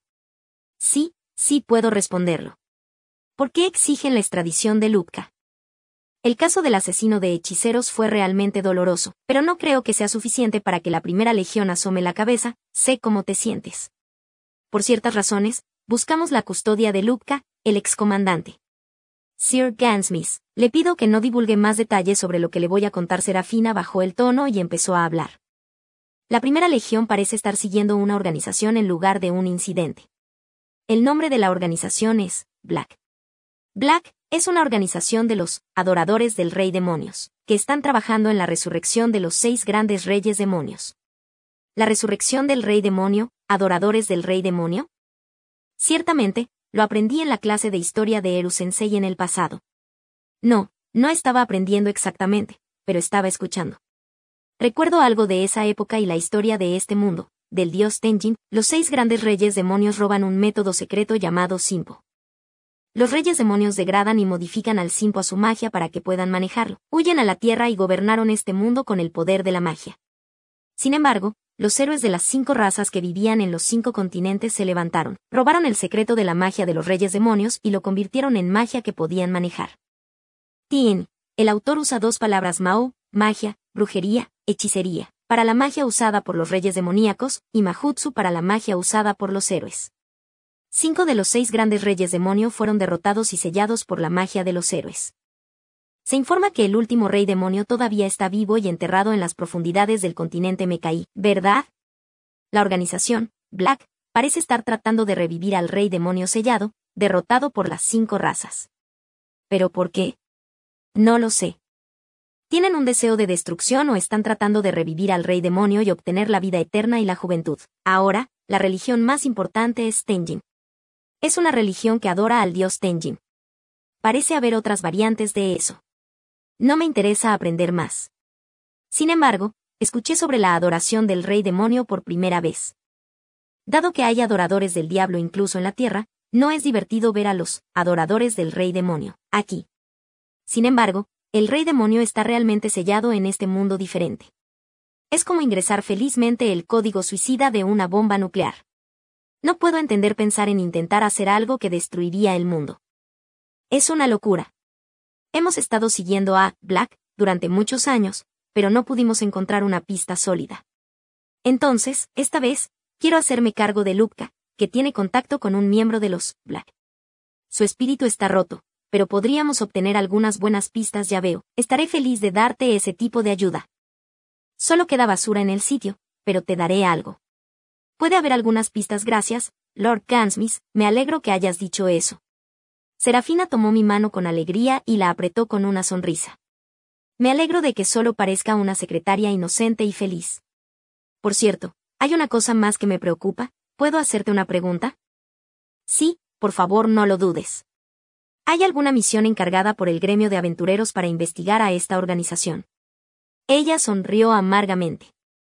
Sí puedo responderlo. ¿Por qué exigen la extradición de Luca? El caso del asesino de hechiceros fue realmente doloroso, pero no creo que sea suficiente para que la Primera Legión asome la cabeza. Sé cómo te sientes. Por ciertas razones, buscamos la custodia de Luca, el excomandante. Sir Gansmith, le pido que no divulgue más detalles sobre lo que le voy a contar. Serafina bajó el tono y empezó a hablar. La Primera Legión parece estar siguiendo una organización en lugar de un incidente. El nombre de la organización es Black. Black es una organización de los adoradores del Rey Demonios, que están trabajando en la resurrección de los 6 grandes reyes demonios. ¿La resurrección del Rey Demonio, adoradores del Rey Demonio? Ciertamente, lo aprendí en la clase de historia de Eru Sensei en el pasado. No estaba aprendiendo exactamente, pero estaba escuchando. Recuerdo algo de esa época y la historia de este mundo, del dios Tenjin. Los 6 grandes reyes demonios roban un método secreto llamado Simpo. Los reyes demonios degradan y modifican al Simpo a su magia para que puedan manejarlo, huyen a la tierra y gobernaron este mundo con el poder de la magia. Sin embargo, los héroes de las 5 razas que vivían en los 5 continentes se levantaron, robaron el secreto de la magia de los reyes demonios y lo convirtieron en magia que podían manejar. Tien, el autor usa 2 palabras Mao, magia, brujería, hechicería, para la magia usada por los reyes demoníacos, y Mahutsu para la magia usada por los héroes. 5 de los 6 grandes reyes demonio fueron derrotados y sellados por la magia de los héroes. Se informa que el último rey demonio todavía está vivo y enterrado en las profundidades del continente Mekai, ¿verdad? La organización, Black, parece estar tratando de revivir al rey demonio sellado, derrotado por las 5 razas. ¿Pero por qué? No lo sé. ¿Tienen un deseo de destrucción o están tratando de revivir al rey demonio y obtener la vida eterna y la juventud? Ahora, la religión más importante es Tenjin. Es una religión que adora al dios Tenjin. Parece haber otras variantes de eso. No me interesa aprender más. Sin embargo, escuché sobre la adoración del rey demonio por primera vez. Dado que hay adoradores del diablo incluso en la tierra, no es divertido ver a los adoradores del rey demonio aquí. Sin embargo, el rey demonio está realmente sellado en este mundo diferente. Es como ingresar felizmente el código suicida de una bomba nuclear. No puedo entender pensar en intentar hacer algo que destruiría el mundo. Es una locura. Hemos estado siguiendo a Black durante muchos años, pero no pudimos encontrar una pista sólida. Entonces, esta vez, quiero hacerme cargo de Lupka, que tiene contacto con un miembro de los Black. Su espíritu está roto, pero podríamos obtener algunas buenas pistas, ya veo. Estaré feliz de darte ese tipo de ayuda. Solo queda basura en el sitio, pero te daré algo. Puede haber algunas pistas, gracias, Lord Gansmith, me alegro que hayas dicho eso. Serafina tomó mi mano con alegría y la apretó con una sonrisa. Me alegro de que solo parezca una secretaria inocente y feliz. Por cierto, hay una cosa más que me preocupa, ¿puedo hacerte una pregunta? Sí, por favor, no lo dudes. ¿Hay alguna misión encargada por el gremio de aventureros para investigar a esta organización? Ella sonrió amargamente.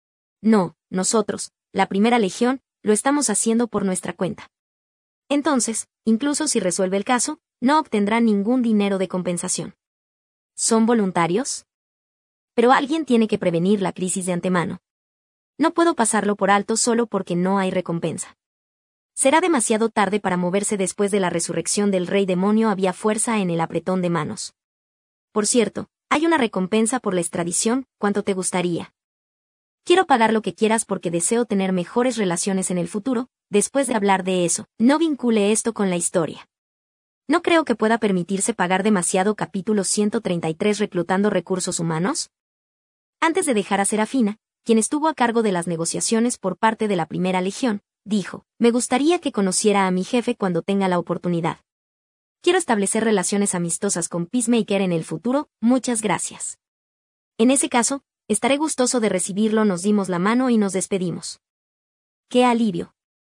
No, nosotros, la Primera Legión, lo estamos haciendo por nuestra cuenta. Entonces, incluso si resuelve el caso, no obtendrá ningún dinero de compensación. ¿Son voluntarios? Pero alguien tiene que prevenir la crisis de antemano. No puedo pasarlo por alto solo porque no hay recompensa. Será demasiado tarde para moverse después de la resurrección del rey demonio. Había fuerza en el apretón de manos. Por cierto, hay una recompensa por la extradición, ¿cuánto te gustaría? Quiero pagar lo que quieras porque deseo tener mejores relaciones en el futuro. Después de hablar de eso, no vincule esto con la historia. No creo que pueda permitirse pagar demasiado. Capítulo 133. Reclutando recursos humanos. Antes de dejar a Serafina, quien estuvo a cargo de las negociaciones por parte de la Primera Legión, dijo, me gustaría que conociera a mi jefe cuando tenga la oportunidad. Quiero establecer relaciones amistosas con Peacemaker en el futuro, muchas gracias. En ese caso, estaré gustoso de recibirlo. Nos dimos la mano y nos despedimos. ¡Qué alivio!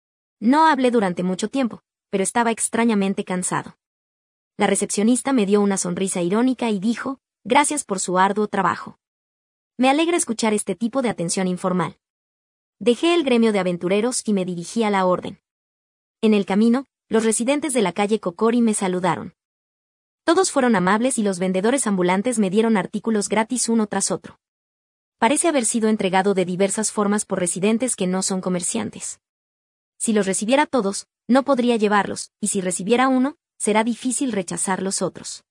No hablé durante mucho tiempo, pero estaba extrañamente cansado. La recepcionista me dio una sonrisa irónica y dijo, gracias por su arduo trabajo. Me alegra escuchar este tipo de atención informal. Dejé el gremio de aventureros y me dirigí a la orden. En el camino, los residentes de la calle Kokori me saludaron. Todos fueron amables y los vendedores ambulantes me dieron artículos gratis uno tras otro. Parece haber sido entregado de diversas formas por residentes que no son comerciantes. Si los recibiera todos, no podría llevarlos, y si recibiera uno, será difícil rechazar los otros.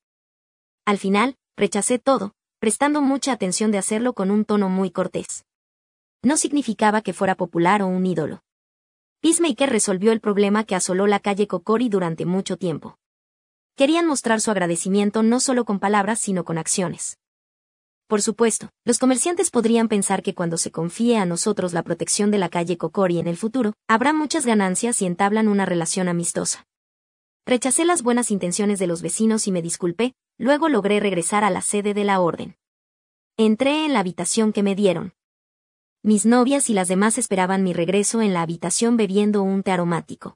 Al final, rechacé todo, prestando mucha atención de hacerlo con un tono muy cortés. No significaba que fuera popular o un ídolo. Peacemaker resolvió el problema que asoló la calle Kokori durante mucho tiempo. Querían mostrar su agradecimiento no solo con palabras sino con acciones. Por supuesto, los comerciantes podrían pensar que cuando se confíe a nosotros la protección de la calle Kokori en el futuro, habrá muchas ganancias si entablan una relación amistosa. Rechacé las buenas intenciones de los vecinos y me disculpé, luego logré regresar a la sede de la orden. Entré en la habitación que me dieron. Mis novias y las demás esperaban mi regreso en la habitación bebiendo un té aromático.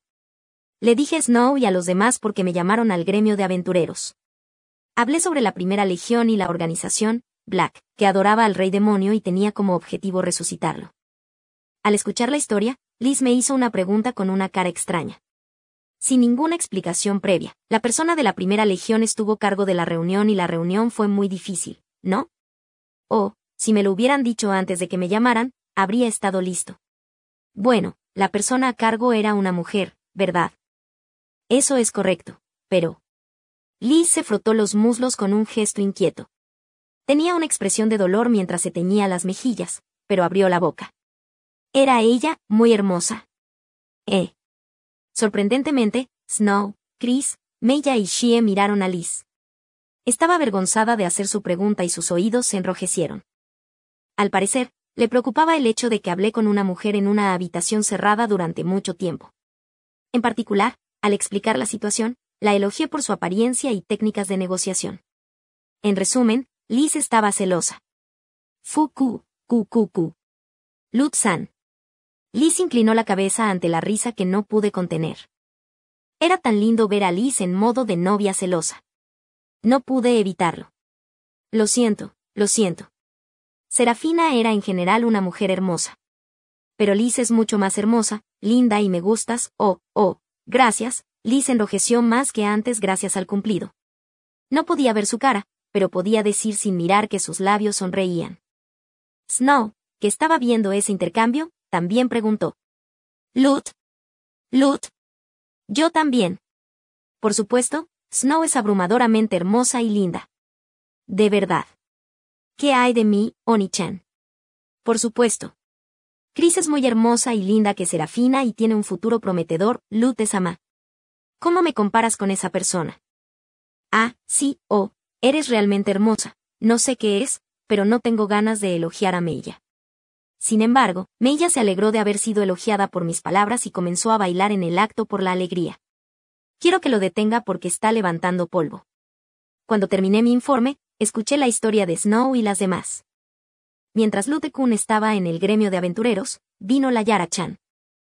Le dije a Snow y a los demás porque me llamaron al gremio de aventureros. Hablé sobre la Primera Legión y la organización, Black, que adoraba al rey demonio y tenía como objetivo resucitarlo. Al escuchar la historia, Liz me hizo una pregunta con una cara extraña. Sin ninguna explicación previa, la persona de la Primera Legión estuvo a cargo de la reunión y la reunión fue muy difícil, ¿no? Oh, si me lo hubieran dicho antes de que me llamaran, habría estado listo. Bueno, la persona a cargo era una mujer, ¿verdad? Eso es correcto, pero... Liz se frotó los muslos con un gesto inquieto. Tenía una expresión de dolor mientras se teñía las mejillas, pero abrió la boca. ¿Era ella muy hermosa? Sorprendentemente, Snow, Chris, Maya y Shie miraron a Liz. Estaba avergonzada de hacer su pregunta y sus oídos se enrojecieron. Al parecer, le preocupaba el hecho de que hablé con una mujer en una habitación cerrada durante mucho tiempo. En particular, al explicar la situación, la elogié por su apariencia y técnicas de negociación. En resumen, Liz estaba celosa. Fuku, ku. Lut-san. Liz inclinó la cabeza ante la risa que no pude contener. Era tan lindo ver a Liz en modo de novia celosa. No pude evitarlo. Lo siento. Serafina era en general una mujer hermosa. Pero Liz es mucho más hermosa, linda y me gustas, gracias. Liz enrojeció más que antes gracias al cumplido. No podía ver su cara, pero podía decir sin mirar que sus labios sonreían. Snow, que estaba viendo ese intercambio, también preguntó. Lut. Yo también. Por supuesto, Snow es abrumadoramente hermosa y linda. De verdad. ¿Qué hay de mí, Oni-chan? Por supuesto. Chris es muy hermosa y linda que Serafina y tiene un futuro prometedor, Lut-sama. ¿Cómo me comparas con esa persona? Sí, eres realmente hermosa. No sé qué es, pero no tengo ganas de elogiar a Maya. Sin embargo, Maya se alegró de haber sido elogiada por mis palabras y comenzó a bailar en el acto por la alegría. Quiero que lo detenga porque está levantando polvo. Cuando terminé mi informe, escuché la historia de Snow y las demás. Mientras Lute-kun estaba en el gremio de aventureros, vino la Yara-chan.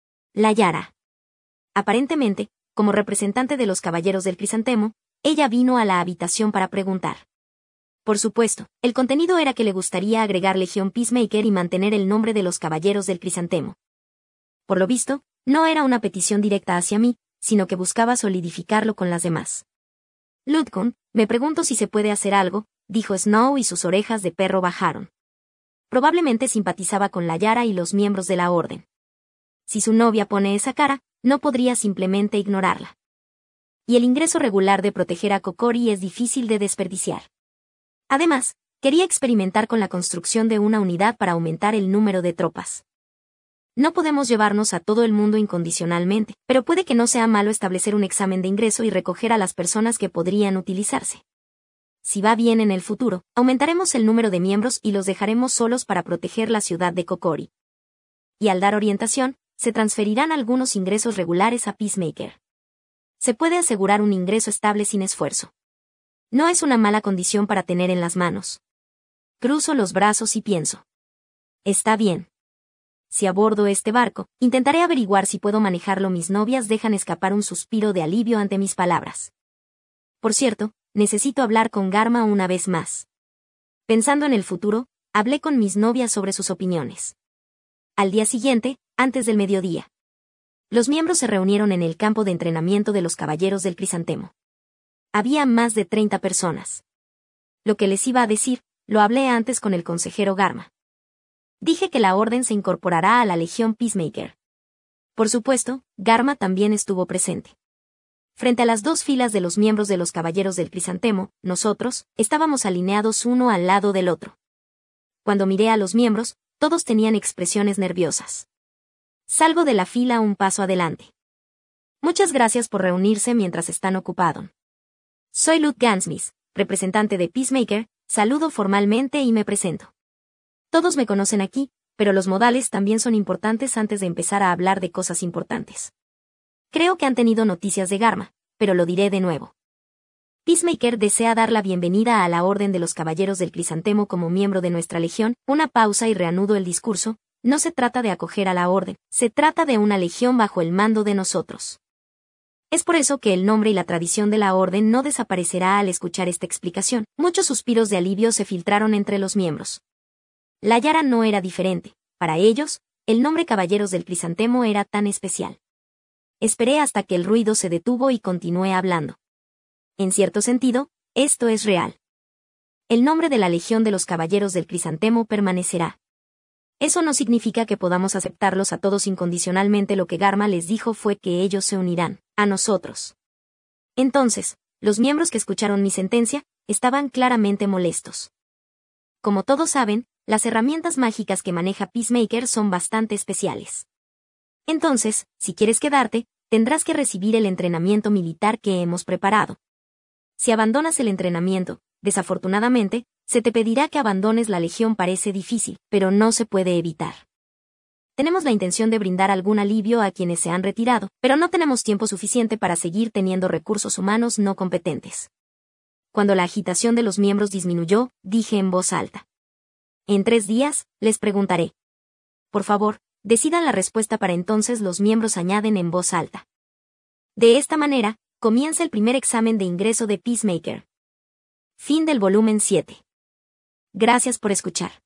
La Yara. Aparentemente, como representante de los Caballeros del Crisantemo, ella vino a la habitación para preguntar. Por supuesto, el contenido era que le gustaría agregar Legión Peacemaker y mantener el nombre de los Caballeros del Crisantemo. Por lo visto, no era una petición directa hacia mí, sino que buscaba solidificarlo con las demás. Lute-kun, me pregunto si se puede hacer algo, dijo Snow y sus orejas de perro bajaron. Probablemente simpatizaba con la Yara y los miembros de la orden. Si su novia pone esa cara, no podría simplemente ignorarla. Y el ingreso regular de proteger a Kokori es difícil de desperdiciar. Además, quería experimentar con la construcción de una unidad para aumentar el número de tropas. No podemos llevarnos a todo el mundo incondicionalmente, pero puede que no sea malo establecer un examen de ingreso y recoger a las personas que podrían utilizarse. Si va bien en el futuro, aumentaremos el número de miembros y los dejaremos solos para proteger la ciudad de Kokori. Y al dar orientación, se transferirán algunos ingresos regulares a Peacemaker. Se puede asegurar un ingreso estable sin esfuerzo. No es una mala condición para tener en las manos. Cruzo los brazos y pienso. Está bien. Si abordo este barco, intentaré averiguar si puedo manejarlo. Mis novias dejan escapar un suspiro de alivio ante mis palabras. Por cierto, necesito hablar con Garma una vez más. Pensando en el futuro, hablé con mis novias sobre sus opiniones. Al día siguiente, antes del mediodía. Los miembros se reunieron en el campo de entrenamiento de los Caballeros del Crisantemo. Había más de 30 personas. Lo que les iba a decir, lo hablé antes con el consejero Garma. Dije que la orden se incorporará a la Legión Peacemaker. Por supuesto, Garma también estuvo presente. Frente a las dos filas de los miembros de los Caballeros del Crisantemo, nosotros, estábamos alineados uno al lado del otro. Cuando miré a los miembros, todos tenían expresiones nerviosas. Salgo de la fila un paso adelante. Muchas gracias por reunirse mientras están ocupados. Soy Lut Gansmith, representante de Peacemaker, saludo formalmente y me presento. Todos me conocen aquí, pero los modales también son importantes antes de empezar a hablar de cosas importantes. Creo que han tenido noticias de Garma, pero lo diré de nuevo. Peacemaker desea dar la bienvenida a la Orden de los Caballeros del Crisantemo como miembro de nuestra legión. Una pausa y reanudo el discurso. No se trata de acoger a la Orden, se trata de una legión bajo el mando de nosotros. Es por eso que el nombre y la tradición de la Orden no desaparecerá al escuchar esta explicación. Muchos suspiros de alivio se filtraron entre los miembros. La Yara no era diferente. Para ellos, el nombre Caballeros del Crisantemo era tan especial. Esperé hasta que el ruido se detuvo y continué hablando. En cierto sentido, esto es real. El nombre de la Legión de los Caballeros del Crisantemo permanecerá. Eso no significa que podamos aceptarlos a todos incondicionalmente. Lo que Garma les dijo fue que ellos se unirán a nosotros. Entonces, los miembros que escucharon mi sentencia estaban claramente molestos. Como todos saben, las herramientas mágicas que maneja Peacemaker son bastante especiales. Entonces, si quieres quedarte, tendrás que recibir el entrenamiento militar que hemos preparado. Si abandonas el entrenamiento, desafortunadamente, se te pedirá que abandones la Legión. Parece difícil, pero no se puede evitar. Tenemos la intención de brindar algún alivio a quienes se han retirado, pero no tenemos tiempo suficiente para seguir teniendo recursos humanos no competentes. Cuando la agitación de los miembros disminuyó, dije en voz alta. En 3 días, les preguntaré. Por favor, decidan la respuesta para entonces. Los miembros añaden en voz alta. De esta manera, comienza el primer examen de ingreso de Peacemaker. Fin del volumen 7. Gracias por escuchar.